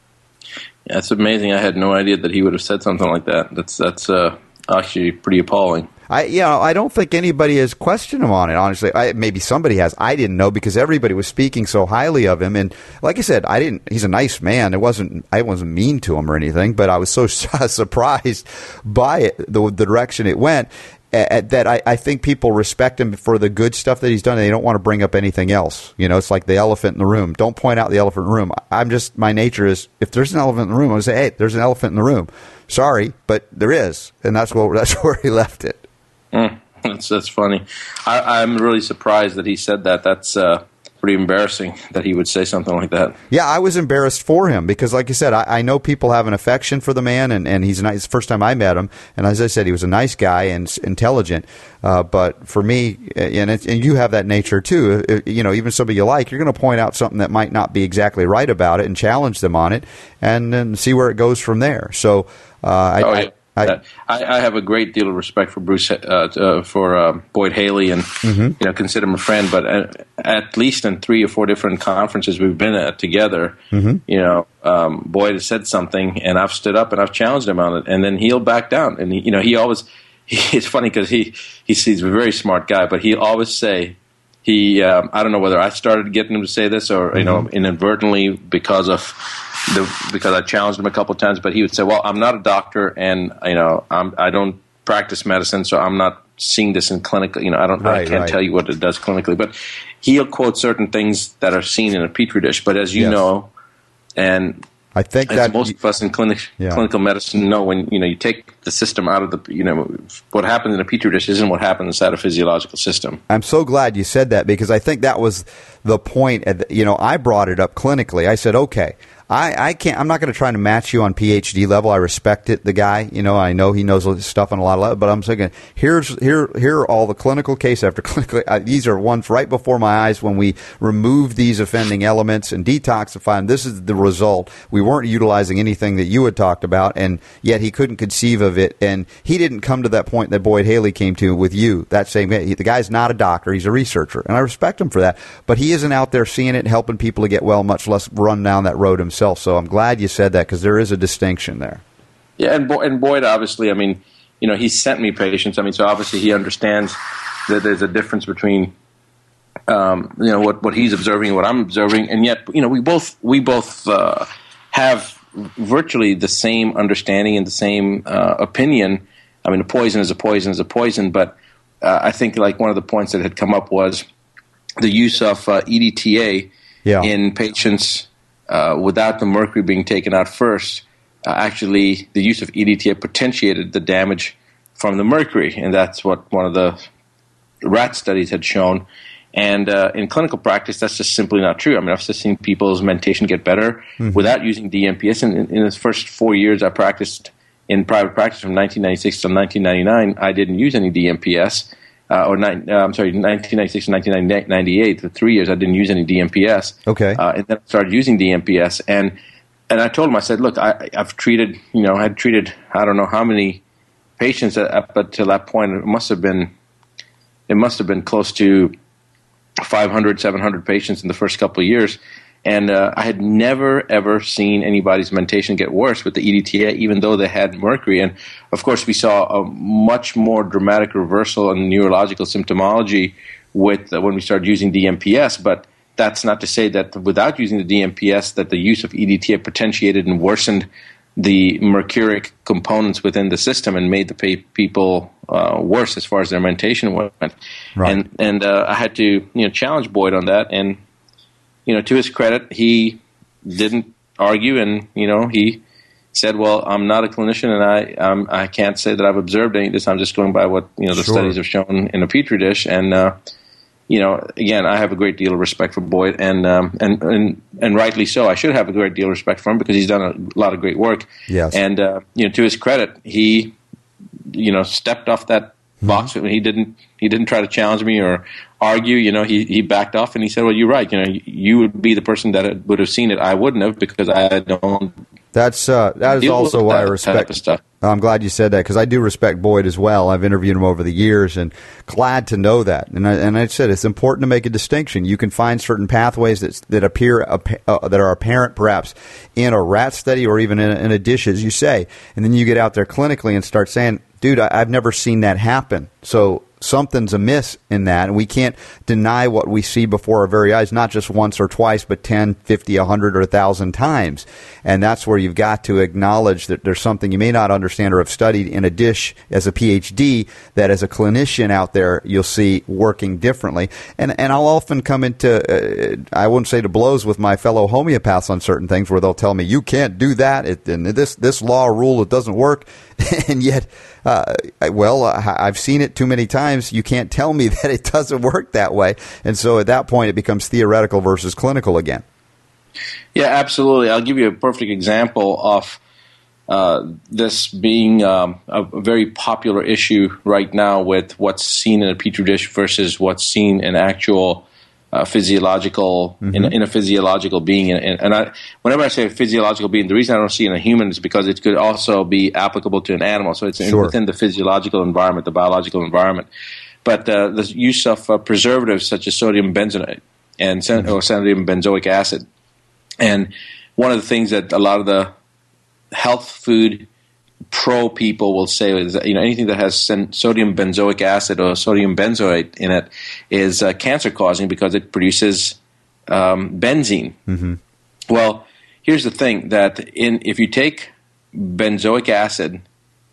Yeah, it's amazing. I had no idea that he would have said something like that. That's that's uh, actually pretty appalling. I, you know, I don't think anybody has questioned him on it, honestly. I, maybe somebody has. I didn't know because everybody was speaking so highly of him. And like I said, I didn't. He's a nice man. It wasn't. I wasn't mean to him or anything. But I was so surprised by it, the, the direction it went, uh, that I, I think people respect him for the good stuff that he's done. And they don't want to bring up anything else. You know, it's like the elephant in the room. Don't point out the elephant in the room. I'm just, my nature is, if there's an elephant in the room, I'm going to say, hey, there's an elephant in the room. Sorry, but there is, and that's what that's where he left it. Mm, that's that's funny. I, I'm really surprised that he said that. That's uh, pretty embarrassing that he would say something like that. Yeah, I was embarrassed for him because, like I said, I, I know people have an affection for the man, and, and he's a nice. It's the first time I met him, and as I said, he was a nice guy and intelligent. Uh, but for me, and, it, and you have that nature too. It, you know, even somebody you like, you're going to point out something that might not be exactly right about it and challenge them on it, and then see where it goes from there. So. Uh, I, oh, yeah. I, I, I have a great deal of respect for Bruce, uh, uh, for uh, Boyd Haley, and mm-hmm. you know, consider him a friend. But at, at least in three or four different conferences we've been at together, mm-hmm. you know, um, Boyd has said something, and I've stood up and I've challenged him on it, and then he'll back down. And he, you know, he always he, it's funny because he, he he's a very smart guy, but he'll always say. He, um, I don't know whether I started getting him to say this or, you know, mm-hmm. inadvertently because of the, because I challenged him a couple of times, but he would say, well, I'm not a doctor and, you know, I'm, I don't practice medicine, so I'm not seeing this in clinical, you know, I don't, right, I can't right. tell you what it does clinically, but he'll quote certain things that are seen in a petri dish. But as you yes. know, and I think as that most of us in clinic, yeah. clinical medicine know, when you know you take the system out of the, you know, what happens in a petri dish isn't what happens inside a physiological system. I'm so glad you said that because I think that was the point. At the, you know, I brought it up clinically. I said, okay, I, I can't. I'm not going to try to match you on PhD level. I respect it, the guy. You know, I know he knows all this stuff on a lot of level. But I'm saying, here's here here are all the clinical case after clinical. Uh, these are ones right before my eyes when we remove these offending elements and detoxify them. This is the result. We weren't utilizing anything that you had talked about, and yet he couldn't conceive of it. And he didn't come to that point that Boyd Haley came to with you. That same he, the guy's not a doctor. He's a researcher, and I respect him for that. But he isn't out there seeing it and helping people to get well, much less run down that road himself. So I'm glad you said that, because there is a distinction there. Yeah, and, Bo- and Boyd, obviously, I mean, you know, he sent me patients. I mean, so obviously he understands that there's a difference between, um, you know, what, what he's observing and what I'm observing. And yet, you know, we both we both uh, have virtually the same understanding and the same uh, opinion. I mean, a poison is a poison is a poison. But uh, I think like one of the points that had come up was the use of uh, E D T A yeah. in patients Uh, without the mercury being taken out first. Uh, actually, the use of E D T A potentiated the damage from the mercury, and that's what one of the rat studies had shown. And uh, in clinical practice, that's just simply not true. I mean, I've just seen people's mentation get better mm-hmm. without using D M P S. And in, in the first four years I practiced in private practice from nineteen ninety-six to nineteen ninety-nine, I didn't use any D M P S. Uh, or nine, uh, I'm sorry, nineteen ninety-six to nineteen ninety-eight, the three years I didn't use any D M P S. Okay. Uh, and then I started using D M P S, and and I told him, I said, look, I, I've treated, you know, I had treated, I don't know how many patients up until that point. It must have been, it must have been close to five hundred, seven hundred patients in the first couple of years. And uh, I had never, ever seen anybody's mentation get worse with the E D T A, even though they had mercury. And, of course, we saw a much more dramatic reversal in neurological symptomology with uh, when we started using D M P S. But that's not to say that without using the D M P S that the use of E D T A potentiated and worsened the mercuric components within the system and made the pa- people uh, worse as far as their mentation went. Right. And, and uh, I had to you know challenge Boyd on that. And you know, to his credit, he didn't argue, and you know, he said, "Well, I'm not a clinician, and I um, I can't say that I've observed any of this. I'm just going by what you know the sure. studies have shown in a petri dish." And uh, you know, again, I have a great deal of respect for Boyd, and um, and and and rightly so. I should have a great deal of respect for him because he's done a lot of great work. Yes, and uh, you know, to his credit, he you know stepped off that box. Mm-hmm. He didn't he didn't try to challenge me or argue. You know, he, he backed off and he said, well, you're right. You know, you would be the person that would have seen it. I wouldn't have because I don't. That's uh, that is also why I respect. Stuff. I'm glad you said that because I do respect Boyd as well. I've interviewed him over the years and glad to know that. And I, and I said it's important to make a distinction. You can find certain pathways that that appear uh, that are apparent perhaps in a rat study or even in a, in a dish, as you say, and then you get out there clinically and start saying, dude, I, I've never seen that happen. So something's amiss in that, and we can't deny what we see before our very eyes, not just once or twice, but ten, fifty, one hundred, or one thousand times. And that's where you've got to acknowledge that there's something you may not understand or have studied in a dish as a P H D that as a clinician out there you'll see working differently. And and I'll often come into, uh, I wouldn't say to blows with my fellow homeopaths on certain things where they'll tell me, you can't do that, it, and this, this law or rule, it doesn't work. And yet, uh, well, uh, I've seen it too many times. You can't tell me that it doesn't work that way. And so at that point, it becomes theoretical versus clinical again. Yeah, absolutely. I'll give you a perfect example of uh, this being um, a, a very popular issue right now with what's seen in a petri dish versus what's seen in actual Uh, physiological mm-hmm. in, in a physiological being, and, and I, whenever I say a physiological being, the reason I don't see it in a human is because it could also be applicable to an animal. So it's sure. in, within the physiological environment, the biological environment. But uh, the use of uh, preservatives such as sodium benzoate and mm-hmm. or sodium benzoic acid, and one of the things that a lot of the health food pro people will say is that, you know, anything that has sodium benzoic acid or sodium benzoate in it is uh, cancer causing because it produces um, benzene. Mm-hmm. Well, here's the thing that in if you take benzoic acid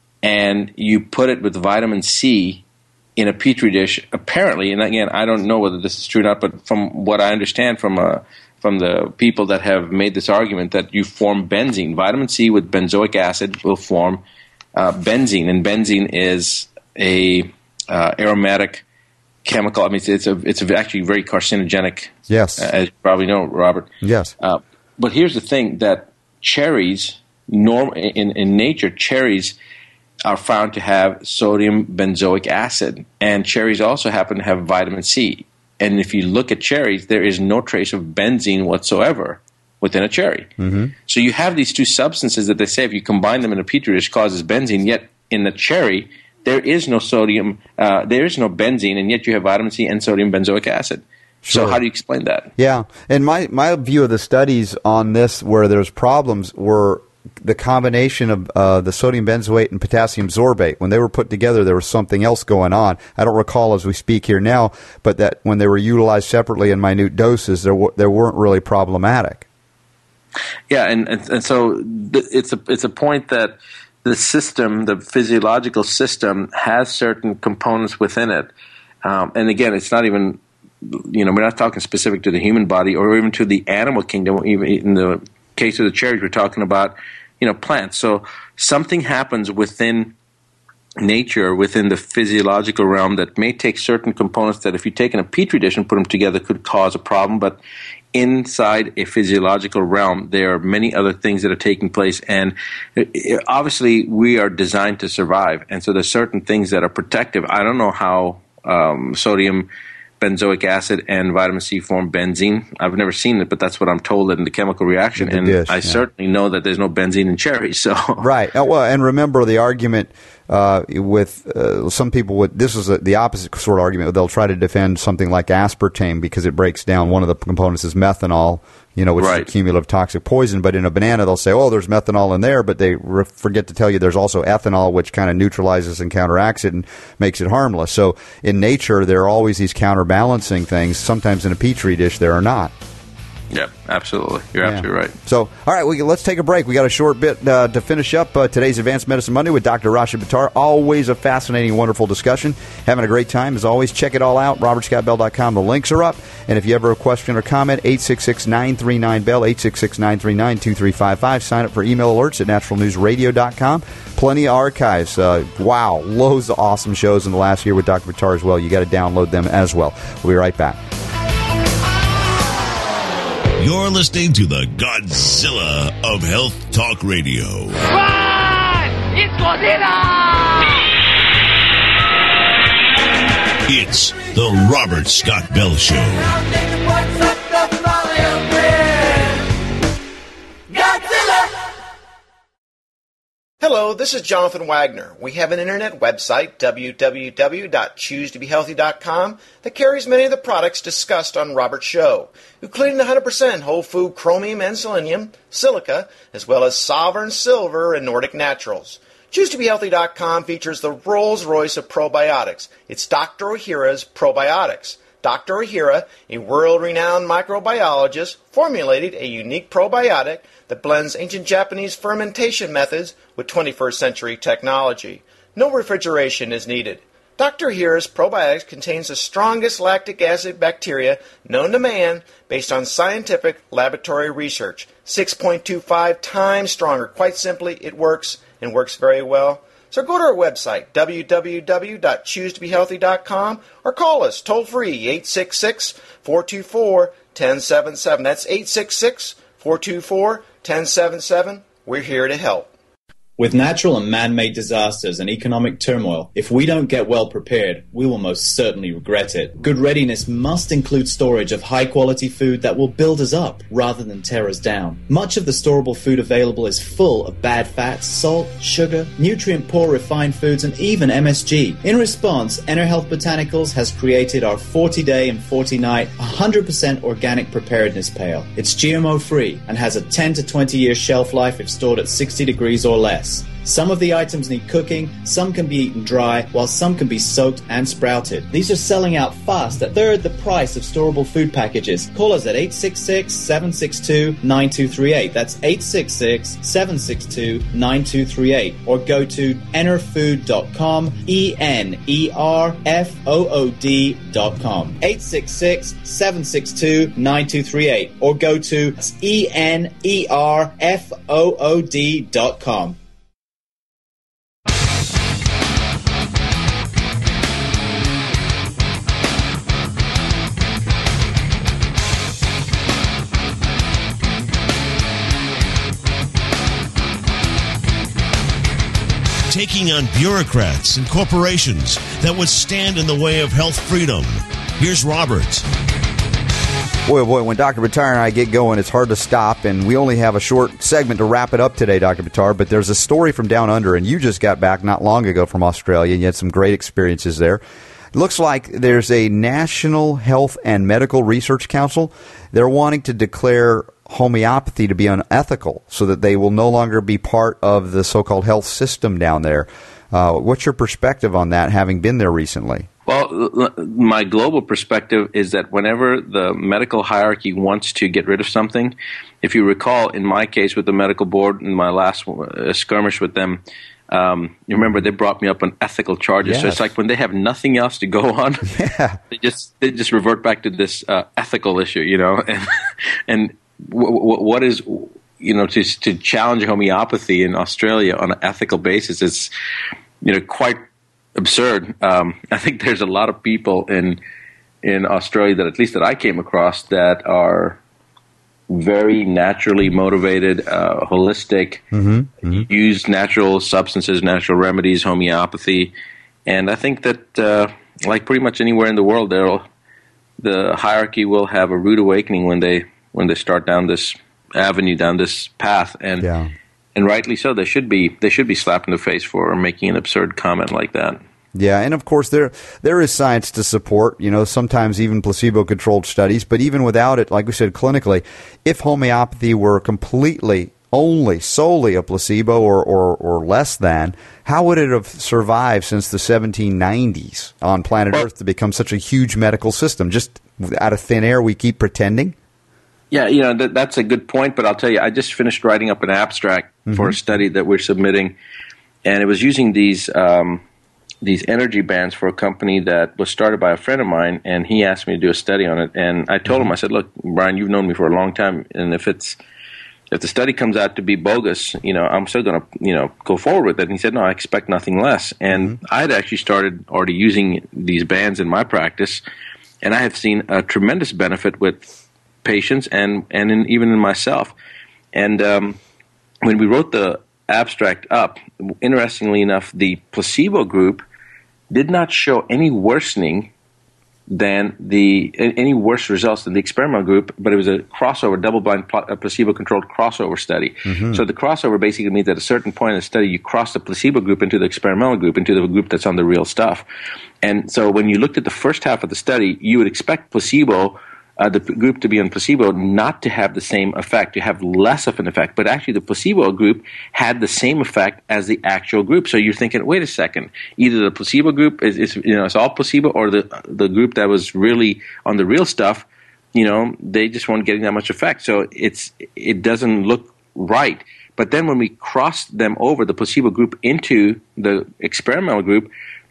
and you put it with vitamin C in a petri dish, apparently, and again, I don't know whether this is true or not, but from what I understand from a from the people that have made this argument that you form benzene. Vitamin C with benzoic acid will form uh, benzene, and benzene is a uh, aromatic chemical. I mean, it's a, it's a actually very carcinogenic. Yes, uh, as you probably know, Robert. Yes. Uh, but here's the thing, that cherries, norm in, in nature, cherries are found to have sodium benzoic acid, and cherries also happen to have vitamin C. And if you look at cherries, there is no trace of benzene whatsoever within a cherry. Mm-hmm. So you have these two substances that they say if you combine them in a petri dish causes benzene, yet in the cherry there is no sodium, uh, there is no benzene, and yet you have vitamin C and sodium benzoic acid. Sure. So how do you explain that? Yeah, and my, my view of the studies on this where there's problems were the combination of uh, the sodium benzoate and potassium sorbate. When they were put together, there was something else going on. I don't recall as we speak here now, but that when they were utilized separately in minute doses, there w- they weren't really problematic. Yeah, and, and, and so th- it's a it's a point that the system, the physiological system, has certain components within it. Um, and again, it's not even, you know, we're not talking specific to the human body or even to the animal kingdom. Even in the case of the cherries, we're talking about, you know, plants. So something happens within nature, within the physiological realm, that may take certain components that if you take in a petri dish and put them together could cause a problem. But inside a physiological realm, there are many other things that are taking place. And obviously we are designed to survive. And so there's certain things that are protective. I don't know how um, sodium benzoic acid and vitamin C form benzene. I've never seen it, but that's what I'm told in the chemical reaction. The and dish, I yeah. certainly know that there's no benzene in cherries. So Right. Uh, well, and remember the argument uh, with uh, some people would, this is a, the opposite sort of argument. They'll try to defend something like aspartame because it breaks down, one of the components is methanol, you know, which right. is a cumulative toxic poison. But in a banana, they'll say, oh, there's methanol in there, but they re- forget to tell you there's also ethanol, which kind of neutralizes and counteracts it and makes it harmless. So in nature, there are always these counterbalancing things. Sometimes in a petri dish, there are not. Yeah, absolutely. You're Yeah. absolutely right. So, all right, we, let's take a break. We got a short bit uh, to finish up uh, today's Advanced Medicine Monday with Doctor Rashid Buttar. Always a fascinating, wonderful discussion. Having a great time, as always. Check it all out, robert scott bell dot com. The links are up. And if you ever have a question or comment, eight six six, nine three nine, B E L L, eight six six, nine three nine, two three five five. Sign up for email alerts at natural news radio dot com. Plenty of archives. Uh, wow, loads of awesome shows in the last year with Doctor Buttar as well. You got to download them as well. We'll be right back. You're listening to the Godzilla of Health Talk Radio. Run! It's Godzilla! It's the Robert Scott Bell Show. Hello, this is Jonathan Wagner. We have an internet website, w w w dot choose to be healthy dot com, that carries many of the products discussed on Robert's show, including one hundred percent whole food chromium and selenium, silica, as well as Sovereign Silver and Nordic Naturals. choose to be healthy dot com features the Rolls-Royce of probiotics. It's Doctor Ohhira's Probiotics. Doctor Ohhira, a world-renowned microbiologist, formulated a unique probiotic that blends ancient Japanese fermentation methods with twenty-first century technology. No refrigeration is needed. Doctor Ohhira's probiotics contains the strongest lactic acid bacteria known to man based on scientific laboratory research. six point two five times stronger. Quite simply, it works and works very well. So go to our website, w w w dot choose to be healthy dot com, or call us toll-free, eight six six, four two four, one zero seven seven. That's eight six six, four two four, one zero seven seven. We're here to help. With natural and man-made disasters and economic turmoil, if we don't get well prepared, we will most certainly regret it. Good readiness must include storage of high-quality food that will build us up rather than tear us down. Much of the storable food available is full of bad fats, salt, sugar, nutrient-poor refined foods, and even M S G. In response, EnerHealth Botanicals has created our forty-day and forty-night one hundred percent organic preparedness pail. It's G M O-free and has a ten to twenty year shelf life if stored at sixty degrees or less. Some of the items need cooking, some can be eaten dry, while some can be soaked and sprouted. These are selling out fast at third the price of storable food packages. Call us at eight six six, seven six two, nine two three eight. That's eight six six, seven six two, nine two three eight. Or go to enerfood dot com, E N E R F O O D dot com. eight six six, seven six two, nine two three eight. Or go to E N E R F O O D dot com. taking on bureaucrats and corporations that would stand in the way of health freedom. Here's Robert. Boy, oh boy, when Doctor Buttar and I get going, it's hard to stop, and we only have a short segment to wrap it up today, Doctor Buttar, but there's a story from down under, and you just got back not long ago from Australia, and you had some great experiences there. It looks like there's a National Health and Medical Research Council. They're wanting to declare homeopathy to be unethical so that they will no longer be part of the so-called health system down there. Uh, what's your perspective on that, having been there recently? Well, my global perspective is that whenever the medical hierarchy wants to get rid of something, if you recall, in my case with the medical board, in my last uh, skirmish with them, um, you remember they brought me up on ethical charges. Yes. So it's like when they have nothing else to go on, yeah. they just they just revert back to this uh, ethical issue, you know. And, and w- w- what is, you know, to to challenge homeopathy in Australia on an ethical basis is, you know, quite absurd. Um, I think there's a lot of people in in Australia that, at least that I came across, that are very naturally motivated, uh, holistic, mm-hmm, mm-hmm. use natural substances, natural remedies, homeopathy, and I think that, uh, like pretty much anywhere in the world, there'll the hierarchy will have a rude awakening when they when they start down this avenue, down this path, and. Yeah. And rightly so, they should be they should be slapped in the face for making an absurd comment like that. Yeah, and of course there there is science to support, you know, sometimes even placebo-controlled studies. But even without it, like we said, clinically, if homeopathy were completely, only, solely a placebo or, or, or less than, how would it have survived since the seventeen nineties on planet well, Earth to become such a huge medical system? Just out of thin air, we keep pretending? Yeah, you know, that, that's a good point, but I'll tell you, I just finished writing up an abstract mm-hmm. for a study that we're submitting, and it was using these um, these energy bands for a company that was started by a friend of mine, and he asked me to do a study on it, and I told mm-hmm. him, I said, look, Brian, you've known me for a long time, and if it's if the study comes out to be bogus, you know, I'm still going to, you know, go forward with it. And he said, no, I expect nothing less. And mm-hmm. I had actually started already using these bands in my practice, and I have seen a tremendous benefit with patients and and in, even in myself. And um, when we wrote the abstract up, interestingly enough, the placebo group did not show any worsening than the any worse results than the experimental group, but it was a crossover, double-blind, placebo-controlled crossover study. Mm-hmm. So the crossover basically means at a certain point in the study, you cross the placebo group into the experimental group, into the group that's on the real stuff. And so when you looked at the first half of the study, you would expect placebo Uh, the group to be on placebo not to have the same effect, to have less of an effect. But actually the placebo group had the same effect as the actual group. So you're thinking, wait a second, either the placebo group is, is you know, it's all placebo, or the the group that was really on the real stuff, you know, they just weren't getting that much effect. So it's it doesn't look right. But then when we crossed them over, the placebo group into the experimental group,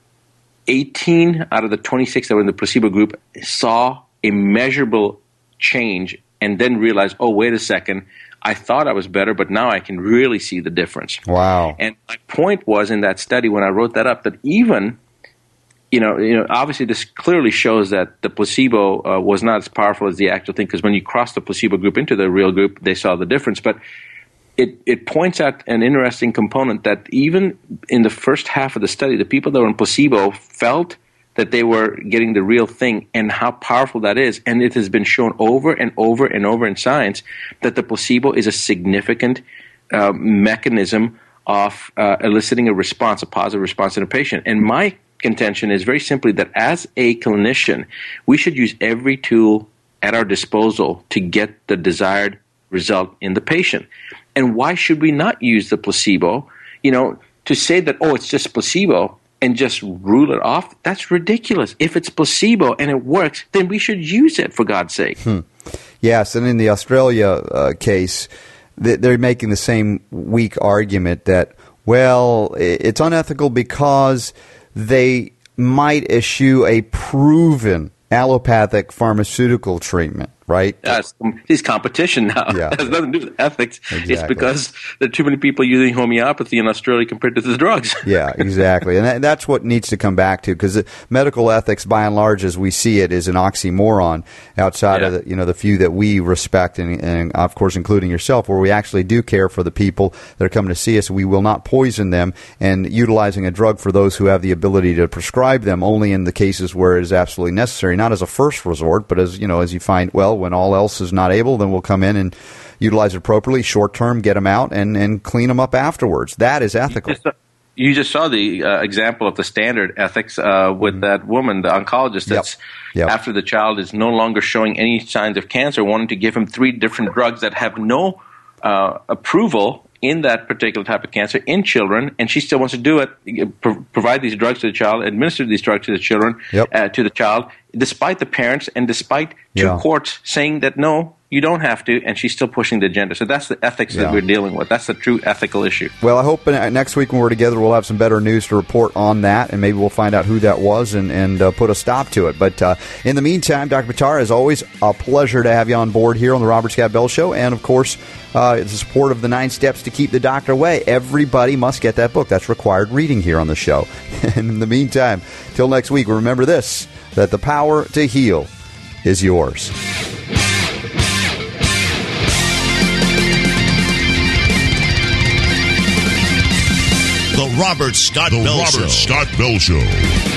eighteen out of the twenty-six that were in the placebo group saw a measurable change, and then realize, oh, wait a second, I thought I was better, but now I can really see the difference. Wow. And my point was in that study when I wrote that up that even, you know, you know, obviously this clearly shows that the placebo uh, was not as powerful as the actual thing, because when you cross the placebo group into the real group, they saw the difference. But it, it points out an interesting component that even in the first half of the study, the people that were in placebo felt that they were getting the real thing, and how powerful that is. And it has been shown over and over and over in science that the placebo is a significant uh, mechanism of uh, eliciting a response, a positive response in a patient. And my contention is very simply that as a clinician, we should use every tool at our disposal to get the desired result in the patient. And why should we not use the placebo? You know, to say that, oh, it's just placebo, and just rule it off, that's ridiculous. If it's placebo and it works, then we should use it, for God's sake. Hmm. Yes, and in the Australia uh, case, they're making the same weak argument that, well, it's unethical because they might eschew a proven allopathic pharmaceutical treatment. right? Yeah, it's, it's competition now. Yeah. It has nothing to do with ethics. Exactly. It's because there are too many people using homeopathy in Australia compared to the drugs. Yeah, exactly. And that, that's what needs to come back to, because medical ethics, by and large, as we see it, is an oxymoron outside Yeah. of the, you know, the few that we respect, and, and of course, including yourself, where we actually do care for the people that are coming to see us. We will not poison them, and utilizing a drug for those who have the ability to prescribe them only in the cases where it is absolutely necessary, not as a first resort, but as, you know, as you find, well, when all else is not able, then we'll come in and utilize it appropriately, short term, get them out, and, and clean them up afterwards. That is ethical. You just, you just saw the uh, example of the standard ethics uh, with mm-hmm. that woman, the oncologist, that's yep. Yep. after the child is no longer showing any signs of cancer, wanted to give him three different drugs that have no uh, approval in that particular type of cancer in children, and she still wants to do it, pro- provide these drugs to the child, administer these drugs to the children, yep. uh, to the child, despite the parents and despite two yeah. courts saying that no, you don't have to, and she's still pushing the agenda. So that's the ethics Yeah. that we're dealing with. That's the true ethical issue. Well, I hope uh, next week when we're together, we'll have some better news to report on that, and maybe we'll find out who that was and, and uh, put a stop to it. But uh, in the meantime, Doctor Buttar, as always, a pleasure to have you on board here on the Robert Scott Bell Show. And, of course, uh, the support of the Nine Steps to Keep the Doctor Away. Everybody must get that book. That's required reading here on the show. And in the meantime, till next week, remember this, that the power to heal is yours. The Robert Scott the Bell Robert Show. Scott Bell Show.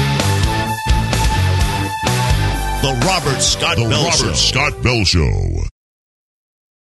The Robert Scott The Bell Robert Show. Scott Bell Show.